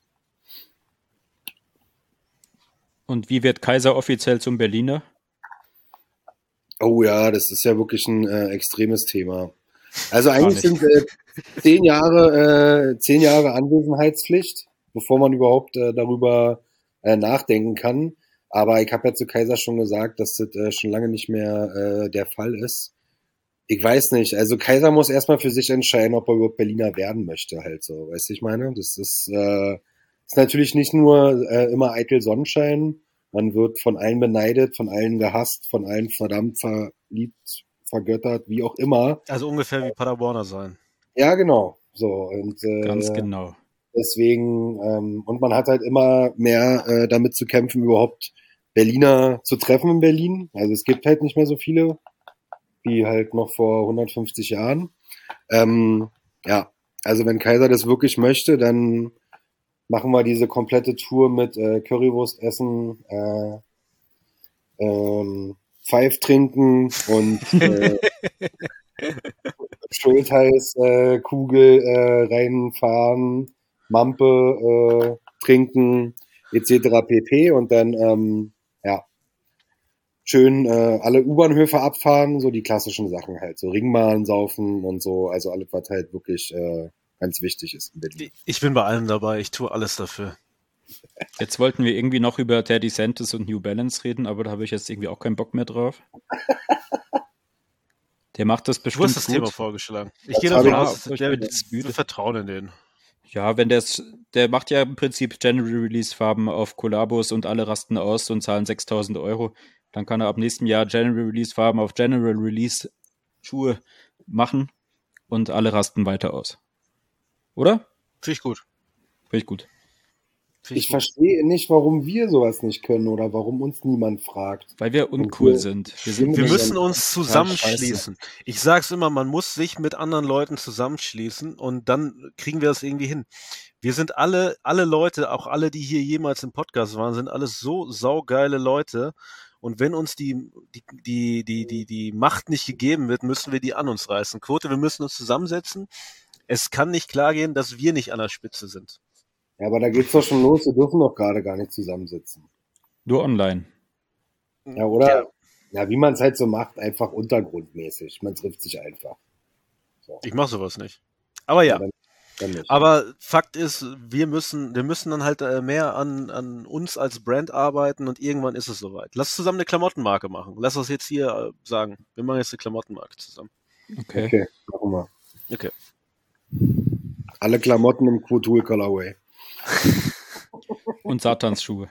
[SPEAKER 2] Und wie wird Kaiser offiziell zum Berliner?
[SPEAKER 4] Oh ja, das ist ja wirklich ein äh, extremes Thema. Also
[SPEAKER 2] Gar
[SPEAKER 4] eigentlich
[SPEAKER 2] nicht.
[SPEAKER 4] sind äh, zehn Jahre, äh, zehn Jahre Anwesenheitspflicht, bevor man überhaupt äh, darüber äh, nachdenken kann. Aber ich habe ja zu Kaiser schon gesagt, dass das äh, schon lange nicht mehr äh, der Fall ist. Ich weiß nicht. Also Kaiser muss erstmal für sich entscheiden, ob er überhaupt Berliner werden möchte, halt so. Weißt du, ich meine? Das ist, äh, ist natürlich nicht nur äh, immer eitel Sonnenschein. Man wird von allen beneidet, von allen gehasst, von allen verdammt verliebt, vergöttert, wie auch immer.
[SPEAKER 3] Also ungefähr wie Paderborner sein.
[SPEAKER 4] Ja, genau. So, und äh,
[SPEAKER 2] Ganz genau.
[SPEAKER 4] deswegen, ähm, und man hat halt immer mehr äh, damit zu kämpfen, überhaupt Berliner zu treffen in Berlin. Also es gibt halt nicht mehr so viele, wie halt noch vor hundertfünfzig Jahren. Ähm, ja, also wenn Kaiser das wirklich möchte, dann machen wir diese komplette Tour mit äh, Currywurst essen, äh, ähm, Pfeif trinken und äh, Schultheiß äh, Kugel äh, reinfahren, Mampe äh, trinken et cetera pp. Und dann ähm, ja schön äh, alle U-Bahnhöfe abfahren, so die klassischen Sachen halt, so Ringbahn saufen und so, also alles, was halt wirklich äh, ganz wichtig ist in Berlin.
[SPEAKER 3] Ich bin bei allem dabei, ich tue alles dafür.
[SPEAKER 2] Jetzt wollten wir irgendwie noch über Teddy Santis und New Balance reden, aber da habe ich jetzt irgendwie auch keinen Bock mehr drauf. Der macht das
[SPEAKER 3] Du
[SPEAKER 2] bestimmt
[SPEAKER 3] hast das
[SPEAKER 2] gut.
[SPEAKER 3] Thema vorgeschlagen. Ich
[SPEAKER 4] Das
[SPEAKER 3] gehe
[SPEAKER 4] habe
[SPEAKER 3] davon
[SPEAKER 4] ich
[SPEAKER 3] aus,
[SPEAKER 2] auch.
[SPEAKER 3] dass
[SPEAKER 2] Ich
[SPEAKER 3] der,
[SPEAKER 2] bin jetzt müde.
[SPEAKER 3] wir vertrauen in den.
[SPEAKER 2] Ja, wenn der der macht ja im Prinzip General Release Farben auf Kollabos und alle rasten aus und zahlen sechstausend Euro. Dann kann er ab nächstem Jahr General Release Farben auf General Release Schuhe machen und alle rasten weiter aus. Oder?
[SPEAKER 3] Finde ich gut.
[SPEAKER 2] Finde ich gut.
[SPEAKER 3] Finde
[SPEAKER 4] Ich
[SPEAKER 3] gut.
[SPEAKER 4] verstehe nicht, warum wir sowas nicht können oder warum uns niemand fragt.
[SPEAKER 2] Weil wir
[SPEAKER 4] Und
[SPEAKER 2] uncool
[SPEAKER 4] wir-
[SPEAKER 2] sind. Wir sind
[SPEAKER 3] Wir
[SPEAKER 4] Ja,
[SPEAKER 3] müssen
[SPEAKER 4] ja,
[SPEAKER 3] uns
[SPEAKER 2] total
[SPEAKER 3] zusammenschließen. Ich sag's immer, man muss sich mit anderen Leuten zusammenschließen und dann kriegen wir das irgendwie hin. Wir sind alle, alle Leute, auch alle, die hier jemals im Podcast waren, sind alles so saugeile Leute. Und wenn uns die, die, die, die, die, die Macht nicht gegeben wird, müssen wir die an uns reißen. Quote, wir müssen uns zusammensetzen. Es kann nicht klar gehen, dass wir nicht an der Spitze sind.
[SPEAKER 4] Ja, aber da geht's doch schon los. Wir dürfen doch gerade gar nicht zusammensitzen.
[SPEAKER 2] nur online.
[SPEAKER 4] Ja, oder?
[SPEAKER 3] Ja.
[SPEAKER 4] Ja, wie man es halt so macht, einfach untergrundmäßig. Man trifft sich einfach. So.
[SPEAKER 3] Ich mache sowas nicht. Aber ja.
[SPEAKER 4] Dann, dann nicht.
[SPEAKER 3] Aber Fakt ist, wir müssen, wir müssen dann halt äh, mehr an, an uns als Brand arbeiten und irgendwann ist es soweit. Lass zusammen eine Klamottenmarke machen. Lass uns jetzt hier äh, sagen. Wir machen jetzt eine Klamottenmarke zusammen.
[SPEAKER 2] Okay.
[SPEAKER 4] Okay, machen wir.
[SPEAKER 3] Okay.
[SPEAKER 4] Alle Klamotten im Quotul Colorway.
[SPEAKER 2] Und Satansschuhe.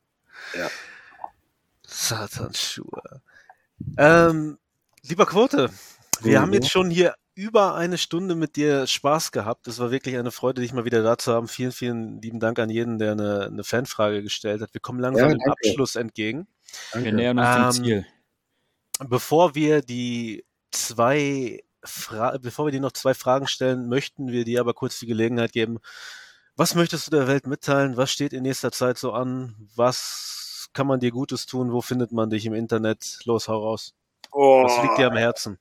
[SPEAKER 3] Satansschuhe. Ähm, lieber Quote, wir
[SPEAKER 4] Mhm.
[SPEAKER 3] haben jetzt schon hier über eine Stunde mit dir Spaß gehabt. Es war wirklich eine Freude, dich mal wieder da zu haben. Vielen, vielen lieben Dank an jeden, der eine, eine Fanfrage gestellt hat. Wir kommen langsam
[SPEAKER 4] Ja,
[SPEAKER 3] dem
[SPEAKER 4] danke.
[SPEAKER 3] Abschluss entgegen.
[SPEAKER 2] Wir
[SPEAKER 4] Danke.
[SPEAKER 2] nähern uns
[SPEAKER 3] Ähm,
[SPEAKER 2] dem Ziel.
[SPEAKER 3] Bevor wir die zwei Fra bevor wir dir noch zwei Fragen stellen, möchten wir dir aber kurz die Gelegenheit geben, Was möchtest du der Welt mitteilen? Was steht in nächster Zeit so an? Was kann man dir Gutes tun? Wo findet man dich im Internet? Los, hau raus.
[SPEAKER 4] Oh.
[SPEAKER 3] Was liegt dir am Herzen?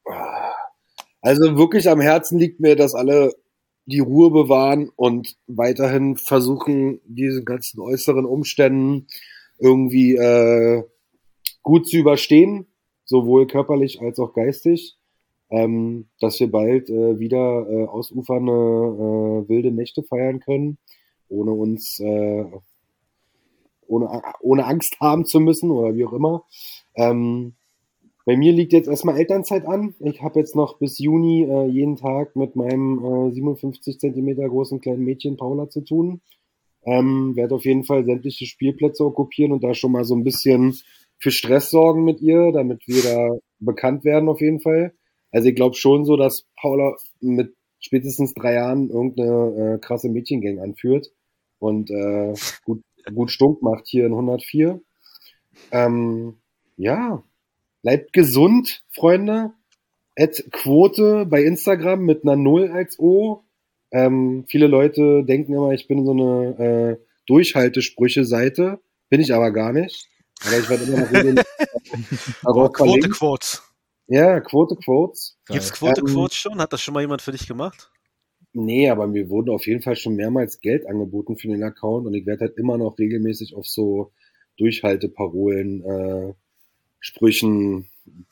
[SPEAKER 4] Also wirklich am Herzen liegt mir, dass alle die Ruhe bewahren und weiterhin versuchen, diesen ganzen äußeren Umständen irgendwie äh, gut zu überstehen, sowohl körperlich als auch geistig, ähm, dass wir bald äh, wieder äh, ausufernde äh, wilde Nächte feiern können, ohne uns äh, ohne, ohne Angst haben zu müssen oder wie auch immer. Ähm, bei mir liegt jetzt erstmal Elternzeit an. Ich habe jetzt noch bis Juni äh, jeden Tag mit meinem äh, siebenundfünfzig Zentimeter großen kleinen Mädchen Paula zu tun. Ähm, werde auf jeden Fall sämtliche Spielplätze okkupieren und da schon mal so ein bisschen für Stress sorgen mit ihr, damit wir da bekannt werden auf jeden Fall. Also ich glaube schon so, dass Paula mit spätestens drei Jahren irgendeine äh, krasse Mädchengang anführt und äh, gut, gut Stunk macht hier in hundertvier. Ähm, ja, bleibt gesund, Freunde. At Quote bei Instagram mit einer Null als O. Ähm, viele Leute denken immer, ich bin so eine äh, Durchhaltesprüche-Seite. Bin ich aber gar nicht. Aber ich werde immer noch regelmäßig
[SPEAKER 3] Oh, Quote Quotes.
[SPEAKER 4] Ja, Quote Quotes.
[SPEAKER 3] Gibt's Quote
[SPEAKER 4] Ähm,
[SPEAKER 3] Quotes schon? Hat das schon mal jemand für dich gemacht?
[SPEAKER 4] Nee, aber mir wurde auf jeden Fall schon mehrmals Geld angeboten für den Account und ich werde halt immer noch regelmäßig auf so Durchhalteparolen, äh, Sprüchen,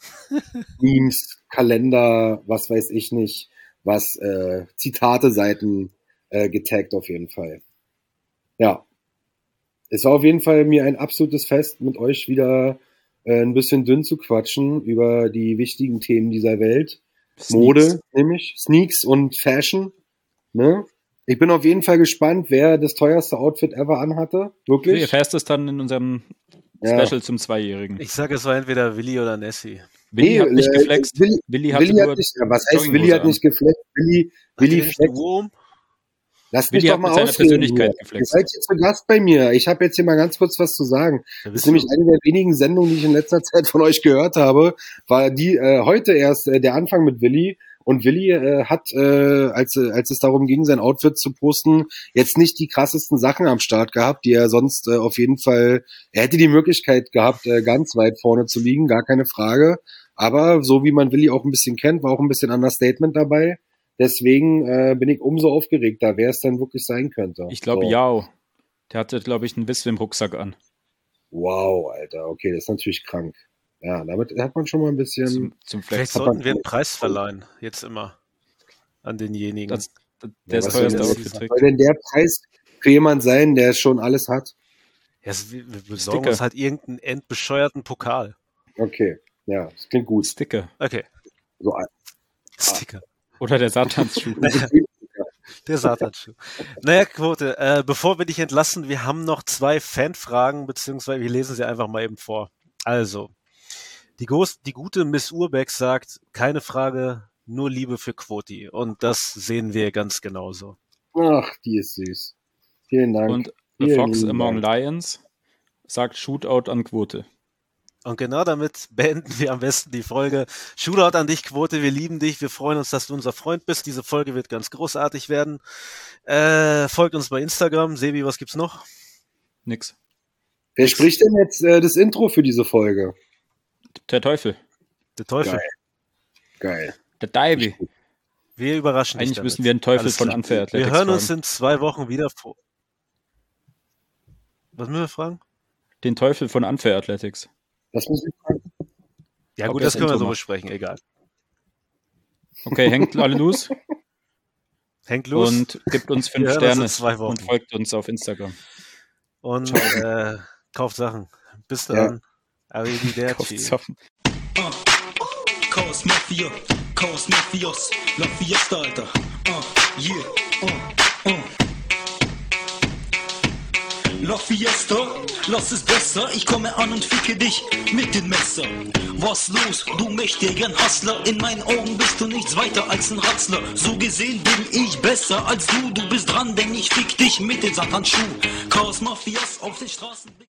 [SPEAKER 4] Memes, Kalender, was weiß ich nicht, was, äh, Zitate-Seiten äh, getaggt auf jeden Fall. Ja. Es war auf jeden Fall mir ein absolutes Fest, mit euch wieder äh, ein bisschen dünn zu quatschen über die wichtigen Themen dieser Welt.
[SPEAKER 2] Sneaks.
[SPEAKER 4] Mode, nämlich Sneaks und Fashion. Ne? Ich bin auf jeden Fall gespannt, wer das teuerste Outfit ever anhatte.
[SPEAKER 2] Du
[SPEAKER 4] Wirklich?
[SPEAKER 2] erfährst es dann in unserem
[SPEAKER 4] Ja.
[SPEAKER 2] Special zum Zweijährigen.
[SPEAKER 3] Ich sage, es war entweder Willi oder Nessie.
[SPEAKER 2] Willi
[SPEAKER 4] Nee,
[SPEAKER 2] hat nicht
[SPEAKER 4] äh,
[SPEAKER 2] geflext.
[SPEAKER 4] Willi,
[SPEAKER 2] Willi hatte
[SPEAKER 4] Willi hat
[SPEAKER 2] nur
[SPEAKER 4] nicht, ja, was heißt,
[SPEAKER 2] Jogginghose
[SPEAKER 4] Willi hat
[SPEAKER 2] an.
[SPEAKER 4] nicht geflext? Willi,
[SPEAKER 3] Hat
[SPEAKER 4] Willi
[SPEAKER 3] die nicht
[SPEAKER 4] flext.
[SPEAKER 3] die Uhr um?
[SPEAKER 4] Lass mich
[SPEAKER 2] Willi
[SPEAKER 4] doch
[SPEAKER 2] hat
[SPEAKER 4] mal
[SPEAKER 2] mit seiner
[SPEAKER 4] ausreden.
[SPEAKER 2] Persönlichkeit
[SPEAKER 4] hier. Ihr
[SPEAKER 2] geflext.
[SPEAKER 4] seid jetzt zu Gast bei mir. Ich habe jetzt hier mal ganz kurz was zu sagen.
[SPEAKER 3] Da
[SPEAKER 4] Das
[SPEAKER 3] bist
[SPEAKER 4] ist nämlich
[SPEAKER 3] du.
[SPEAKER 4] eine der wenigen Sendungen, die ich in letzter Zeit von euch gehört habe, war die äh, heute erst äh, der Anfang mit Willi. Und Willi äh, hat, äh, als, äh, als es darum ging, sein Outfit zu posten, jetzt nicht die krassesten Sachen am Start gehabt, die er sonst äh, auf jeden Fall, er hätte die Möglichkeit gehabt, äh, ganz weit vorne zu liegen, gar keine Frage. Aber so wie man Willi auch ein bisschen kennt, war auch ein bisschen Understatement dabei. Deswegen äh, bin ich umso aufgeregter, wer es dann wirklich sein könnte.
[SPEAKER 2] Ich glaube,
[SPEAKER 4] So.
[SPEAKER 2] Yao. Der hatte, glaube ich, einen Whistle im Rucksack an.
[SPEAKER 4] Wow, Alter, okay, das ist natürlich krank. Ja, damit hat man schon mal ein bisschen...
[SPEAKER 2] Zum, zum
[SPEAKER 3] Vielleicht
[SPEAKER 2] Flex.
[SPEAKER 4] Hat
[SPEAKER 3] sollten
[SPEAKER 4] man-
[SPEAKER 3] wir einen Preis verleihen. Jetzt immer. An denjenigen.
[SPEAKER 2] Das, das,
[SPEAKER 4] Ja,
[SPEAKER 2] der
[SPEAKER 4] was
[SPEAKER 2] das
[SPEAKER 4] soll
[SPEAKER 2] teuerste
[SPEAKER 4] denn-
[SPEAKER 2] Outfit
[SPEAKER 4] was
[SPEAKER 2] trägt.
[SPEAKER 4] soll denn der Preis für jemand sein, der schon alles hat?
[SPEAKER 3] Ja, es- wir wir besorgen
[SPEAKER 2] Sticker.
[SPEAKER 3] uns halt irgendeinen endbescheuerten Pokal.
[SPEAKER 4] Okay, ja, das klingt gut.
[SPEAKER 2] Sticker.
[SPEAKER 3] Okay.
[SPEAKER 4] So, ein-
[SPEAKER 3] Sticker.
[SPEAKER 2] Oder der Satansschuh.
[SPEAKER 3] Der Satanschuh. Naja, Quote, äh, bevor wir dich entlassen, wir haben noch zwei Fanfragen, beziehungsweise wir lesen sie einfach mal eben vor. Also, die, Groß, die gute Miss Urbeck sagt, keine Frage, nur Liebe für Quoti. Und das sehen wir ganz genauso.
[SPEAKER 4] Ach, die ist süß. Vielen Dank.
[SPEAKER 2] Und The
[SPEAKER 4] Vielen
[SPEAKER 2] Fox
[SPEAKER 4] lieben
[SPEAKER 2] Among
[SPEAKER 4] Dank.
[SPEAKER 2] Lions sagt Shootout an Quote.
[SPEAKER 3] Und genau damit beenden wir am besten die Folge. Shootout an dich, Quote, wir lieben dich, wir freuen uns, dass du unser Freund bist. Diese Folge wird ganz großartig werden. Äh, folgt uns bei Instagram. Sebi, was gibt's noch?
[SPEAKER 2] Nix.
[SPEAKER 4] Wer spricht denn jetzt äh, das Intro für diese Folge?
[SPEAKER 2] Der Teufel.
[SPEAKER 3] Der Teufel.
[SPEAKER 4] Geil. Geil.
[SPEAKER 2] Der Divey.
[SPEAKER 3] Wir überraschen dich
[SPEAKER 2] Eigentlich
[SPEAKER 3] damit.
[SPEAKER 2] müssen wir einen Teufel
[SPEAKER 3] Alles
[SPEAKER 2] von
[SPEAKER 3] klar.
[SPEAKER 2] Unfair Athletics
[SPEAKER 3] Wir hören uns
[SPEAKER 2] fragen.
[SPEAKER 3] in zwei Wochen wieder vor. Was müssen wir fragen?
[SPEAKER 2] Den Teufel von Unfair Athletics.
[SPEAKER 4] Das muss ich fragen.
[SPEAKER 3] Ja
[SPEAKER 2] Ob
[SPEAKER 3] gut,
[SPEAKER 2] er
[SPEAKER 3] das
[SPEAKER 2] das
[SPEAKER 3] können wir
[SPEAKER 2] Intro
[SPEAKER 3] so
[SPEAKER 2] macht.
[SPEAKER 3] besprechen, egal.
[SPEAKER 2] Okay, hängt alle los
[SPEAKER 3] Hängt los und,
[SPEAKER 2] und gibt uns fünf
[SPEAKER 3] Wir hören uns
[SPEAKER 2] Sterne
[SPEAKER 3] in zwei Wochen.
[SPEAKER 2] und folgt uns auf Instagram.
[SPEAKER 3] äh, kauft Sachen. Bis dann. Arrivederci.
[SPEAKER 2] Kauft Sachen.
[SPEAKER 7] Chaos Mafia, Chaos Mafios, La Fiesta, Alter. Uh, yeah, uh, uh. La Fiesta, lass es besser. Ich komme an und ficke dich mit dem Messer. Was los, du mächtigen Hustler? In meinen Augen bist du nichts weiter als ein Ratzler. So gesehen bin ich besser als du. Du bist dran, denn ich fick dich mit dem Satanschuh. Chaos Mafias auf den Straßen.